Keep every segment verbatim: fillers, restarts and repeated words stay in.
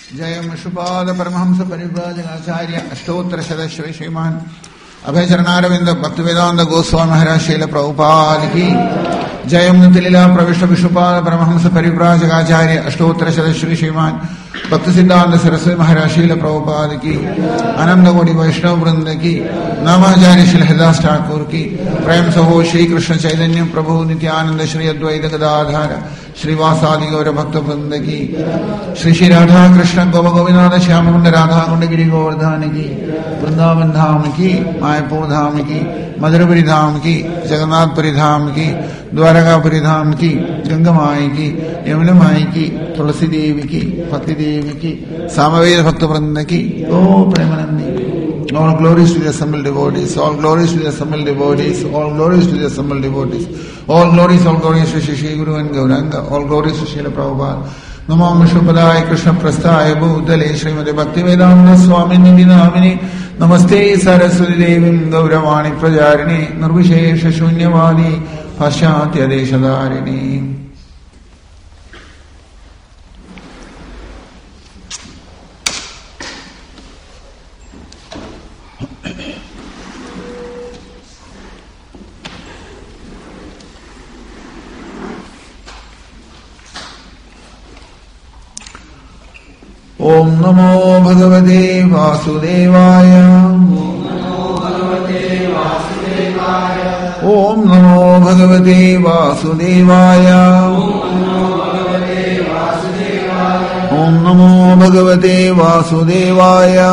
जयं विष्णुपाद परमहंस परिव्राजकाचार्य अष्टोत्तर सदस्य श्रीमान अभय चरणारविंद भक्तिवेदांत गोस्वामी महाराज शील प्रभुपाद की जयं लीला प्रविष्ट विष्णुपाद परमहंस परिव्राजकाचार्य अष्टोत्तर सदस्य श्रीमान भक्ति सिद्धांत सरस्वती महाराज शील प्रभुपाद की आनंद कोटि वैष्णव वृंद की नामाचार्य श्री हरिदास ठाकुर की प्रेम सहो श्री कृष्ण चैतन्य प्रभु नित्यानंद श्री अद्वैत गदाधार श्रीवासादि गौर भक्त वृंद की श्री श्री राधा कृष्ण गोप गोविंद श्याम कुंड राधा कुंड गिरी गोवर्धन की वृंदावन धाम की मायापुर धाम की मधुरपुरी धाम की जगन्नाथपुरी धाम की द्वारकापुरी धाम की गंगा माई की यमुना माई की तुलसी देवी की भक्ति देवी की सामवेद भक्त वृंद की ओ Premanandi. All glories to the assembled devotees, all glories to the assembled devotees, all glories to the assembled devotees, all glories, all glories to Shri Guru and Gauranga, all glories to Srila Prabhupada. Namo Vishnupadaya Krishna Prasthaya Bhutale Srimati Bhaktivedanta Swami Nidhi Namini Namaste Saraswati Devim Gauravani Prajarini Nirvishesha Shunyavadi Paschatya Deshadarini. Om Namo Bhagavate Vasudevaya. Om Namo Bhagavate Vasudevaya. Om Namo Bhagavate Vasudevaya.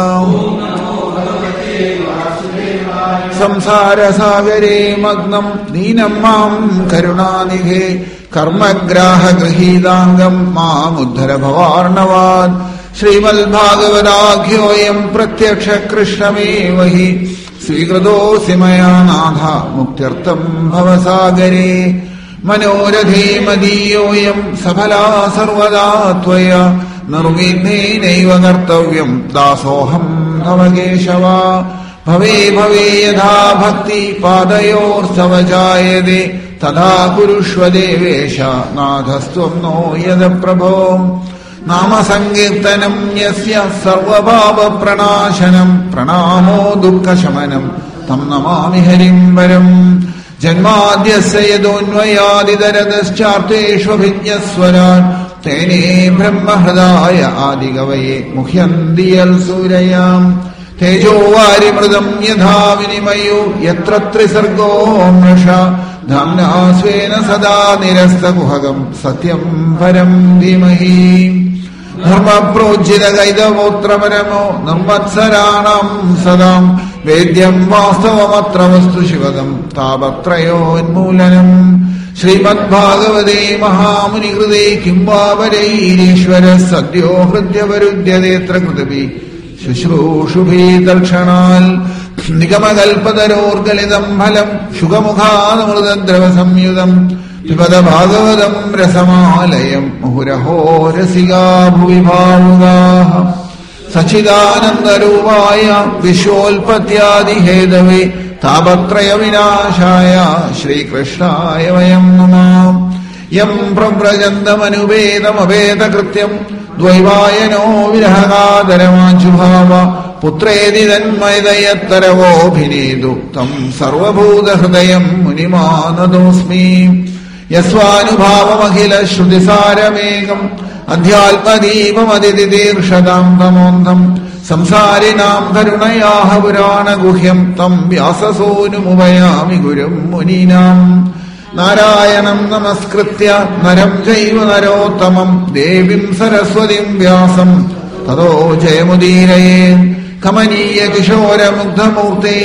Samsara Sagare Magnam Deenam Mam Karunanidhe Karmagraha Grahidangam Mam Uddhara Bhavarnavad Shrimad भागवताख्योऽयं प्रत्यक्ष कृष्णमेव हि स्वीकृतोऽसि मया नाथ मुक्त्यर्थं भवसागरे मनोरथे मदीयोऽयं सफला सर्वदा त्वया निर्विघ्नेनैव कर्तव्यं दासोऽहं तव केशव भवे भवे यथा भक्ति पादयोर्तव जायते तथा कुरुष्व देवेश नाथस्त्वं नो यद प्रभो नाम संकीर्तनं यस्य सर्वभाव प्रणाशनं प्रणामो दुःखशमनं तं नमामि हरिं वरं जन्माद्यस्य यदोऽन्वयादितरतश्चार्थेष्वभिज्ञस्वरान् तेने ब्रह्महृदाय आदिकवये मुह्यन्ति यल्सूरयाम् तेजो वारिमृदं यथा विनिमयो यत्र त्रिसर्गो मृषा धाम्ना स्वेन सदा निरस्तकुहकं सत्यं परं धीमहि धर्मप्रोज्झितगैतवोत्रपरमो निर्मत्सराणां सदां वेद्यं वास्तवमत्र वस्तु शिवदं तापत्रयोन्मूलनम् श्रीमद्भागवते महामुनिकृते किं वा वरैरीश्वरः सद्यो हृद्यवरुध्यतेऽत्र कृतपि शुश्रूषुभिः तर्क्षणाल् निगमकल्पतरोर्गलितं फलं शुकमुखादमृतद्रवसंयुतम् पिबत भागवतं रसमालयं मुहुरहो रसिका भुवि भावुकाः सच्चिदानन्दरूपाय विश्वोत्पत्त्यादिहेतवे तापत्रयविनाशाय श्रीकृष्णाय वयं नमः. यं प्रव्रजन्तमनुपेतमपेतकृत्यं द्वैवायनो विरहकातरमाजुभाव पुत्रेति तन्मयदयत्तरवोऽभिनेतु तं सर्वभूतहृदयं मुनिमानतोऽस्मि. यस्वानुभावमखिल श्रुतिसारमेकम् अध्यात्मदीपमदितितीर्षतां तमोऽन्धम् संसारिणां करुणयाः पुराणगुह्यं तं व्याससूनुमुपयामि गुरुं मुनीनाम्. नारायणं नमस्कृत्य नरं चैव नरोत्तमं देवीं सरस्वतीं व्यासं ततो जयमुदीरयेत्. कमनीय किशोरमुग्धमूर्ते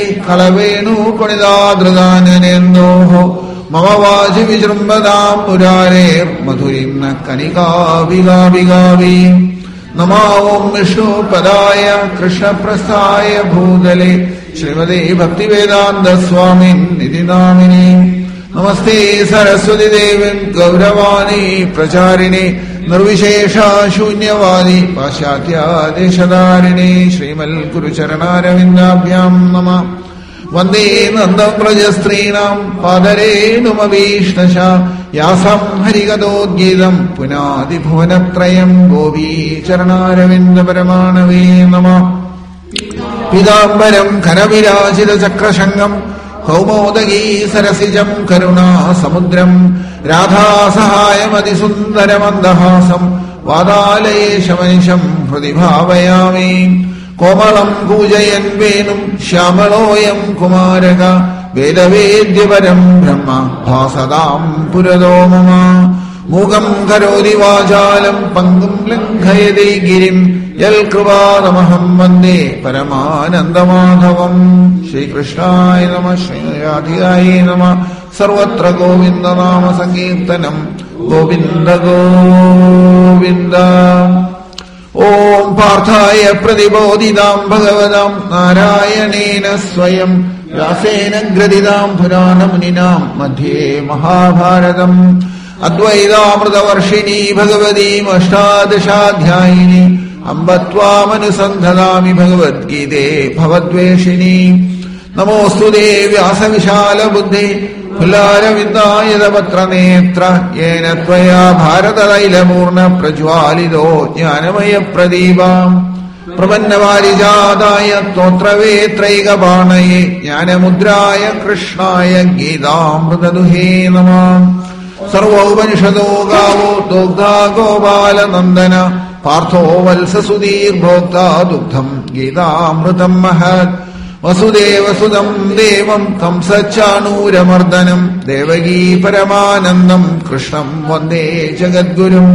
कलवेणुकुणिदादृदाननेन्दोः मम वाचि विजृम्भतां मुरारेर्मधुरीं न कनिकाभिगाभिगाभि. नमो ॐ विष्णुपदाय कृष्णप्रस्थाय भूतले श्रीमते भक्तिवेदान्तस्वामिन्निति नामिने. नमस्ते सरस्वती देवीं गौरवाणी प्रचारिणे निर्विशेषा शून्यवादी पाश्चात्यादेशधारिणे श्रीमल्गुरुचरणारविन्दाभ्यां नमः. വന്ദേ നന്ദവ്രജസ്ത്രീണാം പാദരേണുമഭീഷ്ടശ യാസം ഹരികഥോദ്ഗീതം പുനാതിഭുവനത്രയം ഗോപീചരണാരവിന്ദപരമാണവേ നമഃ. പീതാംബരം ഖരവിരാജിത ചക്രശംഖം കൗമോദഗീ സരസിജം കരുണാസമുദ്രം രാധാസഹായമതിസുന്ദരമന്ദഹാസം വാതാലയേശമനിശം ഹൃദി ഭാവയാമി. കോമളം പൂജയൻ വേണും ശ്യാമളോയം കുമാരക വേദവേദ്യപരം ബ്രഹ്മ ഭാസതാം പുരതോ മമ. മൂകം കരോതി വാചാലം പങ്കും ലംഘയതേ ഗിരിം യൽകൃപാതമഹം വന്ദേ പരമാനന്ദമാധവം. ശ്രീകൃഷ്ണായ നമഃ. ശ്രീരാധികായ നമഃ. സർവത്ര ഗോവിന്ദനാമ സങ്കീർത്തനം. ഗോവിന്ദ ഗോവിന്ദ. ഓം പാർത്ഥായ പ്രതിബോധിതാം ഭഗവതാം നാരായണേന സ്വയം വ്യാസേന ഗ്രഥിതാം പുരാണമുനിനാം മധ്യേ മഹാഭാരതം. അദ്വൈതാമൃതവർഷിണീ ഭഗവതീം അഷ്ടാദശാധ്യായിനി അംബ ത്വാമനുസന്ധതാമി ഭഗവദ്ഗീതേ ഭവദ്വേഷിണി. നമോസ്തുതേ വ്യാസവിശാലബുദ്ധേ ഫുല്ലാരവിന്ദായതപത്രനേത്ര യേന ത്വയാ ഭാരതതൈലപൂർണ്ണ പ്രജ്വാലിതോ ജ്ഞാനമയപ്രദീപ. പ്രപന്നവാരിജാതായ സ്തോത്രവേത്രൈകപാണയേ ജ്ഞാനമുദ്രായ കൃഷ്ണായ ഗീതാമൃതദുഹേ നമഃ. സർവോപനിഷദോ ഗാവോ ദുഗ്ധാ ഗോപാലനന്ദന പാർത്ഥോ വത്സസുധീർഭോക്താ ദുഗ്ധം ഗീതാമൃതം മഹത്. വസുദേവസുതം ദേവം കംസച്ചാണൂരമർദ്ദനം ദേവകീ പരമാനന്ദം കൃഷ്ണം വന്ദേ ജഗദ്ഗുരും.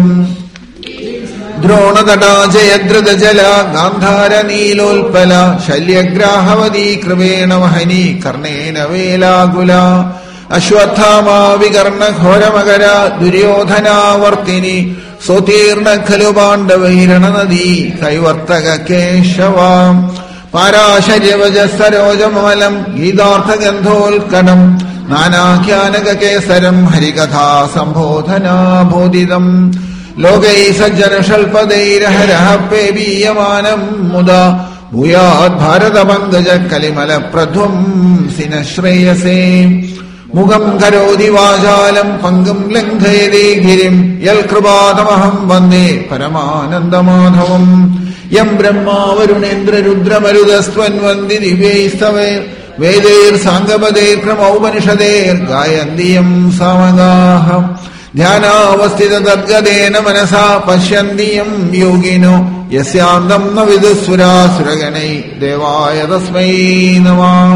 ദ്രോണതടാജയദ്രുതജല ഗാന്ധാരനീലോൽപല ശല്യഗ്രാഹവതീ കൃപേണ വഹനി കർണേന വേലാകുല. അശ്വത്ഥാമാ വികർണ ഘോരമകര ദുര്യോധനാവർത്തിനി സ്വതീർണ ഖലു പാണ്ഡവൈരണനദീ കൈവർത്തക കേശവാം. പാരാശര്യവജസ്സരോജമലം ഗീതാർത്ഥഗന്ധോൽക്കടം നാനാഖ്യാനകേസരം ഹരികഥാ സംബോധനാബോധിതം. ലോകൈ സജ്ജനഷൽപദൈരഹരഃ പേബീയമാനം മുദാ ഭൂയാത് ഭാരതപങ്കജ കലിമല പ്രധ്വംസിന ശ്രേയസേ. മുഖം കരോതി വാചാലം പങ്കും ലംഘയതേ ഗിരിം യൽകൃപാതമഹം വന്ദേ പരമാനന്ദമാധവം. യം ബ്രഹ്മാ വരുണേന്ദ്ര രുദ്രമരുതസ്ത്വന്വന്തി ദിവ്യൈസ്തവേ വേദൈർ സാംഗപദൈർ ക്രമൗപനിഷദേർ ഗായന്തിയം സാമഗാഃ. ധ്യാനാവസ്ഥിത തദ്ഗതേന മനസാ പശ്യന്തിയം യോഗിനോ യസ്യാന്തം ന വിദുസുരാസുരഗണൈ ദേവായ തസ്മൈ നമഃ.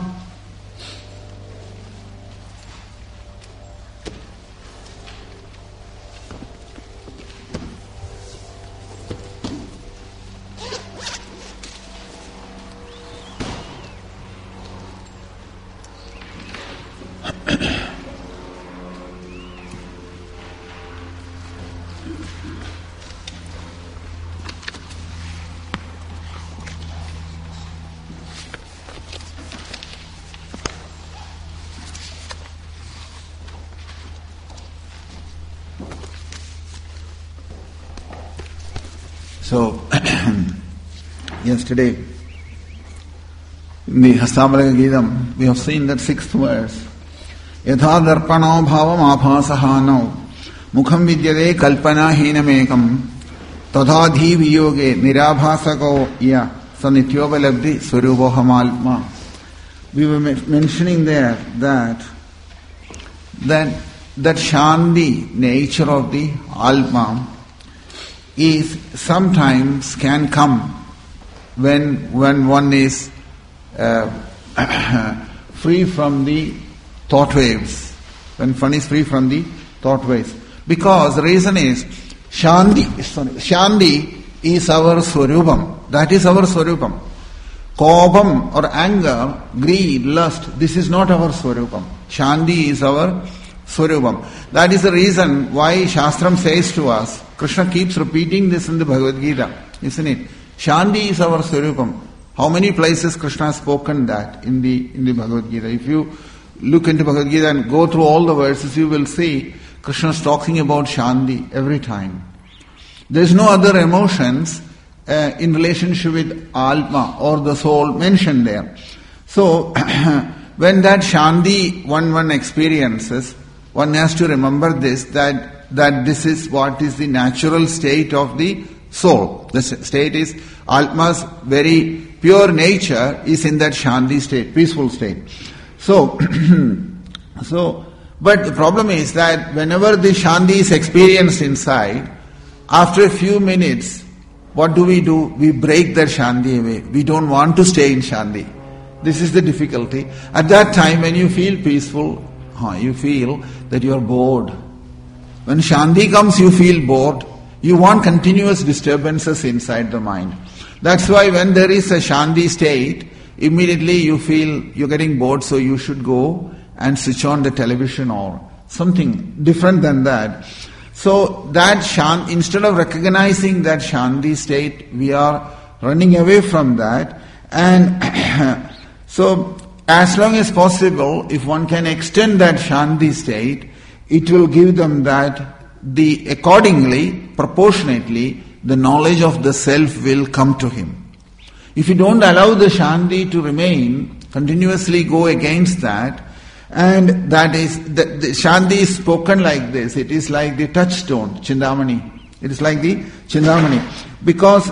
So, yesterday, in the Hastamalaga Geetam, we have seen that sixth verse. Yatha darpano bhavam apasahano mukham vidyade kalpana hinamekam tadhadhi viyoge nirabhasako ya sanityobalabdhi swarupohamalma. We were mentioning there that that that Shanti nature of the Alma is sometimes can come when when one is uh, free from the thought waves, when one is free from the thought waves. Because the reason is Shanti, sorry, Shanti is our Swarupam. That is our Swarupam. Kobam or anger, greed, lust, this is not our Swarupam. Shanti is our Swarupam. That is the reason why Shastram says to us, Krishna keeps repeating this in the Bhagavad Gita, isn't it? Shanti is our Swarupam. How many places Krishna has spoken that in the in the Bhagavad Gita? If you look into Bhagavad Gita and go through all the verses, you will see Krishna is talking about Shanti every time. There is no other emotions uh, in relationship with Alma or the soul mentioned there. So, when that Shanti one one experiences, one has to remember this, that, that this is what is the natural state of the soul. The state is, Atma's very pure nature is in that Shanti state, peaceful state. So, so, but the problem is that whenever the Shanti is experienced inside, after a few minutes, what do we do? We break that Shanti away. We don't want to stay in Shanti. This is the difficulty. At that time, when you feel peaceful, you feel that you are bored. When Shanti comes, you feel bored. You want continuous disturbances inside the mind. That's why when there is a Shanti state, immediately you feel you're getting bored, so you should go and switch on the television or something different than that. So that Shanti, instead of recognizing that Shanti state, we are running away from that. And so as long as possible, if one can extend that Shanti state, it will give them that the accordingly, proportionately, the knowledge of the self will come to him. If you don't allow the Shanti to remain, continuously go against that, and that is, the, the Shanti is spoken like this, it is like the touchstone, Chindamani. It is like the Chindamani. Because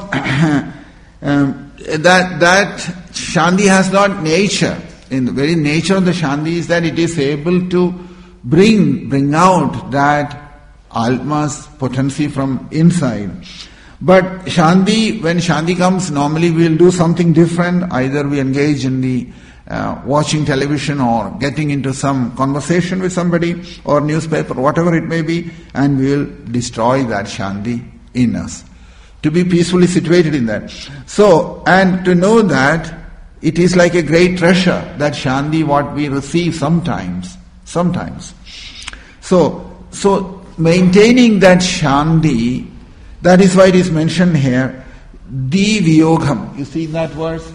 um, that, that Shanti has not nature. In the very nature of the Shanti is that it is able to bring, bring out that Atma's potency from inside. But Shanti, when Shanti comes, normally we will do something different. Either we engage in the uh, watching television or getting into some conversation with somebody or newspaper, whatever it may be, and we will destroy that Shanti in us. To be peacefully situated in that. So, and to know that it is like a great treasure, that Shanti what we receive sometimes, sometimes. So, so maintaining that Shanti, that is why it is mentioned here, di viyogam. You see that verse?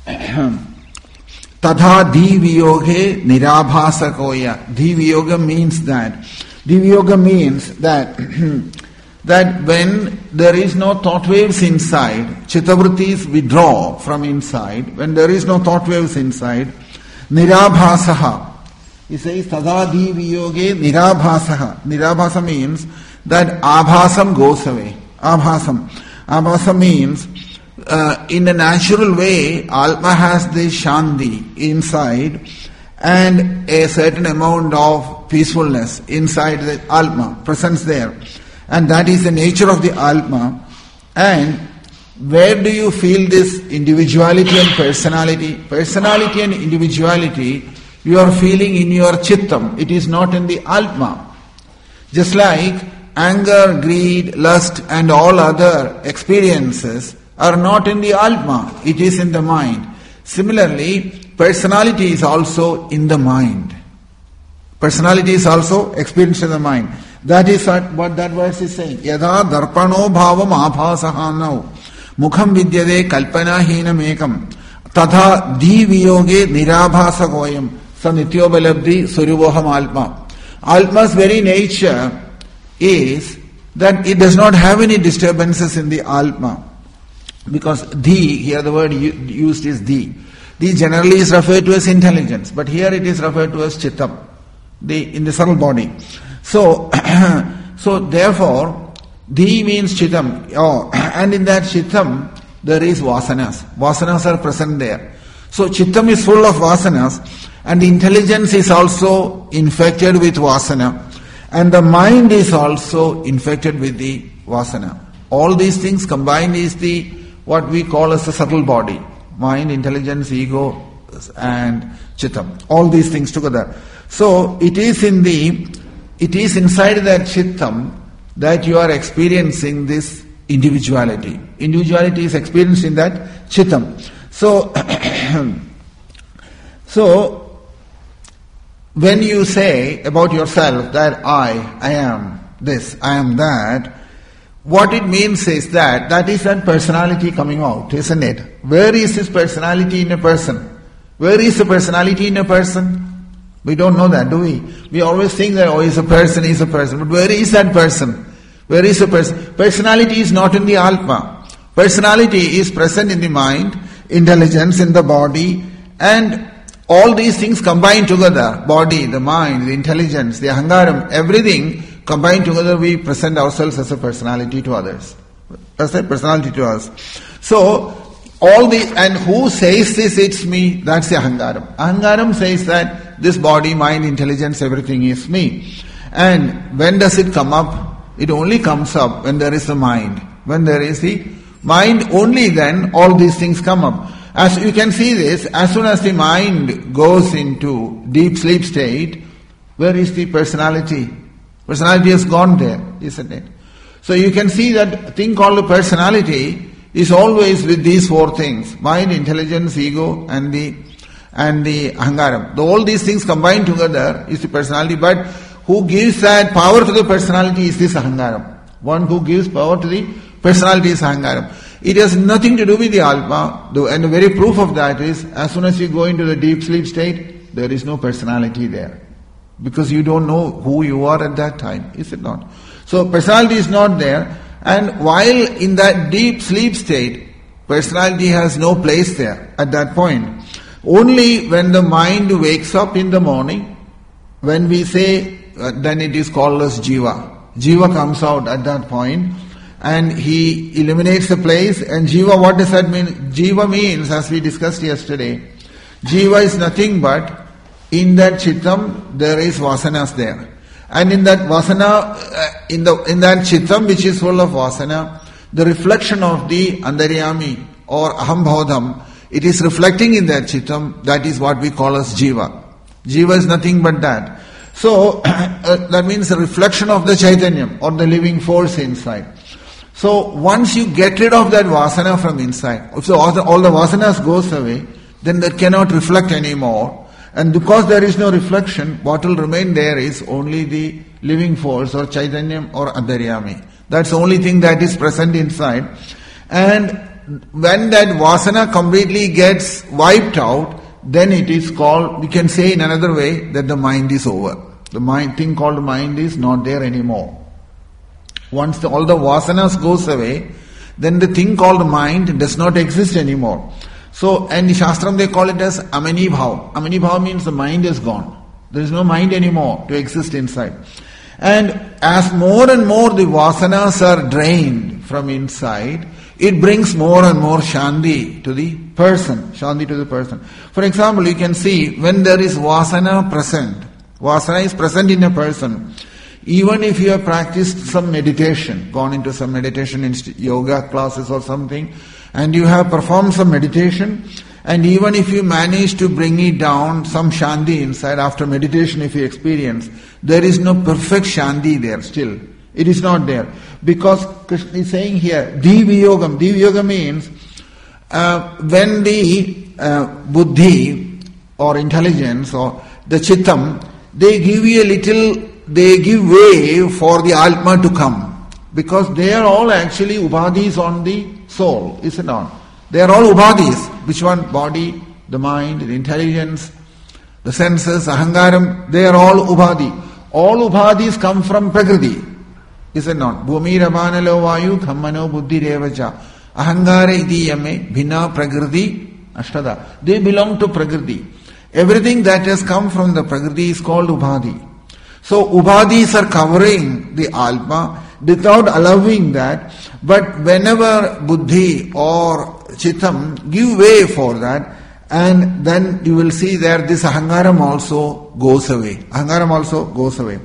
Tadha di viyoge nirabhasakoya. Di viyogam means that. Di viyogam means that that when there is no thought waves inside, chittavrittis withdraw from inside, when there is no thought waves inside, nirabhasaha. He says, tada di viyoge nirabhasaha. Nirabhasa means that abhasam goes away. Abhasam. Abhasam means, uh, in a natural way, Atma has the Shanti inside and a certain amount of peacefulness inside the Atma, presence there. And that is the nature of the Atma. And where do you feel this individuality and personality? Personality and individuality you are feeling in your chittam. It is not in the Atma. Just like anger, greed, lust and all other experiences are not in the Atma. It is in the mind. Similarly, personality is also in the mind. Personality is also experienced in the mind. That is what that verse is saying. Yada darpano bhavam abhasahanau mukham vidyade kalpana hinam ekam tadha di viyoge nirabhasa goyam sa nityobalabdhi suruvoham alma. Alma's very nature is that it does not have any disturbances in the Atma. Because di, here the word used is di. Di generally is referred to as intelligence, but here it is referred to as chittam, the in the subtle body. So, so therefore, di means chittam. Oh, and in that chittam, there is vasanas. Vasanas are present there. So chittam is full of vasanas, and the intelligence is also infected with vasana. And the mind is also infected with the vasana. All these things combined is the what we call as the subtle body. Mind, intelligence, ego, and chittam. All these things together. So it is in the, it is inside that chittam that you are experiencing this individuality. Individuality is experienced in that chittam. So, so when you say about yourself that I, I am this, I am that, what it means is that that is that personality coming out, isn't it? Where is this personality in a person? Where is the personality in a person? We don't know that, do we? We always think that, oh, he's a person, he's a person. But where is that person? Where is the person? Personality is not in the Atma. Personality is present in the mind, intelligence in the body, And all these things combined together, body, the mind, the intelligence, the ahangaram, everything combined together, we present ourselves as a personality to others. As a personality to us. So, all the, and who says this, it's me, that's the ahangaram. Ahangaram says that this body, mind, intelligence, everything is me. And when does it come up? It only comes up when there is the mind. When there is the mind, only then all these things come up. As you can see this, as soon as the mind goes into deep sleep state, where is the personality? Personality has gone there, isn't it? So you can see that thing called the personality is always with these four things: mind, intelligence, ego, and the and the ahangaram. The, all these things combined together is the personality. But who gives that power to the personality is this ahangaram. One who gives power to the personality is ahangaram. It has nothing to do with the Atma, and the very proof of that is, as soon as you go into the deep sleep state, there is no personality there. Because you don't know who you are at that time, is it not? So personality is not there, and while in that deep sleep state, personality has no place there at that point. Only when the mind wakes up in the morning, when we say, uh, then it is called as Jiva. Jiva comes out at that point, and he eliminates the place. And Jiva, what does that mean? Jiva means, as we discussed yesterday, Jiva is nothing but, in that Chittam, there is vasanas there. And in that vasana, uh, in the in that Chittam which is full of vasana, the reflection of the Antaryami or Ahambodham, it is reflecting in that Chittam. That is what we call as Jiva. Jiva is nothing but that. So, uh, that means the reflection of the Chaitanyam or the living force inside. So, once you get rid of that vasana from inside, so all the, all the vasanas goes away, then that cannot reflect anymore. And because there is no reflection, what will remain there is only the living force or Chaitanyam or Antaryami. That's the only thing that is present inside. And when that vasana completely gets wiped out, then it is called, we can say in another way, that the mind is over. The mind thing called mind is not there anymore. Once the, all the vasanas goes away, then the thing called mind does not exist anymore. So, and in Shastram they call it as Amani Bhav. Amani Bhav means the mind is gone. There is no mind anymore to exist inside. And as more and more the vasanas are drained from inside, it brings more and more Shanti to the person. Shanti to the person. For example, you can see when there is vasana present, vasana is present in a person. Even if you have practiced some meditation, gone into some meditation inst- yoga classes or something, and you have performed some meditation, and even if you manage to bring it down, some Shanti inside after meditation if you experience, there is no perfect Shanti there still. It is not there. Because Krishna is saying here, Diviyogam. Diviyogam means uh, when the uh, buddhi or intelligence or the chittam, they give you a little, they give way for the Atma to come. Because they are all actually ubhadis on the soul, is it not? They are all ubhadis. Which one? Body, the mind, the intelligence, the senses, ahangaram, they are all ubhadi. All ubhadis come from Prakriti, is it not? Bhumi ramanalo vayu khammano buddhi revacha ahangara iti yame bhina prakriti ashtada. They belong to Prakriti. Everything that has come from the Prakriti is called ubhadi. So ubhadis are covering the Atma without allowing that. But whenever buddhi or chittam give way for that, and then you will see there this ahangaram also goes away. Ahangaram also goes away.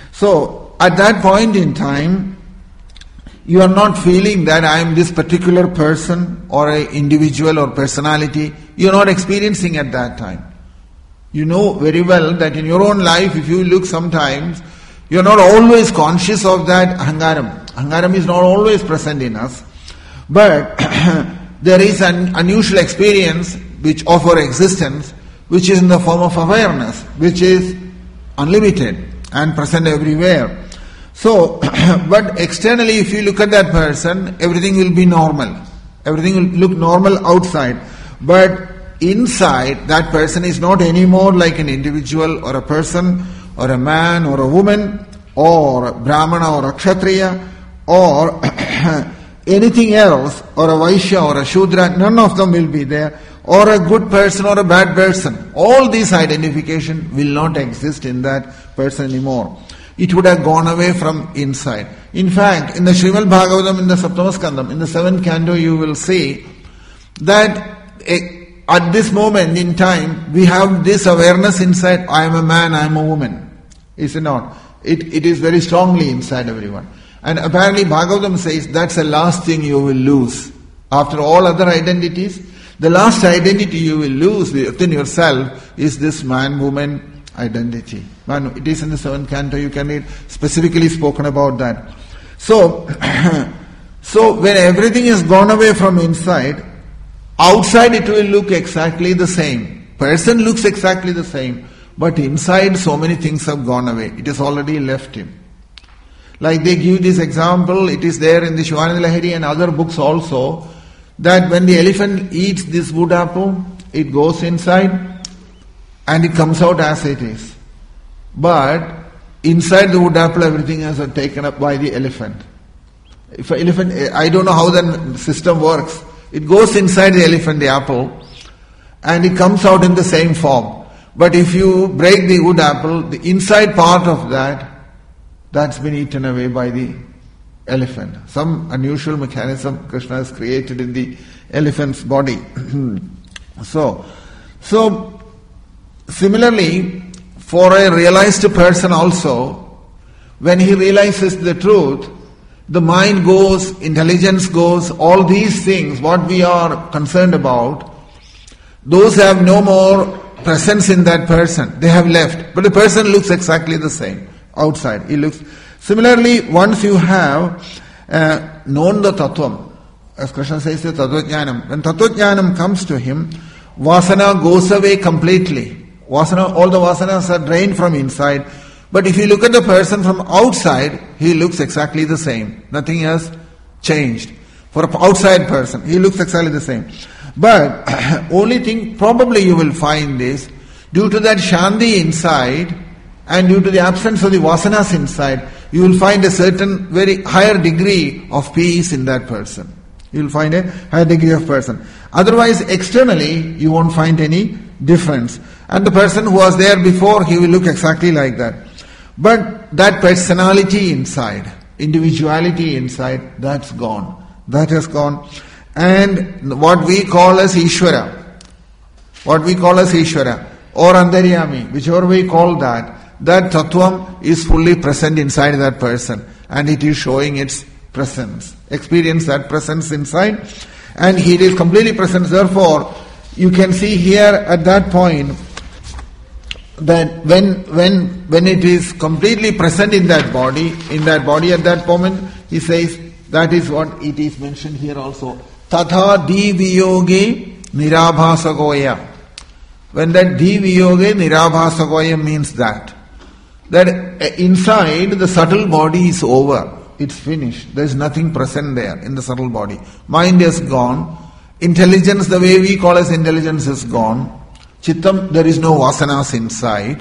So at that point in time, you are not feeling that I am this particular person or an individual or personality. You are not experiencing at that time. You know very well that in your own life, if you look sometimes, you are not always conscious of that ahangaram. Ahangaram is not always present in us. But there is an unusual experience which of our existence, which is in the form of awareness, which is unlimited and present everywhere. So, but externally if you look at that person, everything will be normal. Everything will look normal outside. But inside, that person is not anymore like an individual or a person or a man or a woman or a Brahmana or a Kshatriya or anything else, or a Vaishya or a Shudra. None of them will be there. or a good person or a bad person. All these identification will not exist in that person anymore. It would have gone away from inside. In fact, in the Srimad Bhagavatam, in the Saptamaskandam, in the seventh canto, you will see that a, at this moment in time, we have this awareness inside, I am a man, I am a woman. Is it not? It, it is very strongly inside everyone. And apparently Bhagavatam says that's the last thing you will lose. After all other identities, the last identity you will lose within yourself is this man-woman identity. Man, it is in the seventh canto, you can read specifically spoken about that. So, so when everything has gone away from inside, outside it will look exactly the same. Person looks exactly the same. But inside so many things have gone away. It has already left him. Like they give this example, it is there in the Shivananda Lahiri and other books also, that when the elephant eats this wood apple, it goes inside and it comes out as it is. But inside the wood apple, everything is taken up by the elephant. If an elephant, I don't know how that system works. It goes inside the elephant, the apple, and it comes out in the same form. But if you break the wood apple, the inside part of that, that's been eaten away by the elephant. Some unusual mechanism Krishna has created in the elephant's body. so, so similarly, for a realized person also, when he realizes the truth, the mind goes, intelligence goes, all these things, what we are concerned about, those have no more presence in that person. They have left. But the person looks exactly the same outside. He looks. Similarly, once you have uh, known the Tattvam, as Krishna says, the Tattva-jnanam, when Tattva-jnanam comes to him, Vasana goes away completely. Vasana, all the Vasanas are drained from inside. But if you look at the person from outside, he looks exactly the same. Nothing has changed. For an outside person, he looks exactly the same. But only thing probably you will find is, due to that Shanti inside and due to the absence of the Vasanas inside, you will find a certain very higher degree of peace in that person. You will find a higher degree of person. Otherwise, externally, you won't find any difference. And the person who was there before, he will look exactly like that. But that personality inside, individuality inside, that's gone. That has gone. And what we call as Ishvara, what we call as Ishvara, or Antaryami, whichever we call that, that Tattvam is fully present inside that person. And it is showing its presence. Experience that presence inside. And it is completely present. Therefore, you can see here at that point, that when when when it is completely present in that body, in that body at that moment, he says, that is what it is mentioned here also. Tatha diviyoge nirabhasagoya. When that diviyoge nirabhasagoya means that, that inside the subtle body is over. It's finished. There is nothing present there in the subtle body. Mind is gone. Intelligence, the way we call as intelligence, is gone. Chittam, there is no vasanas inside.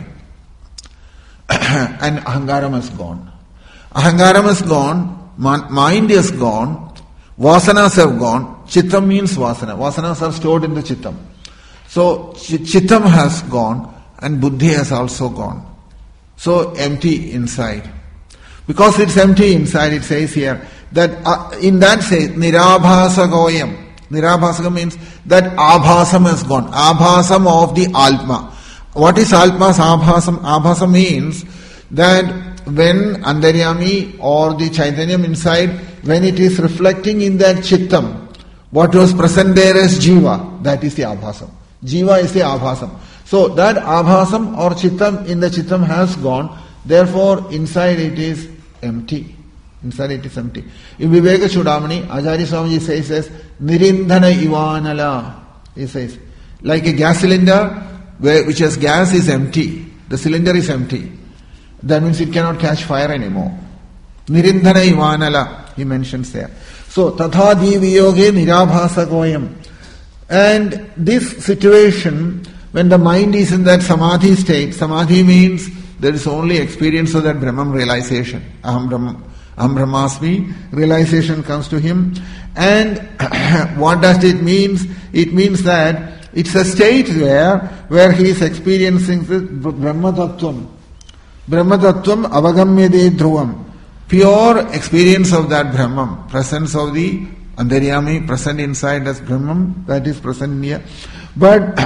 And ahangaram is gone. Ahangaram is gone. Mind is gone. Vasanas have gone. Chittam means vasana. Vasanas are stored in the chittam. So chittam has gone and buddhi has also gone. So empty inside. Because it's empty inside, it says here that uh, in that says nirabhasagoyam. Nirabhasaka means that abhasam has gone. Abhasam of the Atma. What is Atma's abhasam? Abhasam means that when Antaryami or the Chaitanyam inside, when it is reflecting in that Chittam, what was present there as Jiva, that is the Abhasam. Jiva is the Abhasam. So that Abhasam or Chittam in the Chittam has gone, therefore inside it is empty. Inside it is empty. In Viveka Chudamani, Acharya Swamiji says, says Nirindhana Ivanala. He says, like a gas cylinder where, which has gas is empty. The cylinder is empty. That means it cannot catch fire anymore. Nirindhana Ivanala, he mentions there. So, Tatha Diviyoge Nirabhasagoyam. And this situation, when the mind is in that Samadhi state, Samadhi means there is only experience of that Brahman realization. Aham Brahman. Aham Brahmasmi, realization comes to him. And what does it mean? It means that it's a state there where he is experiencing the Brahma Tattvam. Brahma Tattvam avagamyade dhruvam. Pure experience of that Brahman, presence of the Antaryami present inside as Brahman, that is present here. But,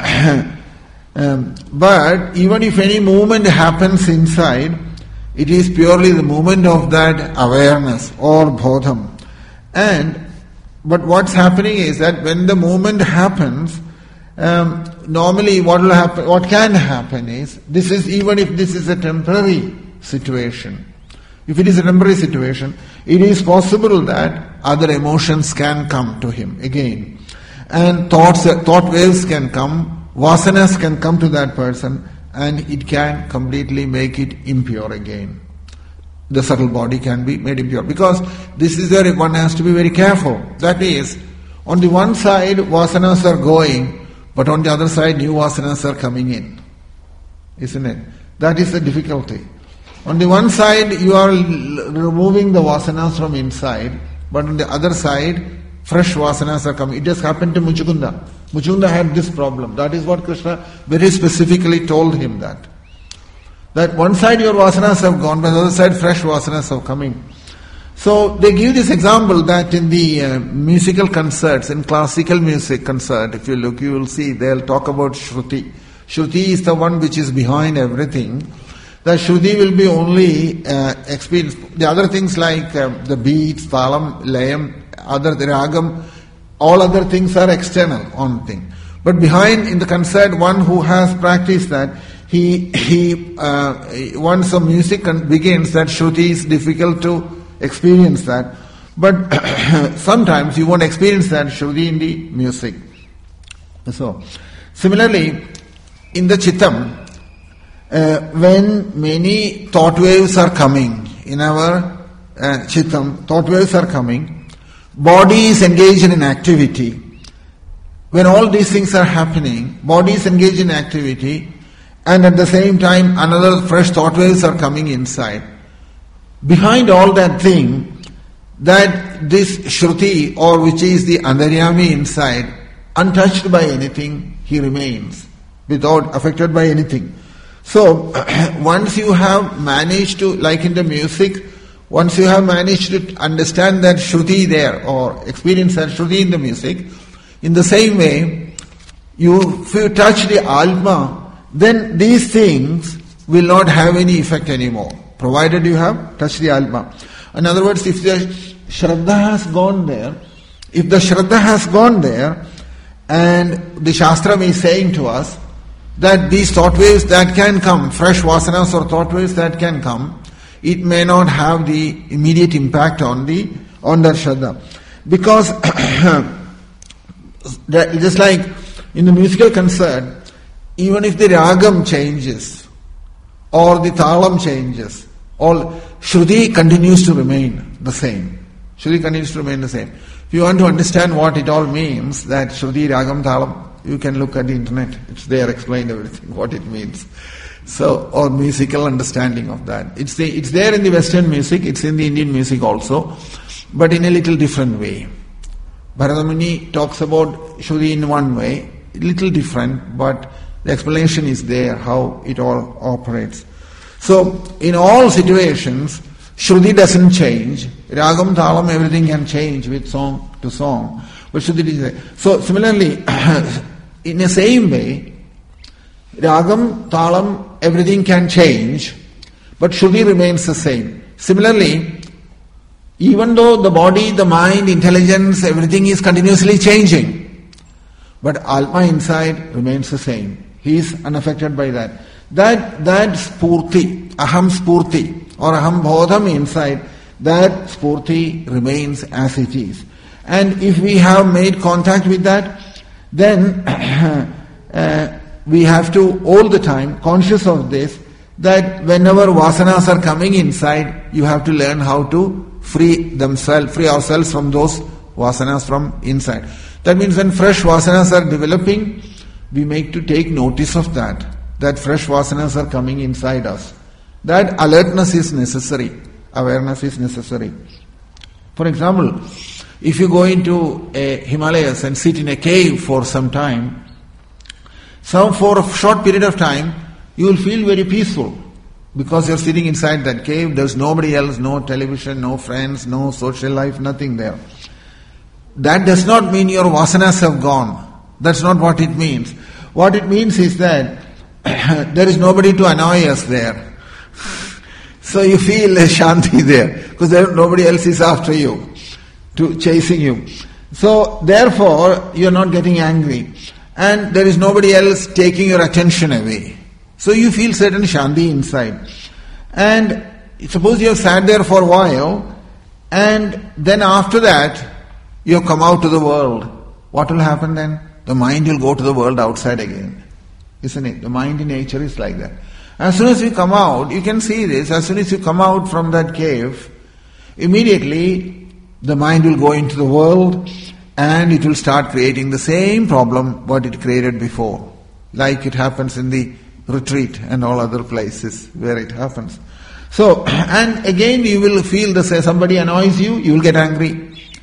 um, but even if any movement happens inside, it is purely the movement of that awareness or bodham. And but what's happening is that when the movement happens, um, normally what will happen, what can happen is, this is even if this is a temporary situation. If it is a temporary situation, it is possible that other emotions can come to him again. And thoughts, thought waves can come, vasanas can come to that person, and it can completely make it impure again. The subtle body can be made impure. Because this is where one has to be very careful. That is, on the one side, vasanas are going, but on the other side, new vasanas are coming in. Isn't it? That is the difficulty. On the one side, you are l- removing the vasanas from inside, but on the other side, fresh vasanas are coming. It has happened to Muchukunda. Muchukunda had this problem. That is what Krishna very specifically told him that. That one side your vasanas have gone, but the other side fresh vasanas are coming. So they give this example that in the uh, musical concerts, in classical music concert, if you look, you will see they'll talk about Shruti. Shruti is the one which is behind everything. The Shruti will be only uh, experienced. The other things like uh, the beats, Thalam, Layam, other the Ragam, all other things are external on thing. But behind in the concert, one who has practiced that, he he uh, once the music begins, that Shruti is difficult to experience that. But sometimes you won't experience that Shruti in the music. So, similarly, in the Chittam, Uh, when many thought waves are coming in our uh, Chittam, thought waves are coming, body is engaged in activity. When all these things are happening, body is engaged in activity, and at the same time another fresh thought waves are coming inside. Behind all that thing, that this Shruti, or which is the Antaryami inside, untouched by anything, he remains, without affected by anything. So, once you have managed to, like in the music, once you have managed to understand that Shruti there, or experience that Shruti in the music, in the same way, you, if you touch the Alma, then these things will not have any effect anymore, provided you have touched the Alma. In other words, if the Shraddha has gone there, if the Shraddha has gone there, and the Shastram is saying to us, that these thought waves that can come, fresh vasanas or thought waves that can come, it may not have the immediate impact on the on the Shraddha. Because just like in the musical concert, even if the ragam changes or the talam changes, all Shruti continues to remain the same. Shruti continues to remain the same. If you want to understand what it all means, that Shruti, ragam, talam, you can look at the internet. It's there, explained everything, what it means. So, or musical understanding of that. It's the, it's there in the Western music, it's in the Indian music also, but in a little different way. Bharata Muni talks about Shruti in one way, a little different, but the explanation is there, how it all operates. So, in all situations, Shruti doesn't change. Ragam, Thalam, everything can change with song to song. But Shruti is. So, similarly, in the same way, Ragam, Thalam, everything can change, but Shruti remains the same. Similarly, even though the body, the mind, intelligence, everything is continuously changing, but Alma inside remains the same. He is unaffected by that. That that spurti, aham spurti, or aham bodham inside, that spurti remains as it is. And if we have made contact with that, then uh, we have to all the time conscious of this, that whenever vasanas are coming inside, you have to learn how to free themselves, free ourselves from those vasanas from inside. That means when fresh vasanas are developing, we make to take notice of that, that fresh vasanas are coming inside us. That alertness is necessary, awareness is necessary. For example, if you go into a Himalayas and sit in a cave for some time, So for a short period of time, you will feel very peaceful because you're sitting inside that cave. There's nobody else, no television, no friends, no social life, nothing there. That does not mean your vasanas have gone. That's not what it means. What it means is that there is nobody to annoy us there. So you feel a shanti there because there, nobody else is after you, to chasing you. So therefore you are not getting angry, and there is nobody else taking your attention away. So you feel certain shanti inside. And suppose you have sat there for a while, and then after that you have come out to the world. What will happen then? The mind will go to the world outside again. Isn't it? The mind in nature is like that. As soon as you come out, you can see this, as soon as you come out from that cave, immediately the mind will go into the world and it will start creating the same problem what it created before. Like it happens in the retreat and all other places where it happens. So, and again you will feel the say somebody annoys you, you will get angry.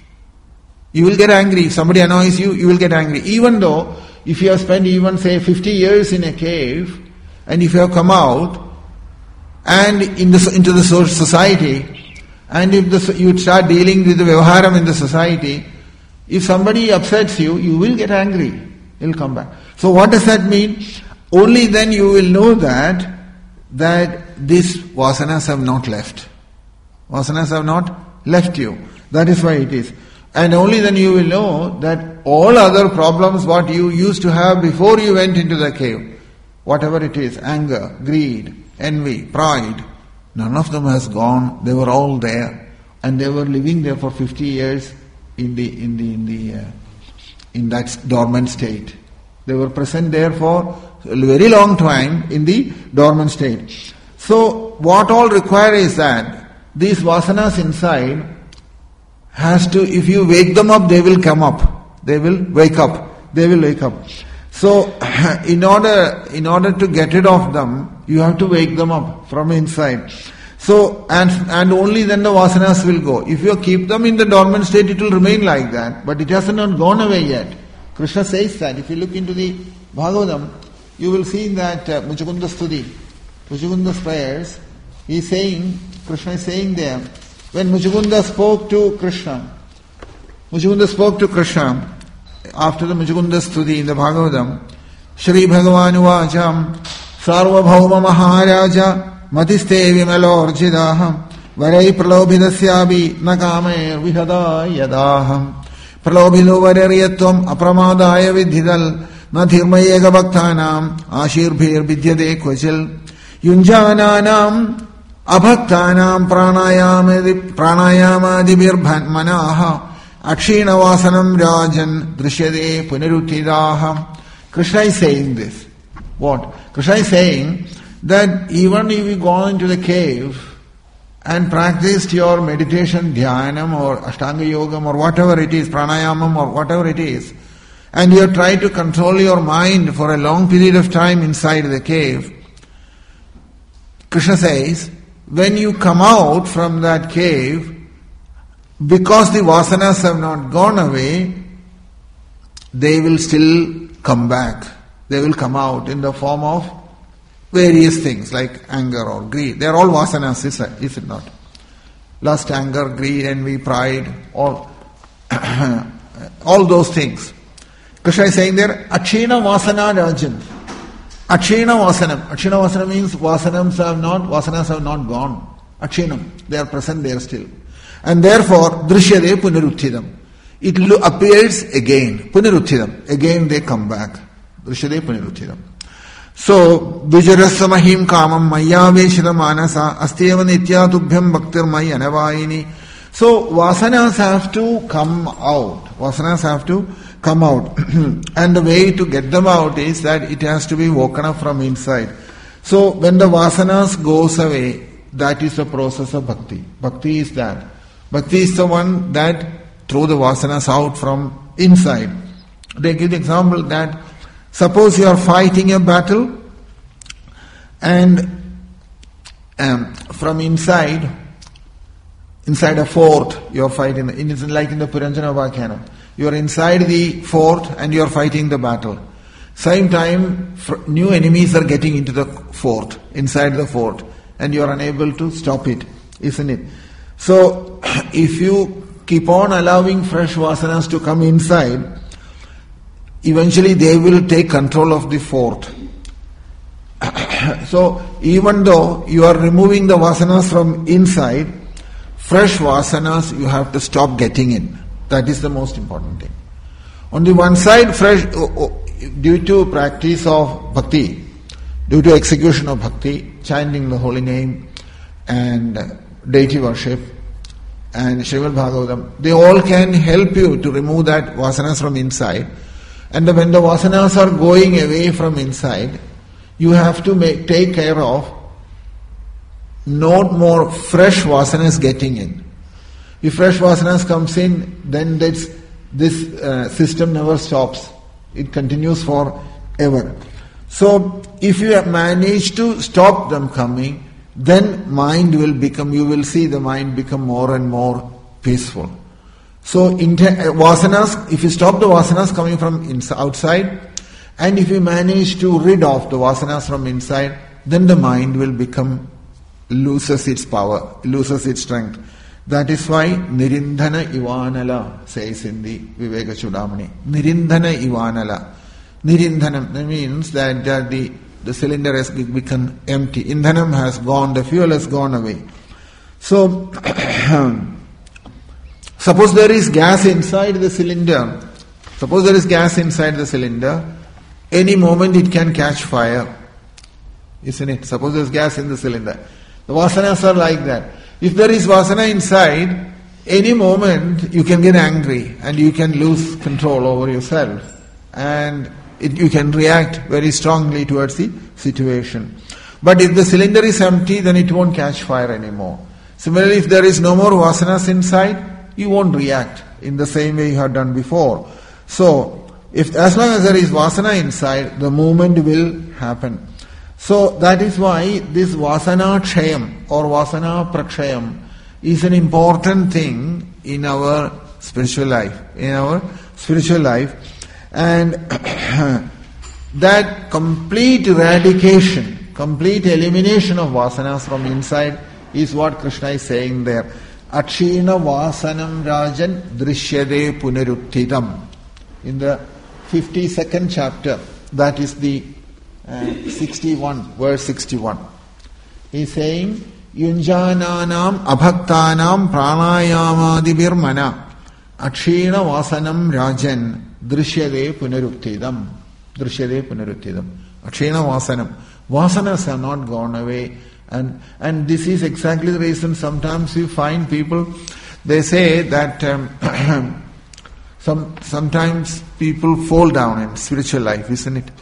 You will get angry. If somebody annoys you, you will get angry. Even though, if you have spent even say fifty years in a cave, and if you have come out, and in the, into the society, and if the, you start dealing with the vyavaharam in the society, if somebody upsets you, you will get angry. You'll come back. So what does that mean? Only then you will know that, that these vasanas have not left. Vasanas have not left you. That is why it is. And only then you will know that all other problems what you used to have before you went into the cave, whatever it is, anger, greed, envy, pride, none of them has gone. They were all there, and they were living there for fifty years in the in the in the uh, in that dormant state. They were present there for a very long time in the dormant state. So what all require is that these vasanas inside has to, if you wake them up, they will come up. They will wake up. They will wake up. So, in order, in order to get rid of them, you have to wake them up from inside. So, and, and only then the vasanas will go. If you keep them in the dormant state, it will remain like that. But it has not gone away yet. Krishna says that. If you look into the Bhagavatam, you will see that uh, Muchukunda Stuti, Muchukunda's prayers, he is saying, Krishna is saying there, when Muchukunda spoke to Krishna, Muchukunda spoke to Krishna, after the Muchukunda Stuti in the Bhagavatam, Shri Bhagavanu Vacham, Sarvabhauma Maharaja, Matiste Vimalorjidaham, Varai Pralobhidasyabi, Nakame Vihada Yadaham, Pralobhido Varariyatvam, Apramadaya Vidhidal, Nathirmayega Bhaktanam, Ashirbhir Vidyade Kvachil, Yunjananam, Abhaktanam pranayamadi pranayamadibir manaha akshina vasanam rajan drishyade punirutidaham. Krishna is saying this. What? Krishna is saying that even if you go into the cave and practiced your meditation, dhyanam or ashtanga yogam or whatever it is, pranayamam or whatever it is, and you have tried to control your mind for a long period of time inside the cave, Krishna says, when you come out from that cave, because the vasanas have not gone away, they will still come back. They will come out in the form of various things like anger or greed. They are all vasanas, is it, is it not? Lust, anger, greed, envy, pride, all, all those things. Krishna is saying there, Akshina Vasana Rajan. Akshina Vasanam. Akshina Vasanam means vasanams have not, vasanas have not gone. Akshinam. They are present there still. And therefore, Drishyade Punaruthidam. It appears again. Punaruthidam. Again they come back. Drishyade Punaruthidam. So, Vijarasa Mahim Kamam Maya Veshida Manasa Asteva Nitya Tubhyam Bhaktir Maya Navaini. So, vasanas have to come out. Vasanas have to come out. And the way to get them out is that it has to be woken up from inside. So, when the vasanas goes away, that is the process of bhakti. Bhakti is that. Bhakti is the one that throw the vasanas out from inside. They give the example that suppose you are fighting a battle and um, from inside, inside a fort, you are fighting, it's like in the Puranjana Vakyanam. You are inside the fort and you are fighting the battle. Same time, new enemies are getting into the fort, inside the fort, and you are unable to stop it, isn't it? So, if you keep on allowing fresh vasanas to come inside, eventually they will take control of the fort. So, even though you are removing the vasanas from inside, fresh vasanas you have to stop getting in. That is the most important thing. On the one side, fresh, due to practice of bhakti, due to execution of bhakti, chanting the holy name and deity worship and Srimad Bhagavatam, they all can help you to remove that vasanas from inside. And when the vasanas are going away from inside, you have to make, take care of not more fresh vasanas getting in. If fresh vasanas comes in, then that's, this uh, system never stops. It continues forever. So, if you have managed to stop them coming, then mind will become, you will see the mind become more and more peaceful. So, inten- vasanas, if you stop the vasanas coming from inside, outside, and if you manage to rid off the vasanas from inside, then the mind will become, loses its power, loses its strength. That is why Nirindhana Ivanala says in the Viveka Chudamani. Nirindhana Ivanala. Nirindhanam, that means that uh, the, the cylinder has become empty. Indhanam has gone, the fuel has gone away. So, suppose there is gas inside the cylinder. Suppose there is gas inside the cylinder. Any moment it can catch fire. Isn't it? Suppose there is gas in the cylinder. The vasanas are like that. If there is vasana inside, any moment you can get angry and you can lose control over yourself. And it, you can react very strongly towards the situation. But if the cylinder is empty, then it won't catch fire anymore. Similarly, if there is no more vasanas inside, you won't react in the same way you have done before. So, if as long as there is vasana inside, the movement will happen. So that is why this vasana kshayam or vasana prakshayam is an important thing in our spiritual life. In our spiritual life. And that complete eradication, complete elimination of vasanas from inside is what Krishna is saying there. Akshina vasanam rajan drishyade punarutthitam. In the fifty-second chapter, that is the uh, sixty-one, verse sixty-one. He is saying, Yunjananam abhaktanam pranayamadibir mana akshina vasanam rajan drishyade punarutthitam. Drishyade punarutthitam. Akshina vasanam. Vasanas are not gone away. And and this is exactly the reason sometimes you find people, they say that um, some sometimes people fall down in spiritual life, isn't it?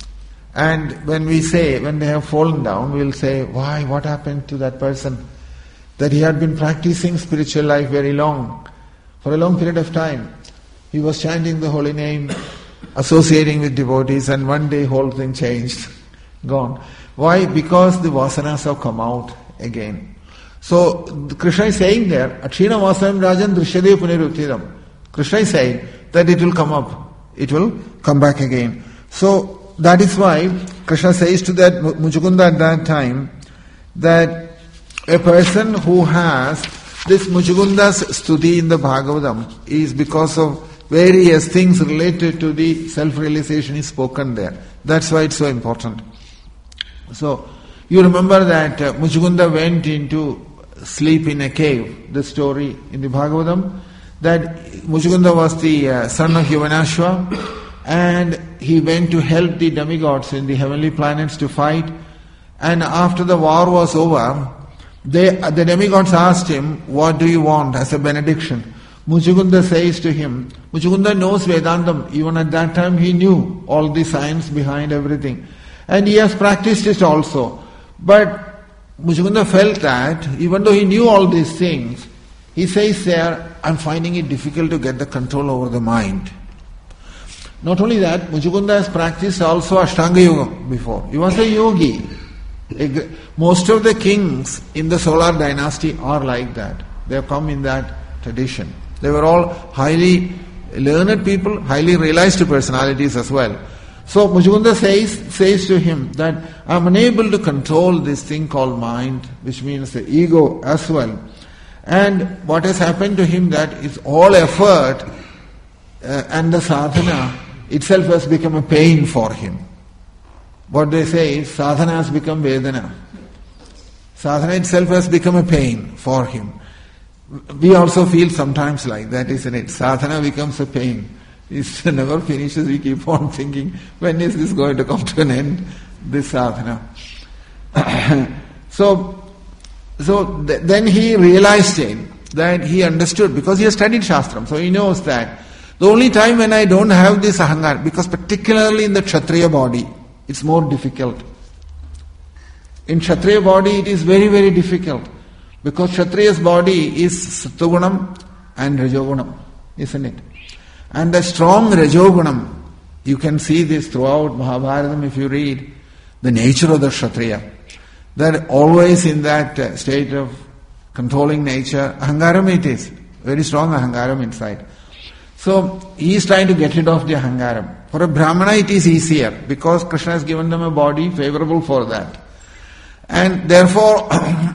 And when we say, when they have fallen down, we'll say, why, what happened to that person? That he had been practicing spiritual life very long, for a long period of time. He was chanting the holy name, associating with devotees, and one day whole thing changed, gone. Why? Because the vasanas have come out again. So Krishna is saying there, Akshina vasanam rajan drishyade punarutthitam. Krishna is saying that it will come up, it will come back again. So that is why Krishna says to that Muchukunda at that time that a person who has this Muchukunda's stuti in the Bhagavatam is because of various things related to the self-realization is spoken there. That's why it's so important. So, you remember that uh, Muchukunda went into sleep in a cave, the story in the Bhagavatam, that Muchukunda was the uh, son of Yavanashva, and he went to help the demigods in the heavenly planets to fight, and after the war was over, they, uh, the demigods asked him, what do you want as a benediction? Muchukunda says to him, Muchukunda knows Vedantam, even at that time he knew all the science behind everything. And he has practiced it also. But Muchukunda felt that, even though he knew all these things, he says there, I'm finding it difficult to get the control over the mind. Not only that, Muchukunda has practiced also Ashtanga Yoga before. He was a yogi. Most of the kings in the solar dynasty are like that. They have come in that tradition. They were all highly learned people, highly realized personalities as well. So Mujukunda says, says to him that I am unable to control this thing called mind, which means the ego as well. And what has happened to him that is all effort uh, and the sadhana itself has become a pain for him. What they say is sadhana has become Vedana. Sadhana itself has become a pain for him. We also feel sometimes like that, isn't it? Sadhana becomes a pain. It never finishes. We keep on thinking, when is this going to come to an end, this sadhana? so, so th- then he realized it, that he understood, because he has studied Shastram, so he knows that the only time when I don't have this ahankar, because particularly in the Kshatriya body, it's more difficult. In Kshatriya body, it is very, very difficult. Because Kshatriya's body is Sattvagunam and Rajogunam, isn't it? And the strong Rajogunam, you can see this throughout Mahabharatam if you read the nature of the Kshatriya. They're always in that uh, state of controlling nature. Ahangaram it is. Very strong ahangaram inside. So he is trying to get rid of the ahangaram. For a Brahmana it is easier because Krishna has given them a body favorable for that. And therefore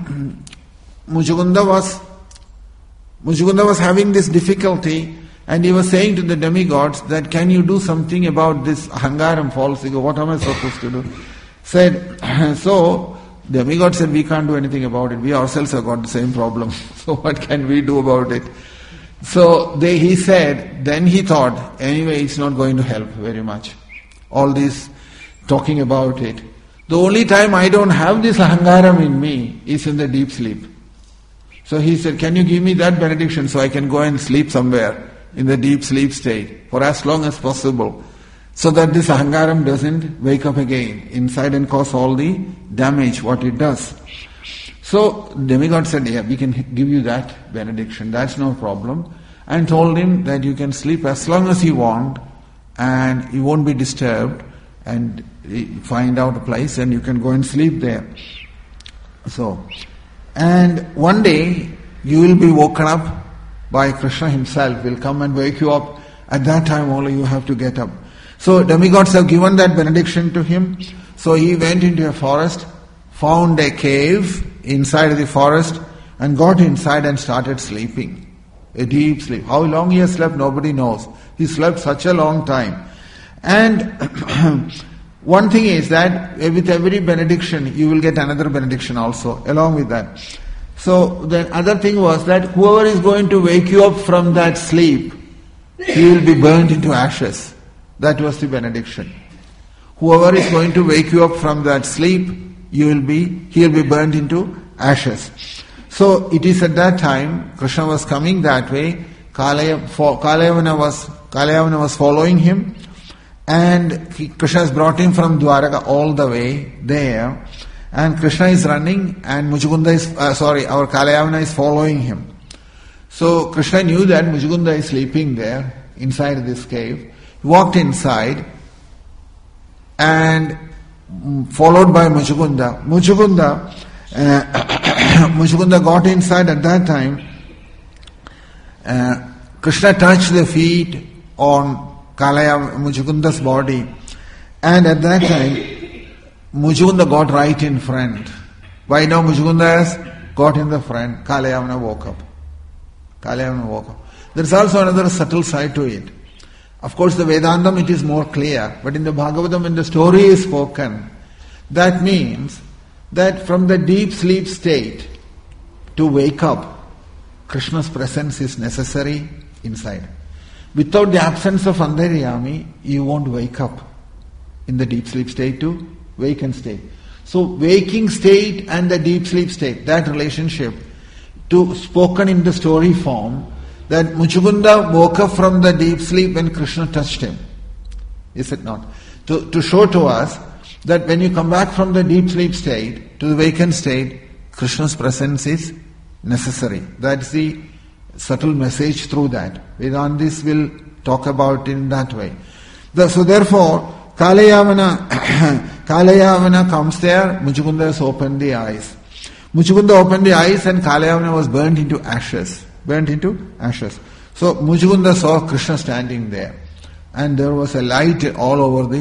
Mujukunda was Mujukunda was having this difficulty, and he was saying to the demigods that, can you do something about this ahangaram, false ego? What am I supposed to do? Said, so demigod said, we can't do anything about it. We ourselves have got the same problem. So what can we do about it? So they, he said, then he thought, anyway, it's not going to help very much. All this talking about it. The only time I don't have this ahangaram in me is in the deep sleep. So he said, can you give me that benediction so I can go and sleep somewhere in the deep sleep state for as long as possible, so that this ahangaram doesn't wake up again inside and cause all the damage what it does. So demigod said, yeah, we can give you that benediction, that's no problem, and told him that you can sleep as long as you want and you won't be disturbed, and find out a place and you can go and sleep there. So, and one day you will be woken up by Krishna himself, will come and wake you up. At that time only you have to get up. So demigods have given that benediction to him. So he went into a forest, found a cave inside the forest, and got inside and started sleeping. A deep sleep. How long he has slept, nobody knows. He slept such a long time. And one thing is that with every benediction, you will get another benediction also, along with that. So the other thing was that whoever is going to wake you up from that sleep, he will be burnt into ashes. That was the benediction. Whoever is going to wake you up from that sleep, you will be, he will be burnt into ashes. So it is at that time, Krishna was coming that way, Kalayavana was, Kalayavana was following him, and he, Krishna has brought him from Dwaraka all the way there, and Krishna is running, and Mujukunda is, uh, sorry, our Kalayavana is following him. So Krishna knew that Mujukunda is sleeping there, inside this cave. He walked inside, and followed by Mujukunda. Mujukunda, uh, Mujukunda got inside at that time. Uh, Krishna touched the feet on Kalaya, Mujukunda's body, and at that time, Mujukunda got right in front. Why now Mujukunda has got in the front? Kalayavana woke up. Kalayavana woke up. There is also another subtle side to it. Of course, the Vedantam, it is more clear, but in the Bhagavatam, when the story is spoken, that means that from the deep sleep state to wake up, Krishna's presence is necessary inside. Without the absence of Antaryami, you won't wake up in the deep sleep state to waken state. So waking state and the deep sleep state, that relationship, to spoken in the story form, that Muchukunda woke up from the deep sleep when Krishna touched him. Is it not? To, to show to us that when you come back from the deep sleep state to the wakened state, Krishna's presence is necessary. That's the subtle message through that. Vedantis will talk about it in that way. The, so therefore, Kalayavana, Kalayavana comes there, Muchukunda has opened the eyes. Muchukunda opened the eyes and Kalayavana was burnt into ashes. Burnt into ashes. So Muchukunda saw Krishna standing there. And there was a light all over the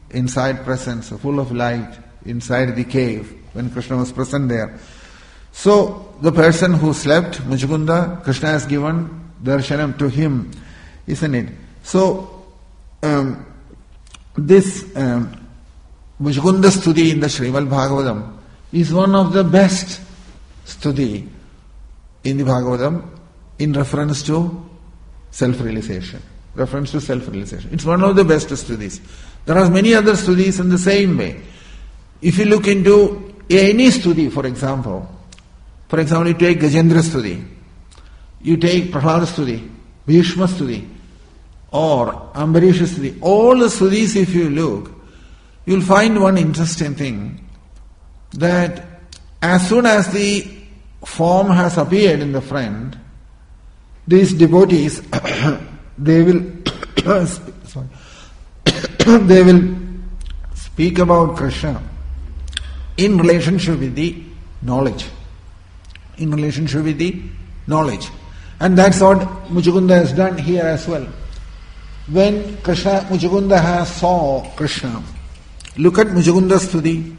inside presence, full of light, inside the cave, when Krishna was present there. So, the person who slept, Muchukunda, Krishna has given darshanam to him, isn't it? So, um, this um, Muchukunda Stuti in the Srimad Bhagavatam is one of the best Stuti in the Bhagavatam in reference to self-realization. Reference to self-realization. It's one of the best Stutis. There are many other Stutis in the same way. If you look into any Stuti, for example, for example, you take Gajendra Stuti, you take Prahlada Stuti, Bhishma Stuti, or Ambarish Stuti, all the Stutis, if you look, you'll find one interesting thing, that as soon as the form has appeared in the front, these devotees, they will sorry, they will speak about Krishna in relationship with the knowledge. In relationship with the knowledge. And that's what Muchukunda has done here as well. When Krishna, Muchukunda has saw Krishna, look at Muchukunda's Stuti.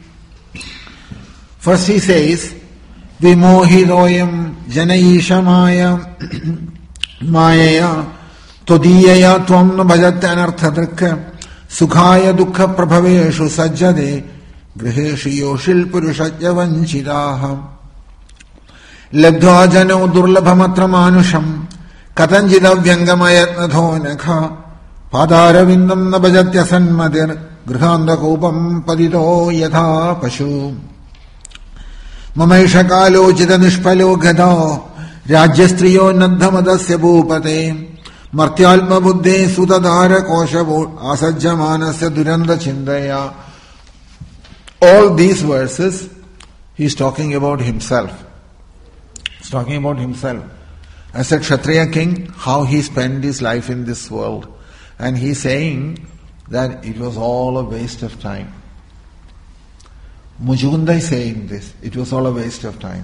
First he says, Vimohidoyam Janaishamaya Mayaya Todiyaya Tvam Bhajat Anarthadrika Sukhaya Dukkha Prabhaveshu Sajjade Griheshi Yoshil Purushatya Vanchidaham Labdha Jano Durlabhamatra Manusham Katanjida Vyangamayatnatho Nakha Padaravindam Nabhajatya Sanmadir Grihanda Kopam Padito Yatha Pashu Mamaisha Kalo Chita Nishpalo Gada Rajyastriyo Nadhamadasya Bhupate Martyalma Buddhe Sutadhara Kosha Asajjamanasya Duranda Chindaya. All these verses, he is talking about himself. He is talking about himself. As a Kshatriya king, how he spent his life in this world. And he is saying that it was all a waste of time. Muchukunda is saying this. It was all a waste of time.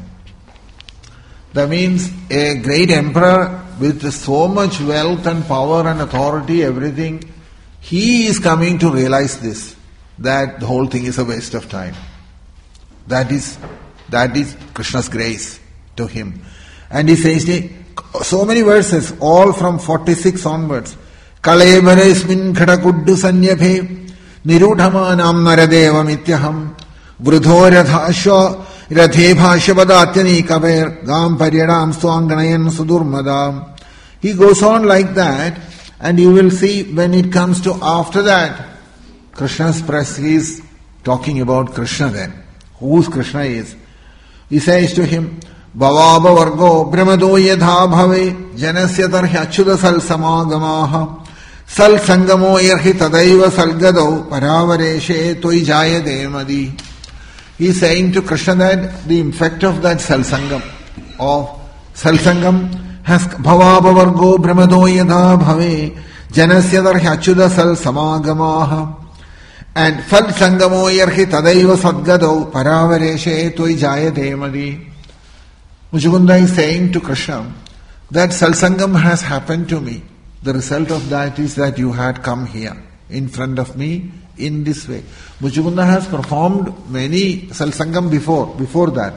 That means a great emperor with so much wealth and power and authority, everything, he is coming to realize this, that the whole thing is a waste of time. That is, that is Krishna's grace to him. And he says, so many verses, all from forty-six onwards. Kalevaresmin khadakuddu sanyabhe nirudhamanam naradeva mityaham vrudho radhasya radhe bhashyapadathyani kaver gam paryadam swanganayan sudurmadam. He goes on like that, and you will see when it comes to after that, Krishna's press, he is talking about Krishna then. Whose Krishna is? He says to him, Bhavaba vargo brahmado yadha bhave janasya tarhya achyuda sal samagamaha sal sangamo yarhi tadaiva salgado paravareshe toi jayade madi. He is saying to Krishna that the effect of that sal sangam, of sal sangam has bhavaba vargo brahmado yadha bhave janasya tarhya achyuda sal samagamaha. And sal sangamo yarhi tadaiva sadgado paravareshe toi jayade madi. Muchukunda is saying to Krishna that sal sangam has happened to me. The result of that is that you had come here in front of me in this way. Muchukunda has performed many sal sangam before, before that.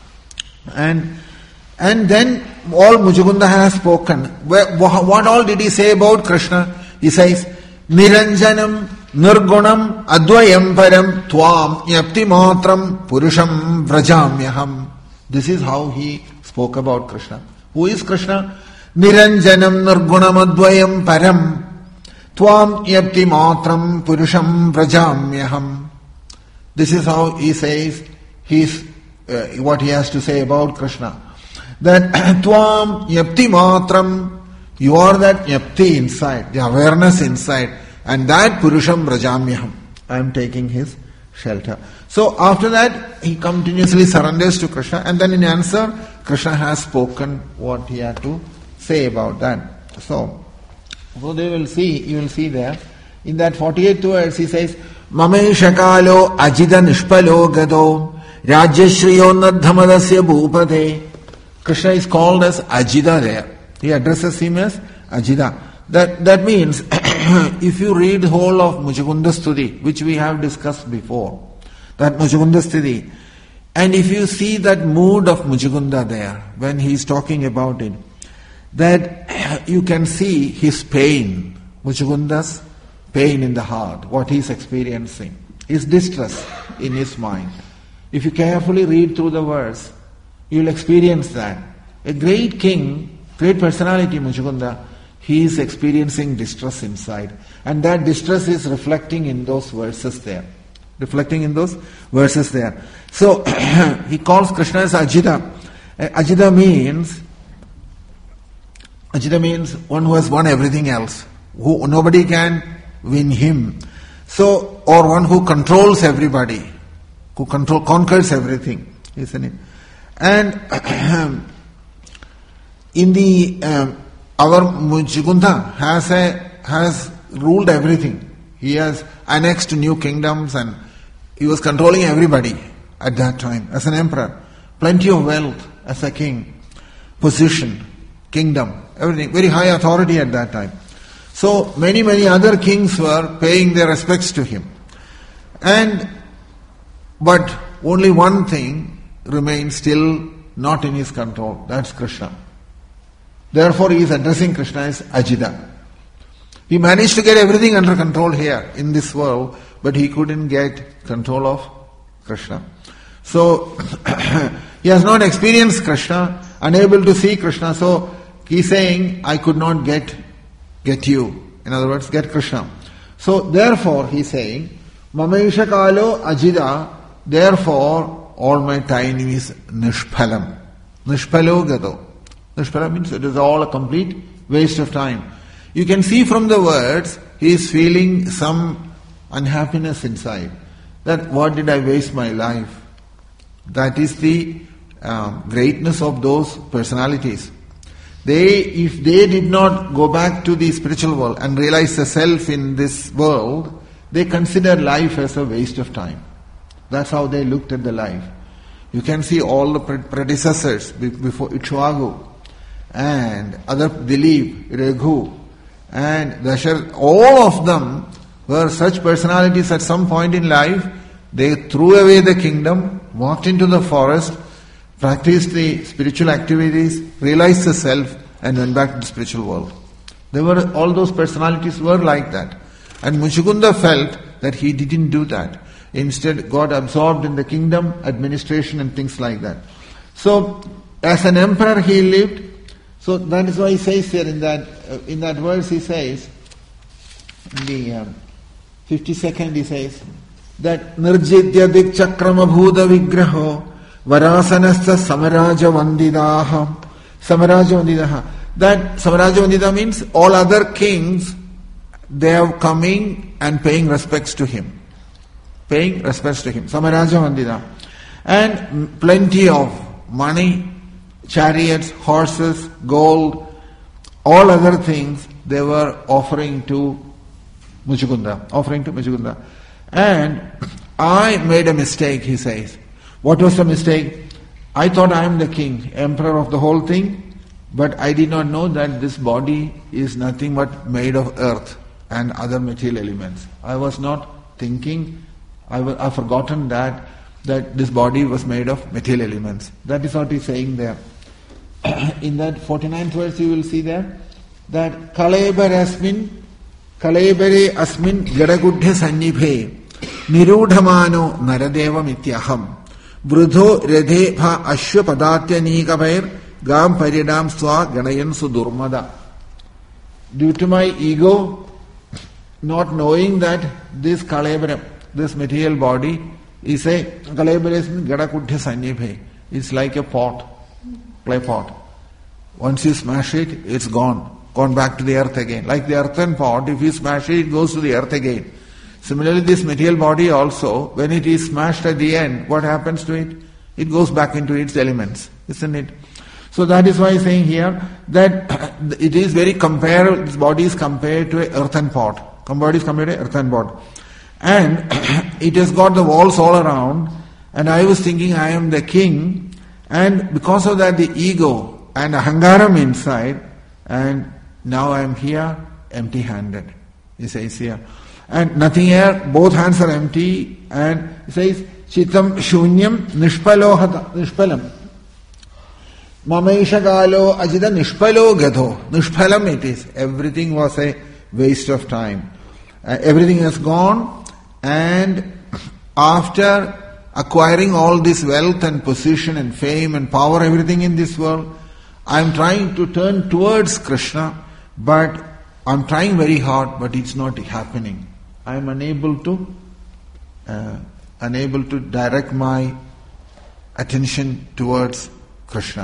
And and then all Muchukunda has spoken. What all did he say about Krishna? He says, Niranjanam Nirgunam Advayam Param Tvam Yapti Matram Purusham Vrajamyaham. This is how he spoke about Krishna. Who is Krishna? Niranjanam Nirgunam Advayam Param Tvam Yapti Matram Purusham Vrajamyaham. This is how he says his, uh, what he has to say about Krishna. That Tvam Yapti Matram, you are that Yapti inside, the awareness inside. And that Purusham Vrajamyaham, I am taking his shelter. So after that, he continuously surrenders to Krishna, and then in answer, Krishna has spoken what he had to say about that. So, so they will see, you will see there, in that forty-eighth verse, he says, Mamesha kalo ajida nishpalo gado rajyashriyo nadhamadasya bhupate. Krishna is called as Ajida there. He addresses him as Ajida. That, that means, if you read the whole of Muchukunda Stuti, which we have discussed before, that Muchukunda Stuti, and if you see that mood of Muchukunda there, when he is talking about it, that you can see his pain, Muchukunda's pain in the heart, what he is experiencing, his distress in his mind. If you carefully read through the verse, you will experience that. A great king, great personality Muchukunda, he is experiencing distress inside. And that distress is reflecting in those verses there. Reflecting in those verses there. So, he calls Krishna as Ajita. Uh, Ajita means, Ajita means one who has won everything else. Who nobody can win him. So, or one who controls everybody. Who control, conquers everything. Isn't it? And in the... Um, Our Muchukunda has a, has ruled everything. He has annexed new kingdoms and he was controlling everybody at that time as an emperor. Plenty of wealth as a king, position, kingdom, everything. Very high authority at that time. So many, many other kings were paying their respects to him. And, but only one thing remains still not in his control. That's Krishna. Therefore, he is addressing Krishna as Ajita. He managed to get everything under control here in this world, but he couldn't get control of Krishna. So, he has not experienced Krishna, unable to see Krishna. So, he is saying, I could not get get you. In other words, get Krishna. So, therefore, he is saying, Mamaisha Kalo Ajita, therefore, all my time is Nishphalam. Nishphalo Gato. Nishphala means it is all a complete waste of time. You can see from the words, he is feeling some unhappiness inside. That what did I waste my life? That is the um, greatness of those personalities. They, if they did not go back to the spiritual world and realize the self in this world, they consider life as a waste of time. That's how they looked at the life. You can see all the predecessors before Ichwagu, and other Dilip, Raghu, and Dasharath, all of them were such personalities at some point in life. They threw away the kingdom, walked into the forest, practiced the spiritual activities, realized the self, and went back to the spiritual world. They were, all those personalities were like that. And Muchukunda felt that he didn't do that. Instead, got absorbed in the kingdom, administration and things like that. So, as an emperor he lived. So that is why he says here in that uh, in that verse he says, in the um, fifty-second he says, that Nirjitya dik chakrama bhuda vigraho varasanastha samaraja vandidaha. Samaraja vandidaha. That Samaraja vandida means all other kings, they are coming and paying respects to him. Paying respects to him. Samaraja vandida. And plenty of money, chariots, horses, gold, all other things they were offering to Muchukunda, offering to Muchukunda. And I made a mistake, he says. What was the mistake? I thought I am the king, emperor of the whole thing, but I did not know that this body is nothing but made of earth and other material elements. I was not thinking, I was, I've forgotten that, that this body was made of material elements. That is what he's saying there. In that forty-ninth verse you will see there that Kalebar asmin Kalebare asmin gadagudha sannibhe nirudhamano naradeva mityaham brudho redhe bha ashwa padatya nikabair gam paridam swa ganayan sudurmada. Due to my ego, not knowing that this Kalebara, this material body is a Kalebare asmin gadagudha sannibhe. It's like a pot. Clay pot. Once you smash it, it's gone. Gone back to the earth again. Like the earthen pot, if you smash it, it goes to the earth again. Similarly, this material body also, when it is smashed at the end, what happens to it? It goes back into its elements, isn't it? So that is why he's saying here that it is very comparable, this body is compared to an earthen pot. Body is compared to an earthen pot. And it has got the walls all around, and I was thinking I am the king. And because of that, the ego and ahangaram inside, and now I am here, empty-handed. He says here. And nothing here, both hands are empty, and he says, Chitam shunyam nishpalohata, nishpalam. Mamaisha galo ajida nishpalo gadho. Nishpalam it is. Everything was a waste of time. Uh, everything has gone, and after acquiring all this wealth and position and fame and power, everything in this world, I am trying to turn towards Krishna, but I am trying very hard, but it's not happening. I am unable to uh, unable to direct my attention towards Krishna.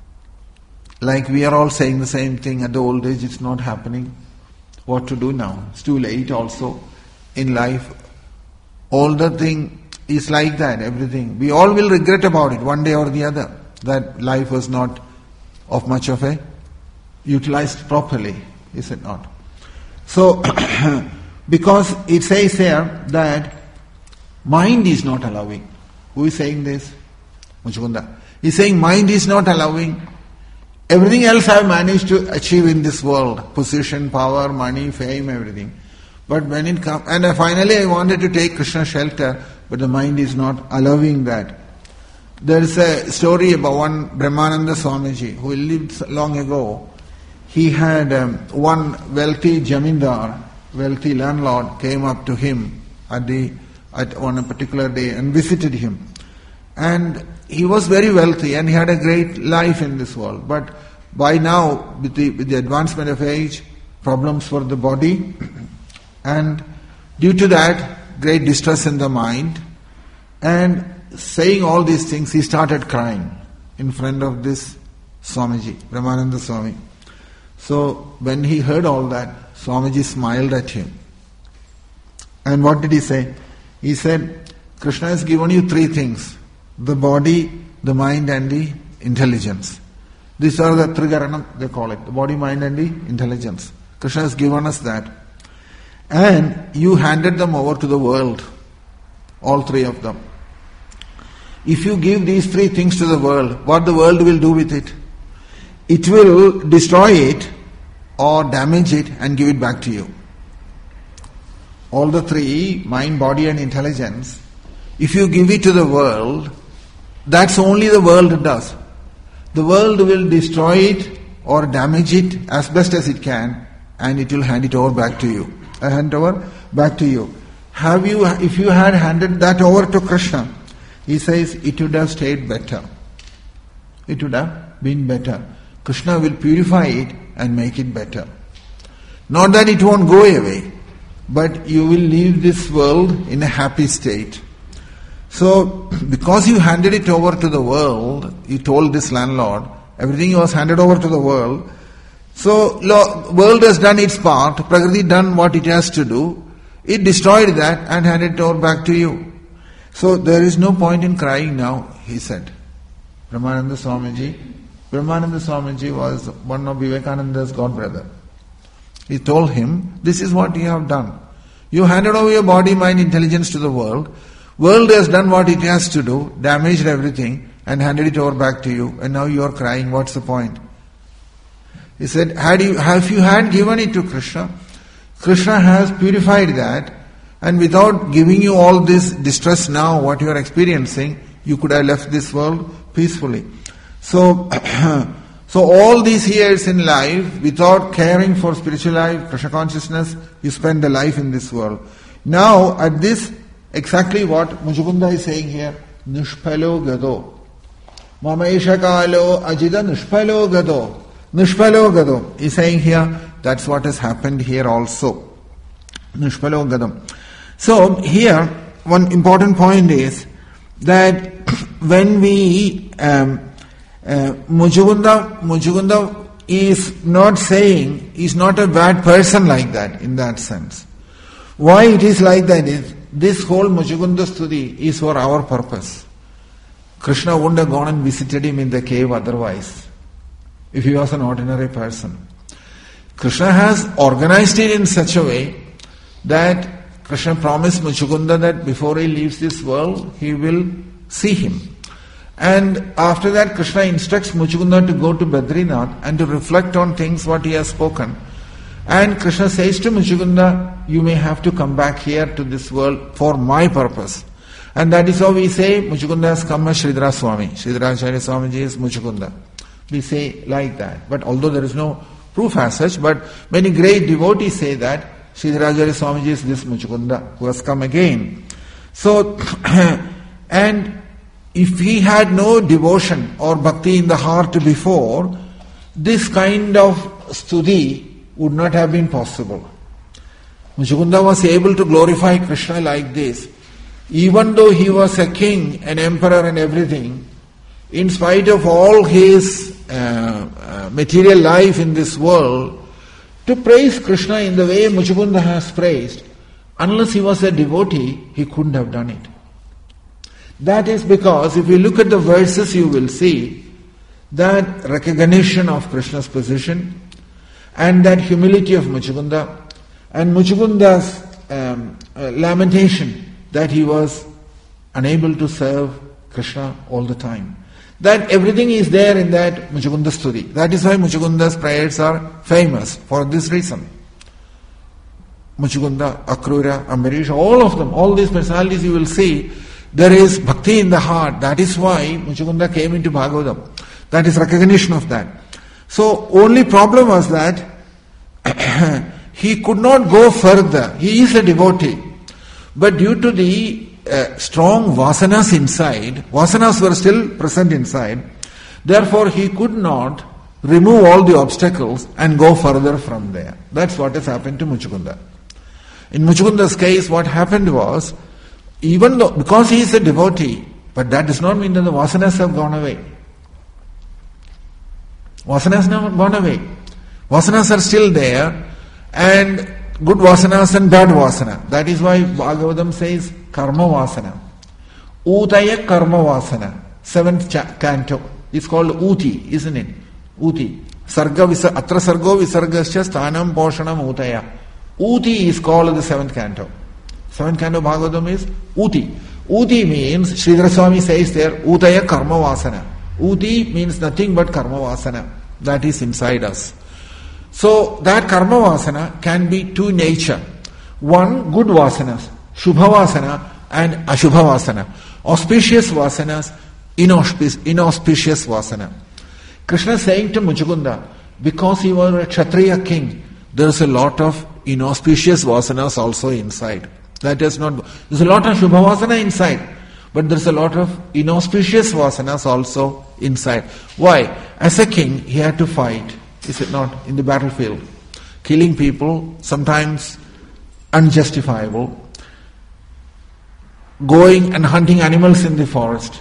Like we are all saying the same thing, at the old age it's not happening. What to do now? It's too late also in life. Older thing is like that, everything. We all will regret about it one day or the other, that life was not of much of a utilized properly, is it not? So, because it says here that mind is not allowing. Who is saying this? Muchukunda. He's saying mind is not allowing. Everything else I have managed to achieve in this world. Position, power, money, fame, everything. But when it comes, and I finally I wanted to take Krishna shelter, but the mind is not allowing that. There is a story about one Brahmananda Swamiji who lived long ago. He had um, one wealthy jamindar, wealthy landlord came up to him at the at on a particular day and visited him. And he was very wealthy and he had a great life in this world. But by now, with the, with the advancement of age, problems for the body, and due to that, great distress in the mind, and saying all these things, he started crying in front of this Swamiji, Brahmananda Swami. So when he heard all that, Swamiji smiled at him. And what did he say? He said, Krishna has given you three things: the body, the mind and the intelligence. These are the Trigaranam, they call it, the body, mind and the intelligence. Krishna has given us that. And you handed them over to the world, all three of them. If you give these three things to the world, what the world will do with it? It will destroy it or damage it and give it back to you. All the three, mind, body and intelligence, if you give it to the world, that's only the world does. The world will destroy it or damage it as best as it can, and it will hand it over back to you. I hand over back to you. Have you, if you had handed that over to Krishna, he says it would have stayed better. It would have been better. Krishna will purify it and make it better. Not that it won't go away, but you will leave this world in a happy state. So, because you handed it over to the world, you told this landlord, everything was handed over to the world. So, the world has done its part, Prakriti done what it has to do, it destroyed that and handed it over back to you. So, there is no point in crying now, he said. Brahmananda Swamiji, Brahmananda Swamiji was one of Vivekananda's godbrother. He told him, this is what you have done. You handed over your body, mind, intelligence to the world. World has done what it has to do, damaged everything and handed it over back to you, and now you are crying, what's the point? He said, had you, if you had given it to Krishna, Krishna has purified that, and without giving you all this distress now, what you are experiencing, you could have left this world peacefully. So, so all these years in life, without caring for spiritual life, Krishna consciousness, you spend the life in this world. Now, at this, exactly what Muchukunda is saying here, Nishpalo Gado. Mamaisha Kalo Ajida Nishpalo Gado. Nishpalo Gado. He's saying here, that's what has happened here also. Nishpalo Gado. So, here, one important point is that when we, um, uh, Muchukunda, Muchukunda is not saying, he's not a bad person like that, in that sense. Why it is like that is, this whole Muchukunda Stuti is for our purpose. Krishna wouldn't have gone and visited him in the cave otherwise, if he was an ordinary person. Krishna has organized it in such a way that Krishna promised Muchukunda that before he leaves this world, he will see him. And after that, Krishna instructs Muchukunda to go to Badrinath and to reflect on things what he has spoken. And Krishna says to Muchukunda, you may have to come back here to this world for my purpose. And that is how we say Muchukunda has come as Sridhara Swami. Sridhara Acharya Swamiji is Muchukunda. We say like that. But although there is no proof as such, but many great devotees say that Sridhara Acharya Swamiji is this Muchukunda who has come again. So, and if he had no devotion or bhakti in the heart before, this kind of stuti would not have been possible. Muchukunda was able to glorify Krishna like this. Even though he was a king, an emperor and everything, in spite of all his uh, uh, material life in this world, to praise Krishna in the way Muchukunda has praised, unless he was a devotee, he couldn't have done it. That is because if you look at the verses, you will see that recognition of Krishna's position and that humility of Muchukunda and Muchukunda's um, uh, lamentation that he was unable to serve Krishna all the time. That everything is there in that Muchukunda Stuti. That is why Muchukunda's prayers are famous for this reason. Muchukunda, Akrura, Ambarish, all of them, all these personalities you will see, there is bhakti in the heart. That is why Muchukunda came into Bhagavatam. That is recognition of that. So only problem was that he could not go further. He is a devotee. But due to the uh, strong vasanas inside, vasanas were still present inside, therefore he could not remove all the obstacles and go further from there. That's what has happened to Muchukunda. In Muchukunda's case, what happened was, even though, because he is a devotee, but that does not mean that the vasanas have gone away. Vasanas have not gone away. Vasanas are still there, and good vasanas and bad vasana. That is why Bhagavatam says karma vasana. Utaya karma vasana. Seventh cha- canto. It's called Uti, isn't it? Uti. Sarga visa, atra sargo visargasya sthanam poshanam utaya. Uti is called the seventh canto. Seventh canto of Bhagavatam is Uti. Uti means, Sridhara Swami says there, Utaya karma vasana. Uti means nothing but karma vasana. That is inside us. So that karma vasana can be two nature. One, good vasanas, shubha vasana and ashubha vasana. Auspicious vasanas, inauspicious, inauspicious vasana. Krishna is saying to Muchukunda, because he was a Kshatriya king, there is a lot of inauspicious vasanas also inside. That is not, there's a lot of shubha vasana inside, but there's a lot of inauspicious vasanas also inside. Why? As a king, he had to fight. Is it not? In the battlefield. Killing people, sometimes unjustifiable. Going and hunting animals in the forest.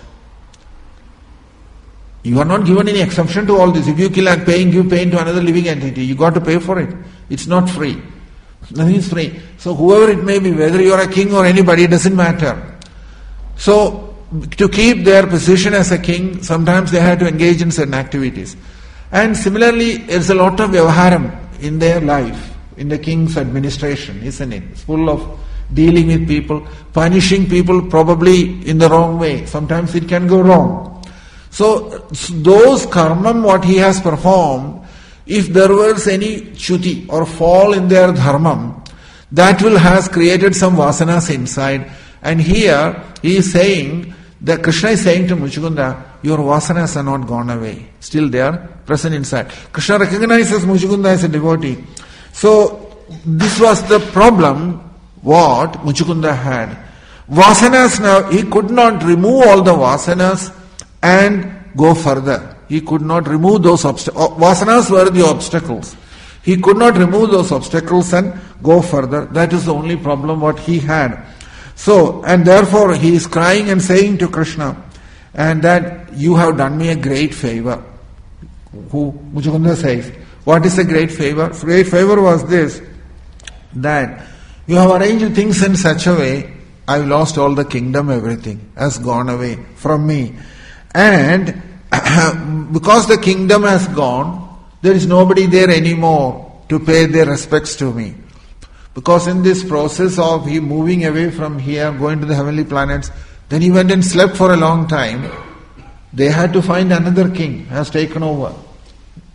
You are not given any exception to all this. If you kill and paying, give pain to another living entity, you got to pay for it. It's not free. Nothing is free. So whoever it may be, whether you are a king or anybody, it doesn't matter. So, to keep their position as a king, sometimes they had to engage in certain activities. And similarly, there's a lot of vyavaharam in their life, in the king's administration, isn't it? It's full of dealing with people, punishing people probably in the wrong way. Sometimes it can go wrong. So, those karmam what he has performed, if there was any chuti or fall in their dharmam, that will has created some vasanas inside. And here he is saying, that Krishna is saying to Muchukunda, your vasanas are not gone away. Still they are present inside. Krishna recognizes Muchukunda as a devotee. So this was the problem what Muchukunda had. Vasanas now, he could not remove all the vasanas and go further. He could not remove those obstacles. Vasanas were the obstacles. He could not remove those obstacles and go further. That is the only problem what he had. So, and therefore he is crying and saying to Krishna, and that you have done me a great favor. Who Muchukunda says, what is a great favor? Great favor was this, that you have arranged things in such a way, I've lost all the kingdom, everything has gone away from me. And because the kingdom has gone, there is nobody there anymore to pay their respects to me. Because in this process of he moving away from here, going to the heavenly planets, then he went and slept for a long time. They had to find another king who has taken over.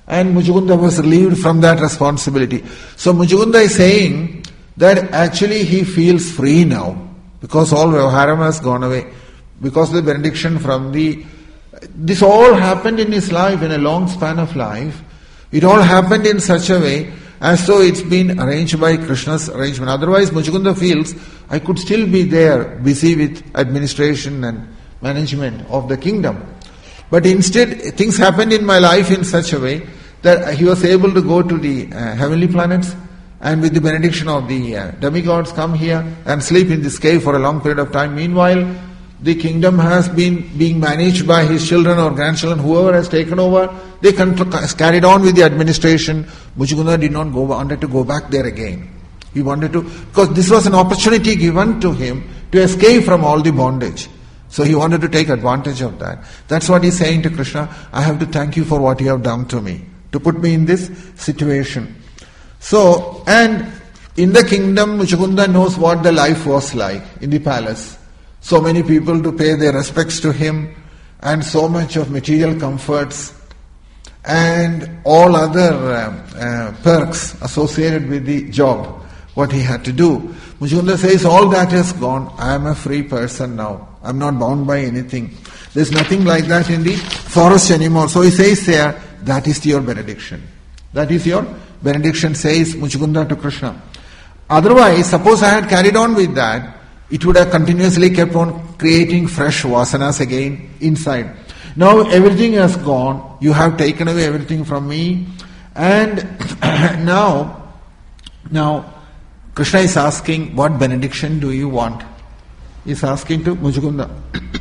and Muchukunda was relieved from that responsibility. So Muchukunda is saying that actually he feels free now, because all Vyavaharam has gone away, because of the benediction from the... This all happened in his life, in a long span of life. It all happened in such a way as though it's been arranged by Krishna's arrangement. Otherwise, Muchukunda feels, I could still be there, busy with administration and management of the kingdom. But instead, things happened in my life in such a way that he was able to go to the uh, heavenly planets, and with the benediction of the uh, demigods, come here and sleep in this cave for a long period of time. Meanwhile, the kingdom has been being managed by his children or grandchildren, whoever has taken over. They contr- carried on with the administration. Muchukunda did not go, wanted to go back there again. He wanted to, because this was an opportunity given to him to escape from all the bondage. So he wanted to take advantage of that. That's what he's saying to Krishna. I have to thank you for what you have done to me, to put me in this situation. So, and in the kingdom, Muchukunda knows what the life was like in the palace. So many people to pay their respects to him, and so much of material comforts, and all other uh, uh, perks associated with the job, what he had to do. Muchukunda says, all that is gone. I am a free person now. I am not bound by anything. There is nothing like that in the forest anymore. So he says there, that is your benediction. That is your benediction, says Muchukunda to Krishna. Otherwise, suppose I had carried on with that, it would have continuously kept on creating fresh vasanas again inside. Now everything has gone. You have taken away everything from me. And now, now Krishna is asking, what benediction do you want? He is asking to Muchukunda.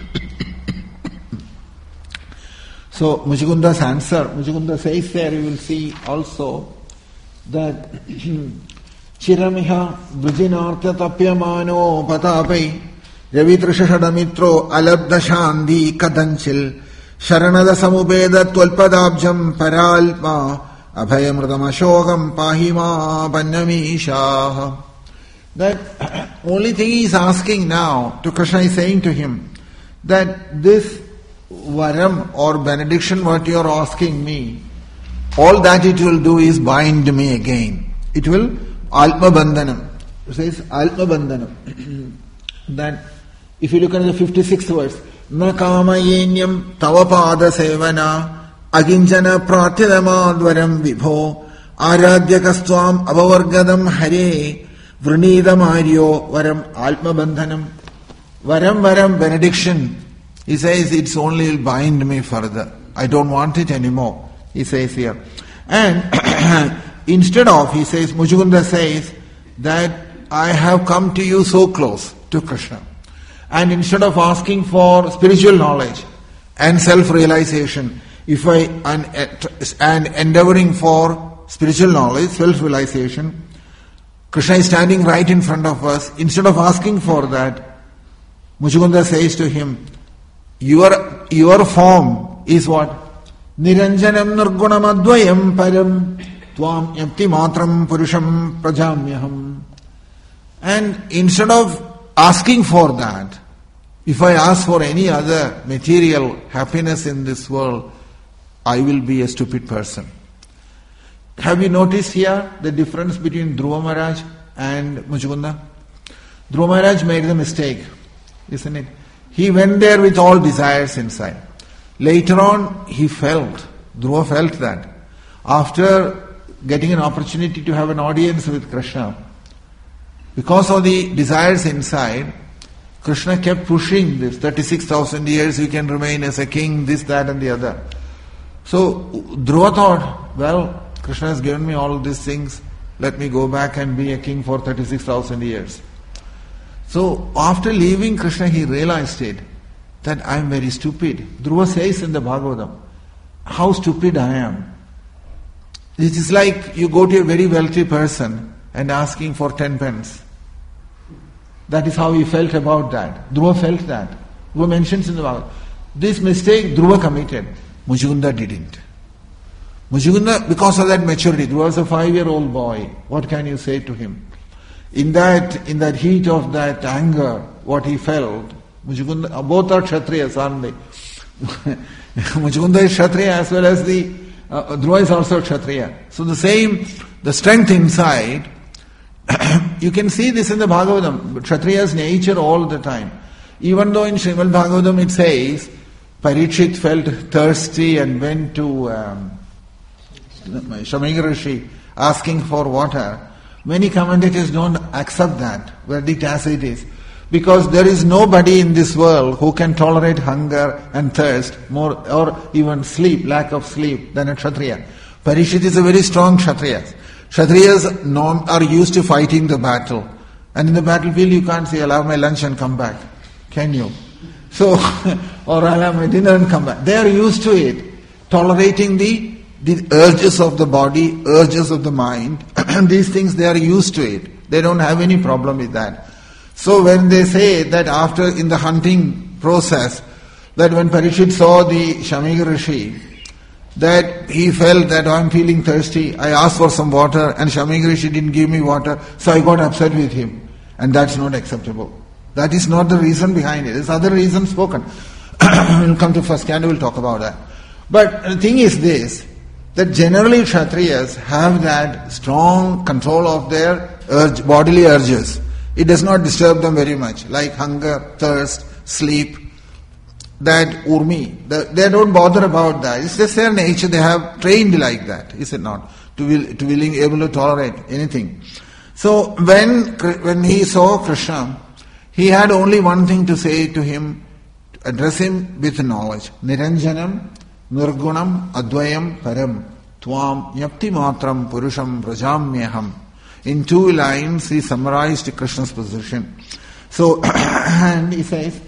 So Muchukunda's answer, Muchukunda says there, you will see also that Chiramiha Vrijinartha Tapyamano Patapai Ravitrishadamitro Alabda Shandi Kadanchil Sharanada Samubeda Twalpadabjam Paralpa Abhayamradamashogam Pahima Pannamisha. That only thing he is asking now to Krishna is saying to him that this varam or benediction what you are asking me, all that it will do is bind me again. It will Alma Bandhanam. It says Alma Bandhanam. That if you look at the fifty-sixth verse, Na kamayenyam tavapada sevana aginjana pratyamadvaram vibho aradyakastvam avavargadam hare vrinidamario varam Alma Bandhanam. Varam varam benediction. He says it's only will bind me further. I don't want it anymore. He says here. And instead of, he says, Muchukunda says that I have come to you so close to Krishna. And instead of asking for spiritual knowledge and self-realization, if I and, and endeavoring for spiritual knowledge, self-realization, Krishna is standing right in front of us. Instead of asking for that, Muchukunda says to him, your, your form is what? Niranjanam nirgunam advayam param Tvam yapti matram purusham prajamyaham. And instead of asking for that, if I ask for any other material happiness in this world, I will be a stupid person. Have you noticed here the difference between Dhruva Maharaj and Muchukunda? Dhruva Maharaj made the mistake, isn't it? He went there with all desires inside. Later on, he felt, Dhruva felt that after getting an opportunity to have an audience with Krishna, because of the desires inside, Krishna kept pushing this, thirty-six thousand years you can remain as a king, this, that and the other. So Dhruva thought, well, Krishna has given me all these things, let me go back and be a king for thirty-six thousand years. So after leaving Krishna, he realized it, that I am very stupid. Dhruva says in the Bhagavatam, how stupid I am. It is like you go to a very wealthy person and asking for ten pence. That is how he felt about that. Dhruva felt that. Dhruva mentions in the Bhagavatam. This mistake Dhruva committed. Muchukunda didn't. Muchukunda, because of that maturity, Dhruva was a five-year-old boy. What can you say to him? In that, in that heat of that anger, what he felt, Muchukunda, both are Kshatriyas, aren't they? Muchukunda is Kshatriya as well as the uh, Dhruva is also Kshatriya. So the same, the strength inside, you can see this in the Bhagavatam, Kshatriya's nature all the time. Even though in Srimad Bhagavatam it says, Parikshit felt thirsty and went to um, Shamika Rishi asking for water. Many commentators don't accept that verdict as it is. Because there is nobody in this world who can tolerate hunger and thirst more, or even sleep, lack of sleep, than a Kshatriya. Parikshit is a very strong Kshatriya. Kshatriyas non, are used to fighting the battle. And in the battlefield you can't say, I'll have my lunch and come back. Can you? So, or I'll have my dinner and come back. They are used to it. Tolerating the, the urges of the body, urges of the mind. These things, they are used to it. They don't have any problem with that. So when they say that after, in the hunting process, that when Parikshit saw the Shamika Rishi, that he felt that, oh, I'm feeling thirsty, I asked for some water and Shamika Rishi didn't give me water, so I got upset with him. And that's not acceptable. That is not the reason behind it. There's other reasons spoken. We'll come to first canto, we'll talk about that. But the thing is this, that generally Kshatriyas have that strong control of their urge, bodily urges. It does not disturb them very much, like hunger, thirst, sleep, that urmi. The, they don't bother about that. It's just their nature. They have trained like that, is it not? To will, to willing, able to tolerate anything. So when when he saw Krishna, he had only one thing to say to him, address him with knowledge. Niranjanam, nirgunam, advayam, param, tvam, yapti matram, purusham, vrajamyaham. In two lines, he summarized Krishna's position. So, and he says,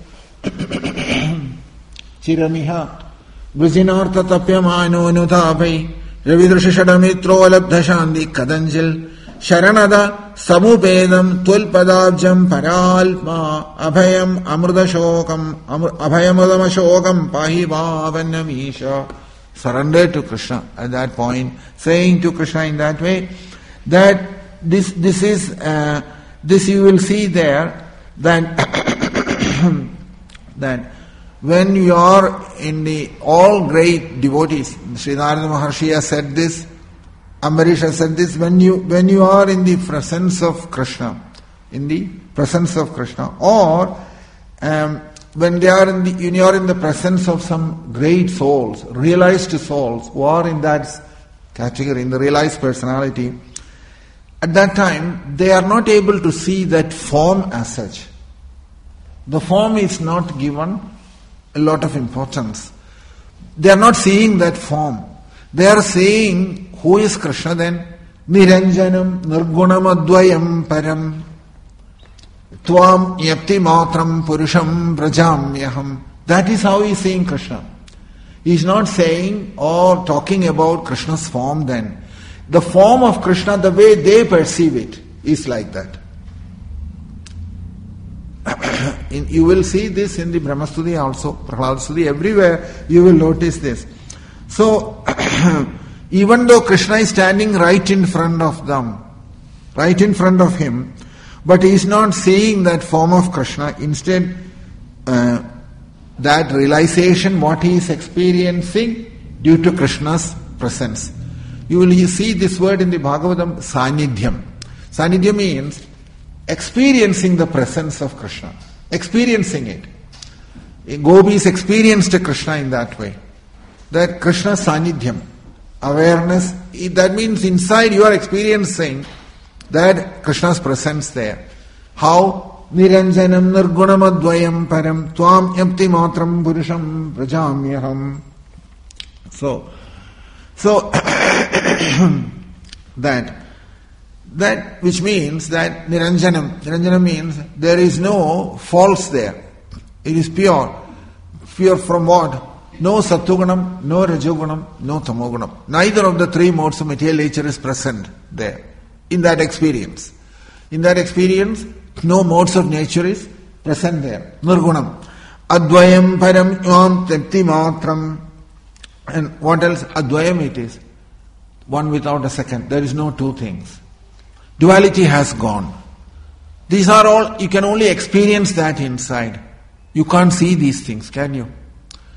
Chiramiha, Vrijinartha tapyamano nutapai, Ravidrishadamitro alabdhashandi kadanjil, Sharanada samupedam tulpadabjam paralma, Abhayam amrudashokam, Abhayam amrudashokam, pahi bhavanamisha. Surrender to Krishna at that point, saying to Krishna in that way, that This this is uh, this you will see there that that when you are in the all great devotees, Sri Narada Maharshi has said this, Ambarish has said this, when you when you are in the presence of Krishna, in the presence of Krishna, or um, when they are in the when you are in the presence of some great souls, realized souls who are in that category, in the realized personality. At that time, they are not able to see that form as such. The form is not given a lot of importance. They are not seeing that form. They are saying, who is Krishna then? Niranjanam, nirgunam advayam param, tvam yapti matram purusham vrajamyaham. That is how he is saying Krishna. He is not saying or talking about Krishna's form then. The form of Krishna, the way they perceive it, is like that. in, you will see this in the Brahmastuti also, Prahladastuti, everywhere you will notice this. So, even though Krishna is standing right in front of them, right in front of him, but he is not seeing that form of Krishna. Instead, uh, that realization, what he is experiencing due to Krishna's presence. You will see this word in the Bhagavatam, Sanidhyam. Sanidhyam means experiencing the presence of Krishna. Experiencing it. Gopis experienced Krishna in that way. That Krishna Sanidhyam. Awareness. That means inside you are experiencing that Krishna's presence there. How? Niranjanam nirgunam advayam param tvam yapti matram purusham vrajamyaham. So, So, that, that which means that Niranjanam, Niranjanam means there is no false there. It is pure. Pure from what? No Sattvagunam, no Rajogunam, no Tamogunam. Neither of the three modes of material nature is present there. In that experience. In that experience, no modes of nature is present there. Nirgunam. Advayam param yam tepti matram. And what else? Advayam it is. One without a second. There is no two things. Duality has gone. These are all, you can only experience that inside. You can't see these things, can you?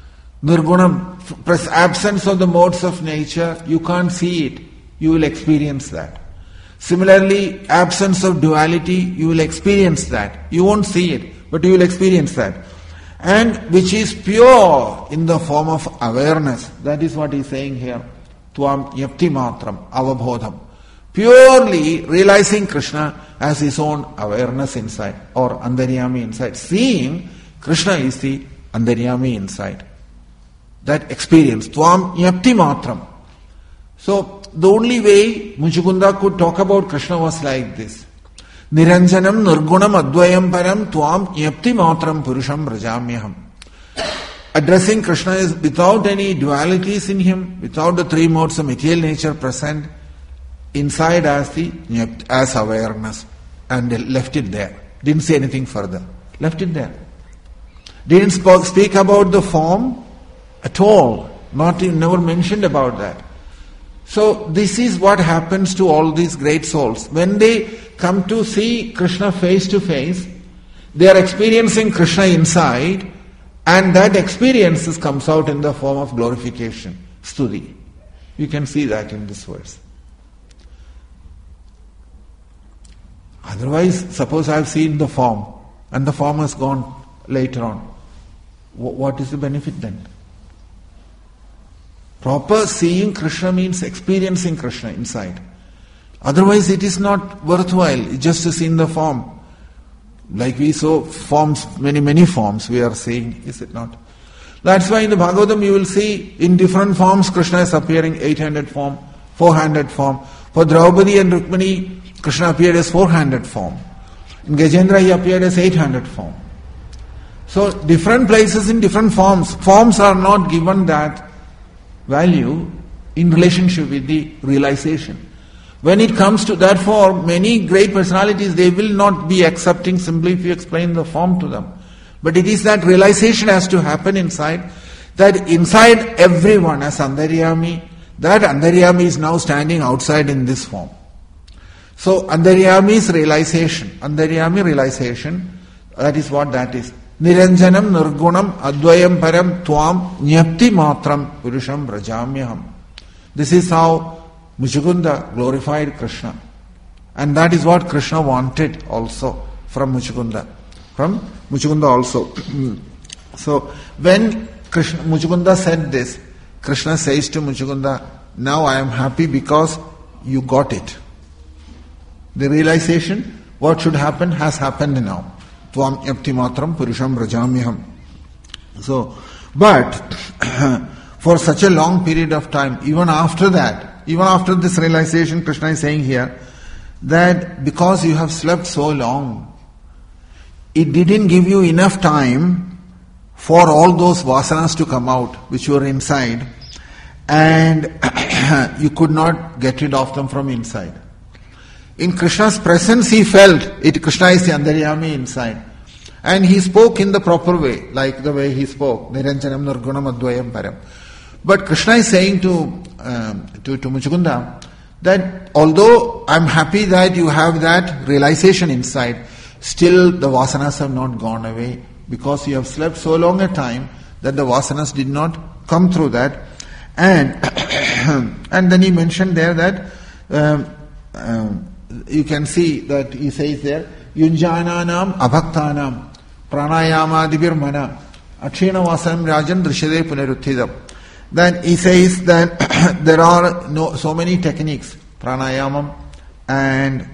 Nirgunam, absence of the modes of nature, you can't see it, you will experience that. Similarly, absence of duality, you will experience that. You won't see it, but you will experience that. And which is pure in the form of awareness. That is what he is saying here. Tvam yapti matram, avabodham. Purely realizing Krishna as his own awareness inside, or andaryami inside. Seeing Krishna is the andaryami inside. That experience. Tvam yapti matram. So, the only way Muchukunda could talk about Krishna was like this. Niranjanam nirgunam advayam param tvam yapti matram purusham rajamyaham. Addressing Krishna is without any dualities in him, without the three modes of material nature present, inside as the as awareness, and left it there. Didn't say anything further. Left it there. Didn't speak about the form at all. Not even, never mentioned about that. So this is what happens to all these great souls. When they come to see Krishna face to face, they are experiencing Krishna inside, and that experience comes out in the form of glorification, stuti. You can see that in this verse. Otherwise, suppose I have seen the form, and the form has gone later on. What is the benefit then? Proper seeing Krishna means experiencing Krishna inside. Otherwise it is not worthwhile, just to see in the form. Like we saw forms, many, many forms we are seeing, is it not? That's why in the Bhagavatam you will see in different forms Krishna is appearing, eight-handed form, four-handed form. For Draupadi and Rukmini, Krishna appeared as four-handed form. In Gajendra he appeared as eight-handed form. So different places in different forms. Forms are not given that value in relationship with the realization. When it comes to that form, many great personalities, they will not be accepting simply if you explain the form to them. But it is that realization has to happen inside, that inside everyone as Andaryami, that Andaryami is now standing outside in this form. So Andaryami's realization, Andaryami realization, that is what that is. Niranjanam nirgunam advayam param tvam nyapti matram purusham rajamyaham. This is how Muchukunda glorified Krishna. And that is what Krishna wanted also from Muchukunda. From Muchukunda also. So when Krishna, Muchukunda said this, Krishna says to Muchukunda, now I am happy because you got it. The realization, what should happen, has happened now. Tvam yapti matram purusham rajamyaham. So, but for such a long period of time, even after that, even after this realization, Krishna is saying here, that because you have slept so long, it didn't give you enough time for all those vasanas to come out, which were inside, and you could not get rid of them from inside. In Krishna's presence he felt it. Krishna is the Andaryami inside. And he spoke in the proper way, like the way he spoke. Niranjanam nirgunam advayam param. But Krishna is saying to, um, to, to Muchukunda that although I'm happy that you have that realization inside, still the vasanas have not gone away because you have slept so long a time that the vasanas did not come through that. And and then he mentioned there that um, um, you can see that he says there, Yunjananam abhaktanam pranayamadibir mana akshena vasam rajan drishyade punaruthidam. Then he says that there are no, so many techniques, pranayamam and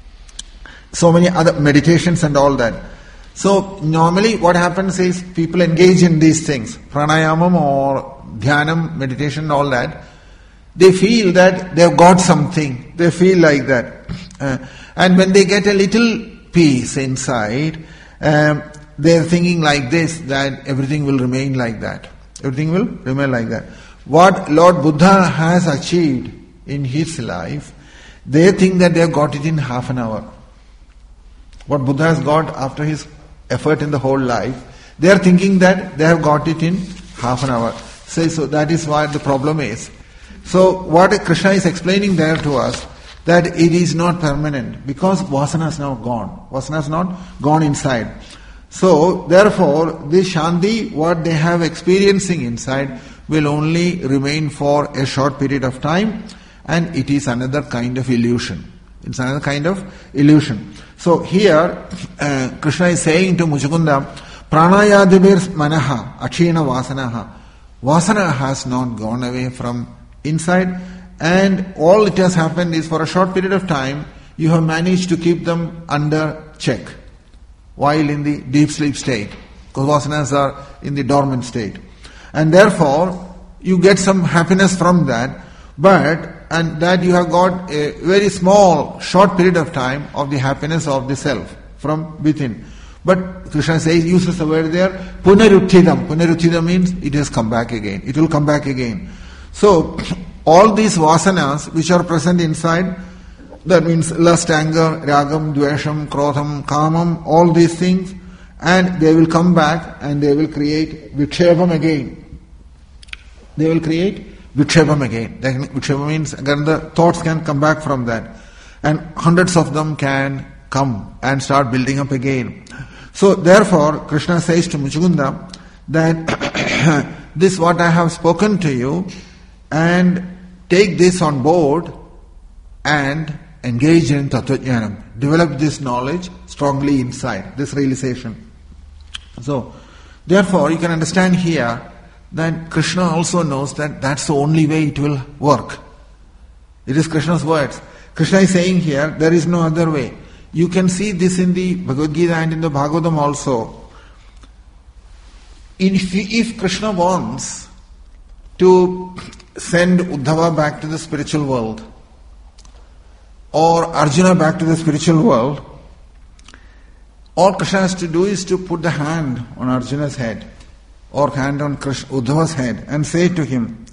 so many other meditations and all that. So normally what happens is people engage in these things, pranayamam or dhyanam, meditation, all that. They feel that they've got something. They feel like that. Uh, and when they get a little peace inside, um, they're thinking like this, that everything will remain like that. Everything will remain like that. What Lord Buddha has achieved in his life, they think that they have got it in half an hour. What Buddha has got after his effort in the whole life, they are thinking that they have got it in half an hour. So, so that is what the problem is. So what Krishna is explaining there to us, that it is not permanent because vasana is now gone. Vasana is not gone inside. So, therefore, this Shanti, what they have experiencing inside, will only remain for a short period of time, and it is another kind of illusion. It's another kind of illusion. So here, uh, Krishna is saying to Muchukunda, Pranayadibir manaha, akshina vasanaha. Vasana has not gone away from inside, and all it has happened is for a short period of time, you have managed to keep them under check while in the deep sleep state, because vasanas are in the dormant state. And therefore, you get some happiness from that, but, and that you have got a very small, short period of time of the happiness of the self from within. But Krishna says, uses the word there, punaruttidam. Punaruttidam means it has come back again. It will come back again. So, all these vasanas which are present inside, that means lust, anger, ragam, dvesham, krodham, kamam, all these things, and they will come back and they will create vikshepam again. They will create vikshepam again. Vikshepam means again the thoughts can come back from that. And hundreds of them can come and start building up again. So therefore, Krishna says to Muchukunda that this what I have spoken to you, and take this on board and engage in Tattva-jnanam. Develop this knowledge strongly inside, this realization. So, therefore, you can understand here that Krishna also knows that that's the only way it will work. It is Krishna's words. Krishna is saying here, there is no other way. You can see this in the Bhagavad Gita and in the Bhagavatam also. If, if Krishna wants to send Uddhava back to the spiritual world, or Arjuna back to the spiritual world, all Krishna has to do is to put the hand on Arjuna's head, or hand on Krishna, Uddhava's head, and say to him,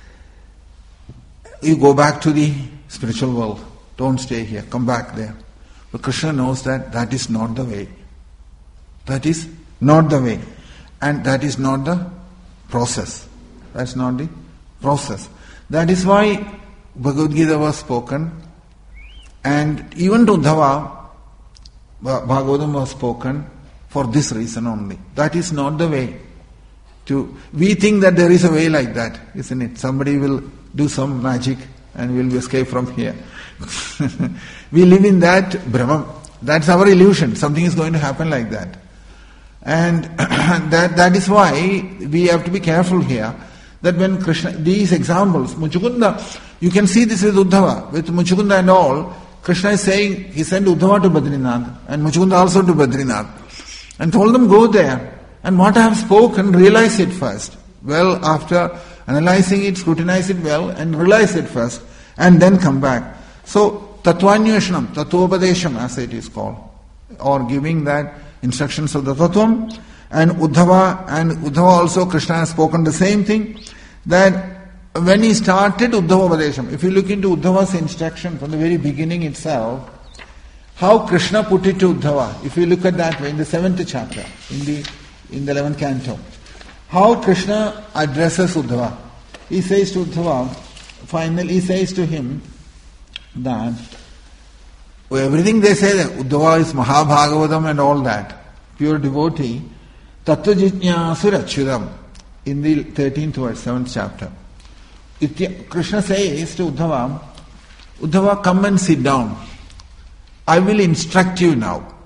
you go back to the spiritual world, don't stay here, come back there. But Krishna knows that that is not the way. That is not the way. And that is not the process. That's not the process. That is why Bhagavad Gita was spoken, and even to Uddhava, Bhagavatam was spoken for this reason only. That is not the way. To we think that there is a way like that, isn't it? Somebody will do some magic and we'll escape from here. We live in that Brahman. That's our illusion. Something is going to happen like that. And that that is why we have to be careful here, that when Krishna, these examples, Muchukunda, you can see this with Uddhava, with Muchukunda and all, Krishna is saying, he sent Uddhava to Badrinath and Muchukunda also to Badrinath and told them, go there. And what I have spoken, realize it first. Well, after analyzing it, scrutinize it well and realize it first and then come back. So, Tattvanyeshanam, Tattvopadesham as it is called, or giving that instructions of the Tattvam, and Uddhava, and Uddhava also Krishna has spoken the same thing, that when he started Uddhavopadesham, if you look into Uddhava's instruction from the very beginning itself, how Krishna put it to Uddhava, if you look at that way, in the seventh chapter, in the in the eleventh canto, how Krishna addresses Uddhava. He says to Uddhava, finally he says to him that everything they say that Uddhava is Mahabhagavatam and all that, pure devotee, Tattva Jijñāsu Achyutam, in the thirteenth verse, seventh chapter. Krishna says to Uddhava, Uddhava, come and sit down. I will instruct you now.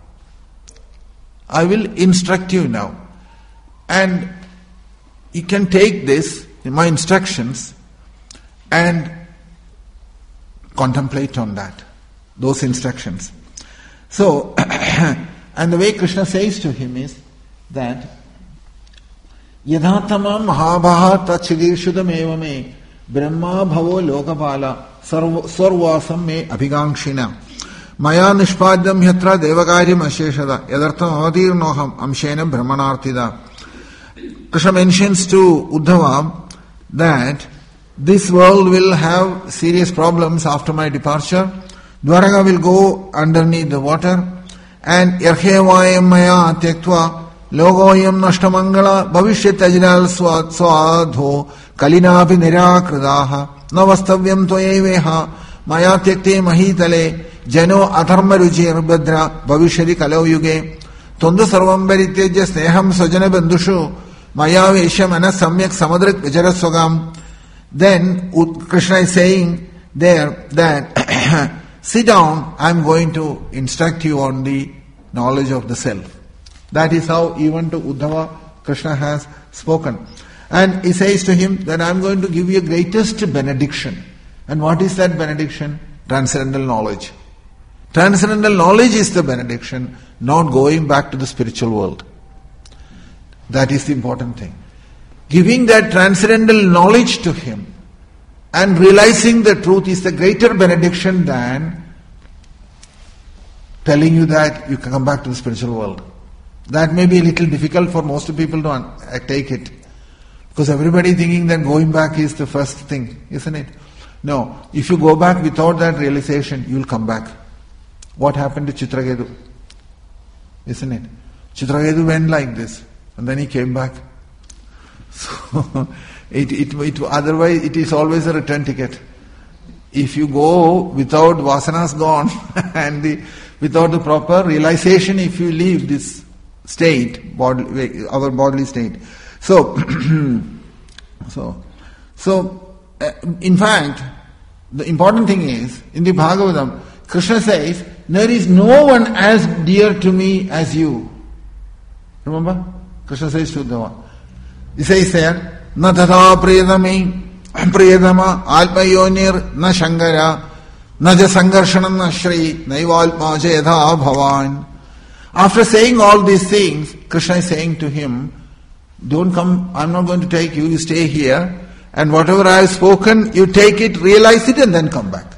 I will instruct you now. And you can take this, my instructions, and contemplate on that, those instructions. So, and the way Krishna says to him is that, Yadhatama mahabhaha tachidishudam evame brahma bhavo lokapala sarvasam me abhigangshina maya nishpadyam yatra devakaryam asheshada yadartham avatirnoham amshena brahmanarthida. Krishna mentions to Uddhava that this world will have serious problems after my departure. Dwaraka will go underneath the water, and yarhevayam maya tyaktva logoyam nashtamangala bhavishyat ajral swadho kalinapi nirakradaha navastavyam tvayeveha maya tyakte mahitale jano adharma ruchir bhadra bhavishyati kalau yuge Tondu sarvam parityaja sneham svajana bandhushu maya vesha mana samyak samadrik vijaraswagam. Then Krishna is saying there that sit down, I am going to instruct you on the knowledge of the self. That is how even to Uddhava Krishna has spoken. And he says to him that I am going to give you a greatest benediction. And what is that benediction? Transcendental knowledge. Transcendental knowledge is the benediction, not going back to the spiritual world. That is the important thing. Giving that transcendental knowledge to him and realizing the truth is the greater benediction than telling you that you can come back to the spiritual world. That may be a little difficult for most people to un- take it. Because everybody thinking that going back is the first thing, isn't it? No. If you go back without that realization, you will come back. What happened to Chitraketu? Isn't it? Chitraketu went like this, and then he came back. So, it, it, it, otherwise it is always a return ticket. If you go without vasanas gone, and the, without the proper realization, if you leave this state, bodily, our bodily state. So, so, so, uh, in fact, the important thing is, in the Bhagavatam, Krishna says, there is no one as dear to me as you. Remember? Krishna says to Uddhava. He says there, na tata priyadami, priyadama, alpayonir, na shangara, na ja sangarshanam na shri, naivalpa jayadha bhavan. After saying all these things, Krishna is saying to him, don't come, I'm not going to take you, you stay here, and whatever I have spoken, you take it, realize it, and then come back.